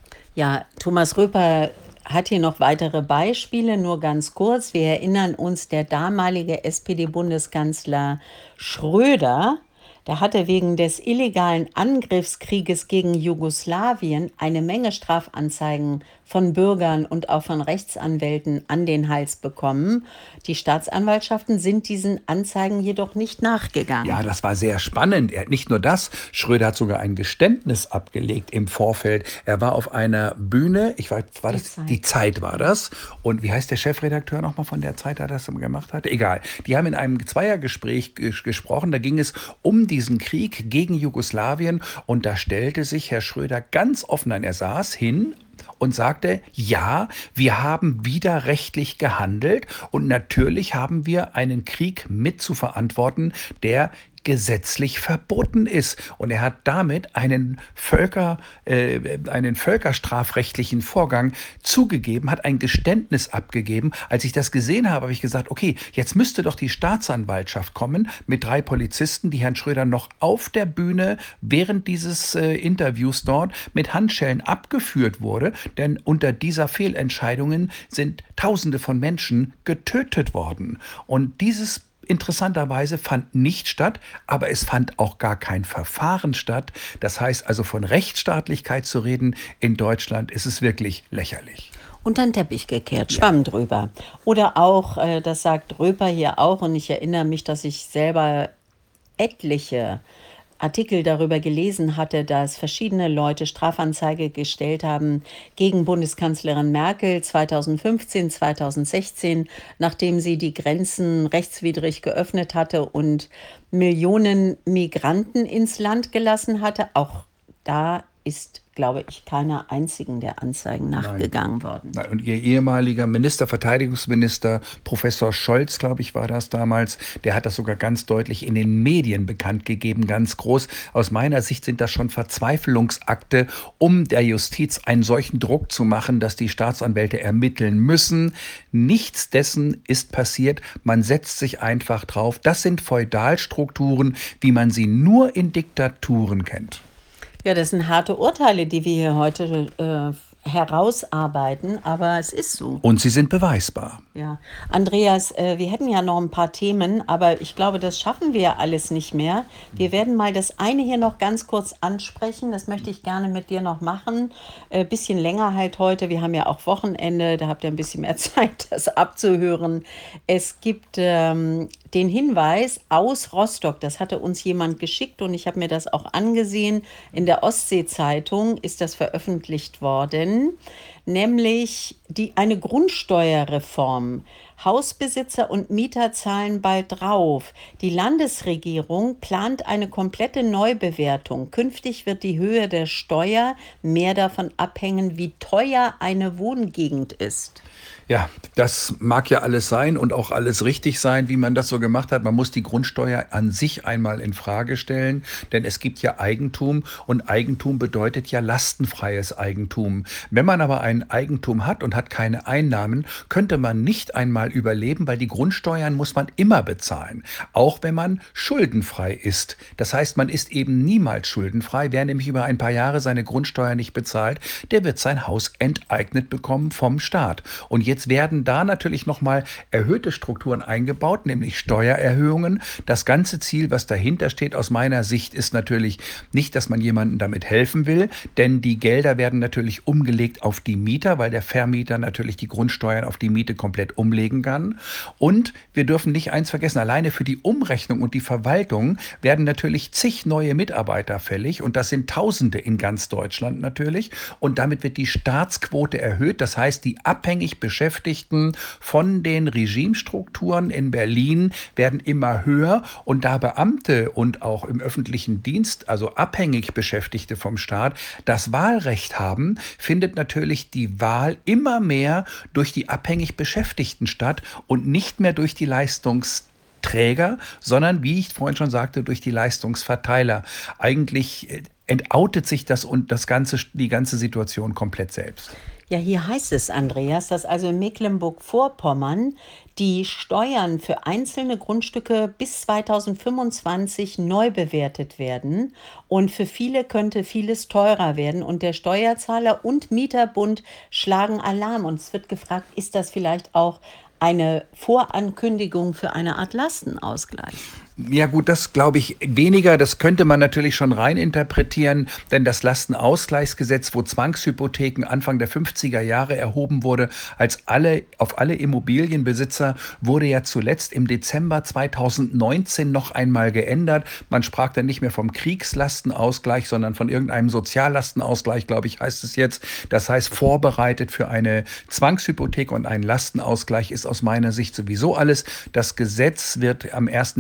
Ja, Thomas Röper hat hier noch weitere Beispiele, nur ganz kurz. Wir erinnern uns, der damalige S P D-Bundeskanzler Schröder, der hatte wegen des illegalen Angriffskrieges gegen Jugoslawien eine Menge Strafanzeigen von Bürgern und auch von Rechtsanwälten an den Hals bekommen. Die Staatsanwaltschaften sind diesen Anzeigen jedoch nicht nachgegangen. Ja, das war sehr spannend. Er, nicht nur das, Schröder hat sogar ein Geständnis abgelegt im Vorfeld. Er war auf einer Bühne, ich weiß, war das, die Zeit. die Zeit war das. Und wie heißt der Chefredakteur nochmal von der Zeit, der das gemacht hat? Egal. Die haben in einem Zweiergespräch ges- gesprochen, da ging es um diesen Krieg gegen Jugoslawien und da stellte sich Herr Schröder ganz offen ein. Er saß hin und sagte, ja, wir haben widerrechtlich gehandelt und natürlich haben wir einen Krieg mit zu verantworten, der gesetzlich verboten ist. Und er hat damit einen Völker, äh, einen völkerstrafrechtlichen Vorgang zugegeben, hat ein Geständnis abgegeben. Als ich das gesehen habe, habe ich gesagt, okay, jetzt müsste doch die Staatsanwaltschaft kommen mit drei Polizisten, die Herrn Schröder noch auf der Bühne während dieses äh, Interviews dort mit Handschellen abgeführt wurde. Denn unter dieser Fehlentscheidungen sind Tausende von Menschen getötet worden. Und dieses interessanterweise fand nicht statt, aber es fand auch gar kein Verfahren statt. Das heißt also, von Rechtsstaatlichkeit zu reden in Deutschland ist es wirklich lächerlich. Unter den Teppich gekehrt, Schwamm drüber. Oder auch, äh, das sagt Röper hier auch, und ich erinnere mich, dass ich selber etliche Artikel darüber gelesen hatte, dass verschiedene Leute Strafanzeige gestellt haben gegen Bundeskanzlerin Merkel zweitausendfünfzehn, zweitausendsechzehn, nachdem sie die Grenzen rechtswidrig geöffnet hatte und Millionen Migranten ins Land gelassen hatte. Auch da ist, glaube ich, keiner einzigen der Anzeigen nachgegangen worden. Nein, und ihr ehemaliger Minister, Verteidigungsminister, Professor Scholz, glaube ich, war das damals, der hat das sogar ganz deutlich in den Medien bekannt gegeben, ganz groß. Aus meiner Sicht sind das schon Verzweiflungsakte, um der Justiz einen solchen Druck zu machen, dass die Staatsanwälte ermitteln müssen. Nichts dessen ist passiert. Man setzt sich einfach drauf. Das sind Feudalstrukturen, wie man sie nur in Diktaturen kennt. Ja, das sind harte Urteile, die wir hier heute äh, herausarbeiten, aber es ist so. Und sie sind beweisbar. Ja, Andreas, äh, wir hätten ja noch ein paar Themen, aber ich glaube, das schaffen wir alles nicht mehr. Wir werden mal das eine hier noch ganz kurz ansprechen. Das möchte ich gerne mit dir noch machen. Äh, bisschen länger halt heute. Wir haben ja auch Wochenende, da habt ihr ein bisschen mehr Zeit, das abzuhören. Es gibt ähm, den Hinweis aus Rostock, das hatte uns jemand geschickt und ich habe mir das auch angesehen. In der Ostsee-Zeitung ist das veröffentlicht worden, nämlich die, eine Grundsteuerreform. Hausbesitzer und Mieter zahlen bald drauf. Die Landesregierung plant eine komplette Neubewertung. Künftig wird die Höhe der Steuer mehr davon abhängen, wie teuer eine Wohngegend ist. Ja, das mag ja alles sein und auch alles richtig sein, wie man das so gemacht hat. Man muss die Grundsteuer an sich einmal in Frage stellen, denn es gibt ja Eigentum und Eigentum bedeutet ja lastenfreies Eigentum. Wenn man aber ein Eigentum hat und hat keine Einnahmen, könnte man nicht einmal überleben, weil die Grundsteuern muss man immer bezahlen, auch wenn man schuldenfrei ist. Das heißt, man ist eben niemals schuldenfrei. Wer nämlich über ein paar Jahre seine Grundsteuer nicht bezahlt, der wird sein Haus enteignet bekommen vom Staat. Und jetzt Jetzt werden da natürlich nochmal erhöhte Strukturen eingebaut, nämlich Steuererhöhungen. Das ganze Ziel, was dahinter steht, aus meiner Sicht, ist natürlich nicht, dass man jemandem damit helfen will, denn die Gelder werden natürlich umgelegt auf die Mieter, weil der Vermieter natürlich die Grundsteuern auf die Miete komplett umlegen kann. Und wir dürfen nicht eins vergessen, alleine für die Umrechnung und die Verwaltung werden natürlich zig neue Mitarbeiter fällig und das sind Tausende in ganz Deutschland natürlich. Und damit wird die Staatsquote erhöht, das heißt, die abhängig Beschäftigten von den Regimestrukturen in Berlin werden immer höher und da Beamte und auch im öffentlichen Dienst, also abhängig Beschäftigte vom Staat, das Wahlrecht haben, findet natürlich die Wahl immer mehr durch die abhängig Beschäftigten statt und nicht mehr durch die Leistungsträger, sondern, wie ich vorhin schon sagte, durch die Leistungsverteiler. Eigentlich entoutet sich das und das ganze, die ganze Situation komplett selbst. Ja, hier heißt es, Andreas, dass also in Mecklenburg-Vorpommern die Steuern für einzelne Grundstücke bis zweitausendfünfundzwanzig neu bewertet werden. Und für viele könnte vieles teurer werden. Und der Steuerzahler und Mieterbund schlagen Alarm. Und es wird gefragt, ist das vielleicht auch eine Vorankündigung für eine Art Lastenausgleich? Ja gut, das glaube ich weniger. Das könnte man natürlich schon reininterpretieren, denn das Lastenausgleichsgesetz, wo Zwangshypotheken Anfang der fünfziger Jahre erhoben wurde, als alle, auf alle Immobilienbesitzer, wurde ja zuletzt im Dezember zweitausendneunzehn noch einmal geändert. Man sprach dann nicht mehr vom Kriegslastenausgleich, sondern von irgendeinem Soziallastenausgleich, glaube ich, heißt es jetzt. Das heißt, vorbereitet für eine Zwangshypothek und einen Lastenausgleich ist aus meiner Sicht sowieso alles. Das Gesetz wird am ersten ersten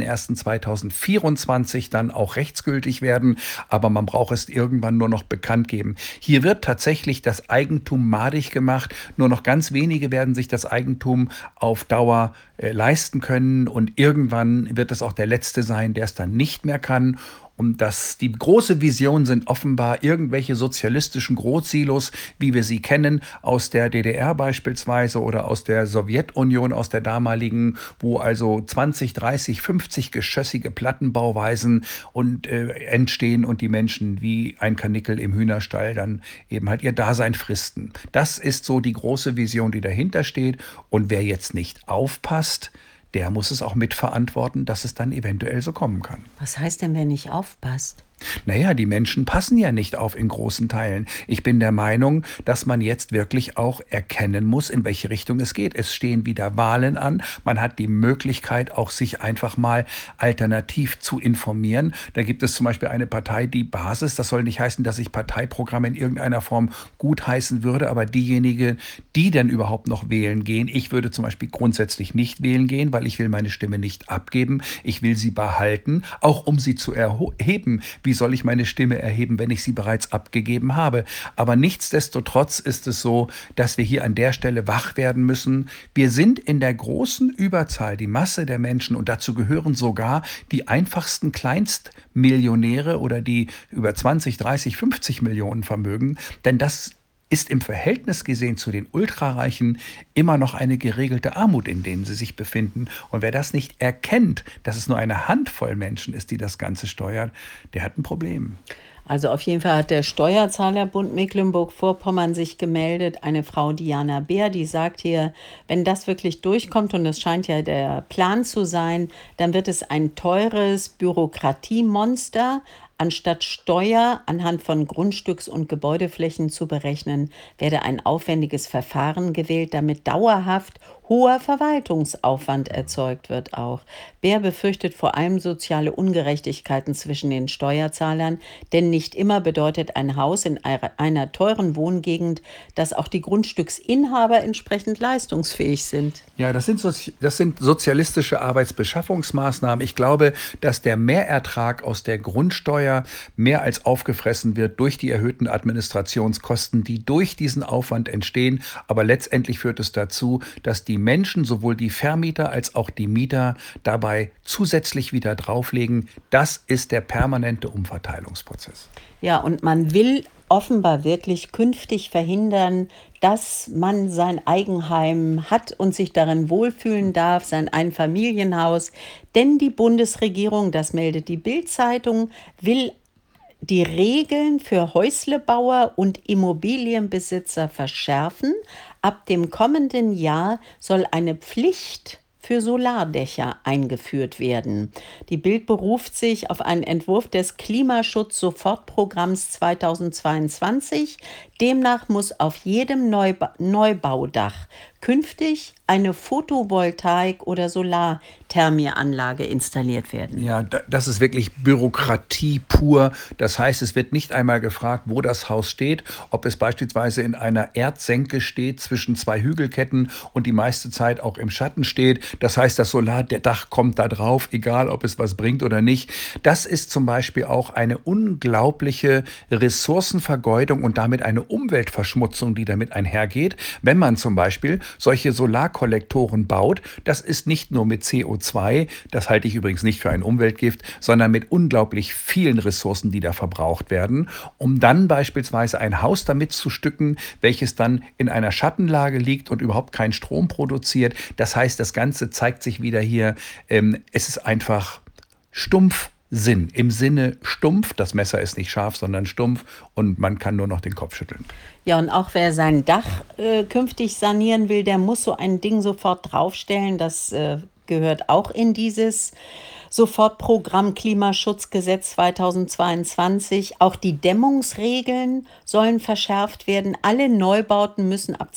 zweitausendvierundzwanzig dann auch rechtsgültig werden, aber man braucht es irgendwann nur noch bekannt geben. Hier wird tatsächlich das Eigentum madig gemacht. Nur noch ganz wenige werden sich das Eigentum auf Dauer äh, leisten können und irgendwann wird es auch der Letzte sein, der es dann nicht mehr kann. Und das, die große Vision sind offenbar irgendwelche sozialistischen Großsilos, wie wir sie kennen, aus der D D R beispielsweise oder aus der Sowjetunion, aus der damaligen, wo also zwanzig, dreißig, fünfzig geschossige Plattenbauweisen und äh, entstehen und die Menschen wie ein Karnickel im Hühnerstall dann eben halt ihr Dasein fristen. Das ist so die große Vision, die dahinter steht. Und wer jetzt nicht aufpasst, der muss es auch mitverantworten, dass es dann eventuell so kommen kann. Was heißt denn, wer nicht aufpasst? Naja, die Menschen passen ja nicht auf in großen Teilen. Ich bin der Meinung, dass man jetzt wirklich auch erkennen muss, in welche Richtung es geht. Es stehen wieder Wahlen an. Man hat die Möglichkeit, auch sich einfach mal alternativ zu informieren. Da gibt es zum Beispiel eine Partei, die Basis. Das soll nicht heißen, dass ich Parteiprogramme in irgendeiner Form gutheißen würde, aber diejenigen, die denn überhaupt noch wählen gehen, ich würde zum Beispiel grundsätzlich nicht wählen gehen, weil ich will meine Stimme nicht abgeben. Ich will sie behalten, auch um sie zu erheben. Wie soll ich meine Stimme erheben, wenn ich sie bereits abgegeben habe? Aber nichtsdestotrotz ist es so, dass wir hier an der Stelle wach werden müssen. Wir sind in der großen Überzahl, die Masse der Menschen, und dazu gehören sogar die einfachsten Kleinstmillionäre oder die über zwanzig, dreißig, fünfzig Millionen Vermögen, denn das ist im Verhältnis gesehen zu den Ultrareichen immer noch eine geregelte Armut, in denen sie sich befinden. Und wer das nicht erkennt, dass es nur eine Handvoll Menschen ist, die das Ganze steuern, der hat ein Problem. Also auf jeden Fall hat der Steuerzahlerbund Mecklenburg-Vorpommern sich gemeldet. Eine Frau, Diana Beer, die sagt hier, wenn das wirklich durchkommt, und das scheint ja der Plan zu sein, dann wird es ein teures Bürokratiemonster. Anstatt Steuer anhand von Grundstücks- und Gebäudeflächen zu berechnen, werde ein aufwendiges Verfahren gewählt, damit dauerhaft hoher Verwaltungsaufwand erzeugt wird auch. Bär befürchtet vor allem soziale Ungerechtigkeiten zwischen den Steuerzahlern, denn nicht immer bedeutet ein Haus in einer teuren Wohngegend, dass auch die Grundstücksinhaber entsprechend leistungsfähig sind. Ja, das sind, Sozi das sind sozialistische Arbeitsbeschaffungsmaßnahmen. Ich glaube, dass der Mehrertrag aus der Grundsteuer mehr als aufgefressen wird durch die erhöhten Administrationskosten, die durch diesen Aufwand entstehen. Aber letztendlich führt es dazu, dass die Menschen, sowohl die Vermieter als auch die Mieter, dabei zusätzlich wieder drauflegen. Das ist der permanente Umverteilungsprozess. Ja, und man will offenbar wirklich künftig verhindern, dass man sein Eigenheim hat und sich darin wohlfühlen darf, sein Einfamilienhaus. Denn die Bundesregierung, das meldet die Bild-Zeitung, will die Regeln für Häuslebauer und Immobilienbesitzer verschärfen. Ab dem kommenden Jahr soll eine Pflicht für Solardächer eingeführt werden. Die Bild beruft sich auf einen Entwurf des Klimaschutz-Sofortprogramms zweitausendzweiundzwanzig. Demnach muss auf jedem Neuba- Neubaudach künftig eine Photovoltaik- oder Solarthermieanlage installiert werden. Ja, da- das ist wirklich Bürokratie pur. Das heißt, es wird nicht einmal gefragt, wo das Haus steht, ob es beispielsweise in einer Erdsenke steht zwischen zwei Hügelketten und die meiste Zeit auch im Schatten steht. Das heißt, das Solardach kommt da drauf, egal ob es was bringt oder nicht. Das ist zum Beispiel auch eine unglaubliche Ressourcenvergeudung und damit eine Umweltverschmutzung, die damit einhergeht, wenn man zum Beispiel solche Solarkollektoren baut. Das ist nicht nur mit C O zwei, das halte ich übrigens nicht für ein Umweltgift, sondern mit unglaublich vielen Ressourcen, die da verbraucht werden, um dann beispielsweise ein Haus damit zu stücken, welches dann in einer Schattenlage liegt und überhaupt keinen Strom produziert. Das heißt, das Ganze zeigt sich wieder hier, ähm, es ist einfach stumpf Sinn. Im Sinne stumpf, das Messer ist nicht scharf, sondern stumpf und man kann nur noch den Kopf schütteln. Ja, und auch wer sein Dach äh, künftig sanieren will, der muss so ein Ding sofort draufstellen. Das äh, gehört auch in dieses Sofortprogramm Klimaschutzgesetz zweitausendzweiundzwanzig. Auch die Dämmungsregeln sollen verschärft werden. Alle Neubauten müssen ab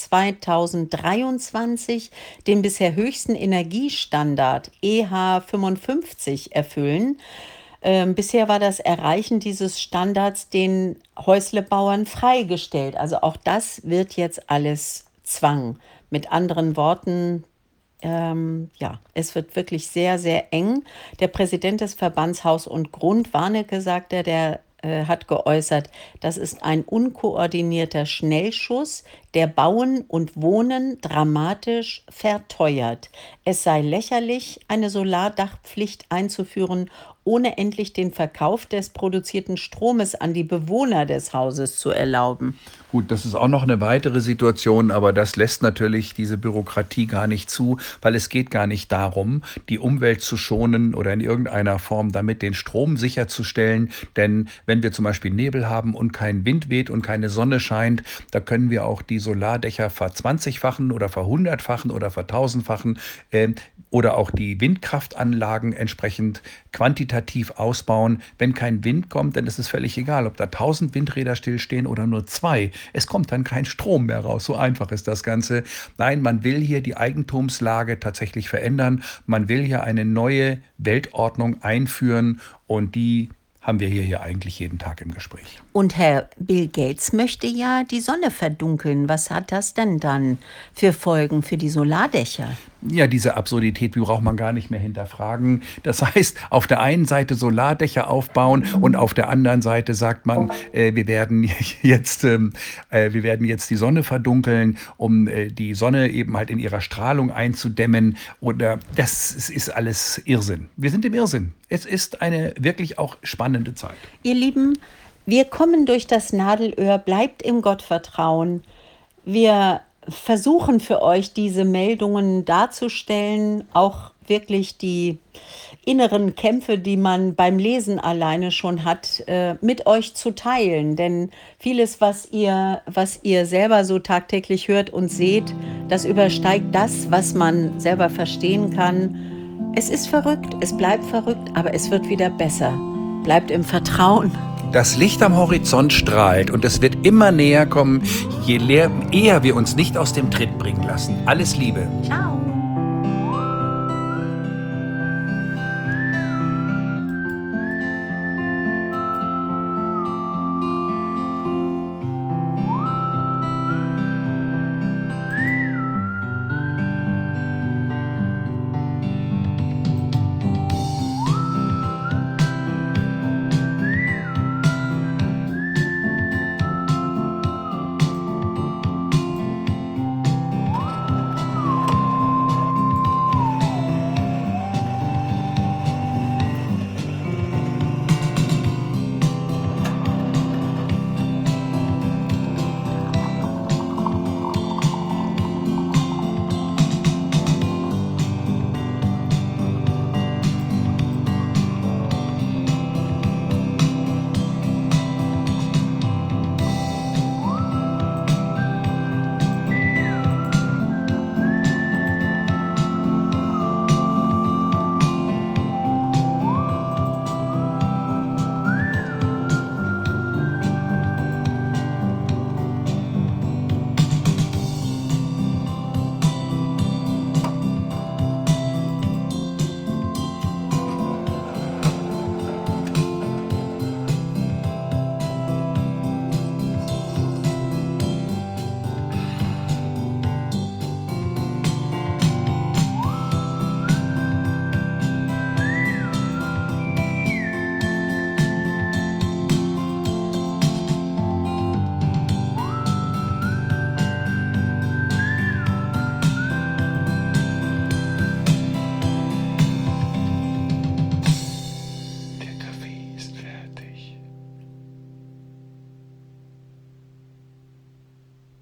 zweitausenddreiundzwanzig den bisher höchsten Energiestandard E H fünfundfünfzig erfüllen. Ähm, bisher war das Erreichen dieses Standards den Häuslebauern freigestellt. Also auch das wird jetzt alles Zwang. Mit anderen Worten, Ähm, ja, es wird wirklich sehr, sehr eng. Der Präsident des Verbands Haus und Grund, Warnecke, sagt er, der äh, hat geäußert, das ist ein unkoordinierter Schnellschuss, der Bauen und Wohnen dramatisch verteuert. Es sei lächerlich, eine Solardachpflicht einzuführen, ohne endlich den Verkauf des produzierten Stromes an die Bewohner des Hauses zu erlauben. Gut, das ist auch noch eine weitere Situation, aber das lässt natürlich diese Bürokratie gar nicht zu, weil es geht gar nicht darum, die Umwelt zu schonen oder in irgendeiner Form damit den Strom sicherzustellen. Denn wenn wir zum Beispiel Nebel haben und kein Wind weht und keine Sonne scheint, da können wir auch die Solardächer verzwanzigfachen oder verhundertfachen oder vertausendfachen äh, oder auch die Windkraftanlagen entsprechend quantitativ ausbauen. Wenn kein Wind kommt, dann ist es völlig egal, ob da tausend Windräder stillstehen oder nur zwei. Es kommt dann kein Strom mehr raus. So einfach ist das Ganze. Nein, man will hier die Eigentumslage tatsächlich verändern. Man will hier eine neue Weltordnung einführen und die haben wir hier, hier eigentlich jeden Tag im Gespräch. Und Herr Bill Gates möchte ja die Sonne verdunkeln. Was hat das denn dann für Folgen für die Solardächer? Ja, diese Absurdität, die braucht man gar nicht mehr hinterfragen. Das heißt, auf der einen Seite Solardächer aufbauen und auf der anderen Seite sagt man, äh, wir werden jetzt, ähm, äh, wir werden jetzt die Sonne verdunkeln, um äh, die Sonne eben halt in ihrer Strahlung einzudämmen. Oder das ist, ist alles Irrsinn. Wir sind im Irrsinn. Es ist eine wirklich auch spannende Zeit. Ihr Lieben, wir kommen durch das Nadelöhr, bleibt im Gottvertrauen. Wir versuchen für euch diese Meldungen darzustellen, auch wirklich die inneren Kämpfe, die man beim Lesen alleine schon hat, äh, mit euch zu teilen. Denn vieles, was ihr, was ihr selber so tagtäglich hört und seht, das übersteigt das, was man selber verstehen kann. Es ist verrückt, es bleibt verrückt, aber es wird wieder besser. Bleibt im Vertrauen. Das Licht am Horizont strahlt und es wird immer näher kommen, je leer, eher wir uns nicht aus dem Tritt bringen lassen. Alles Liebe. Ciao.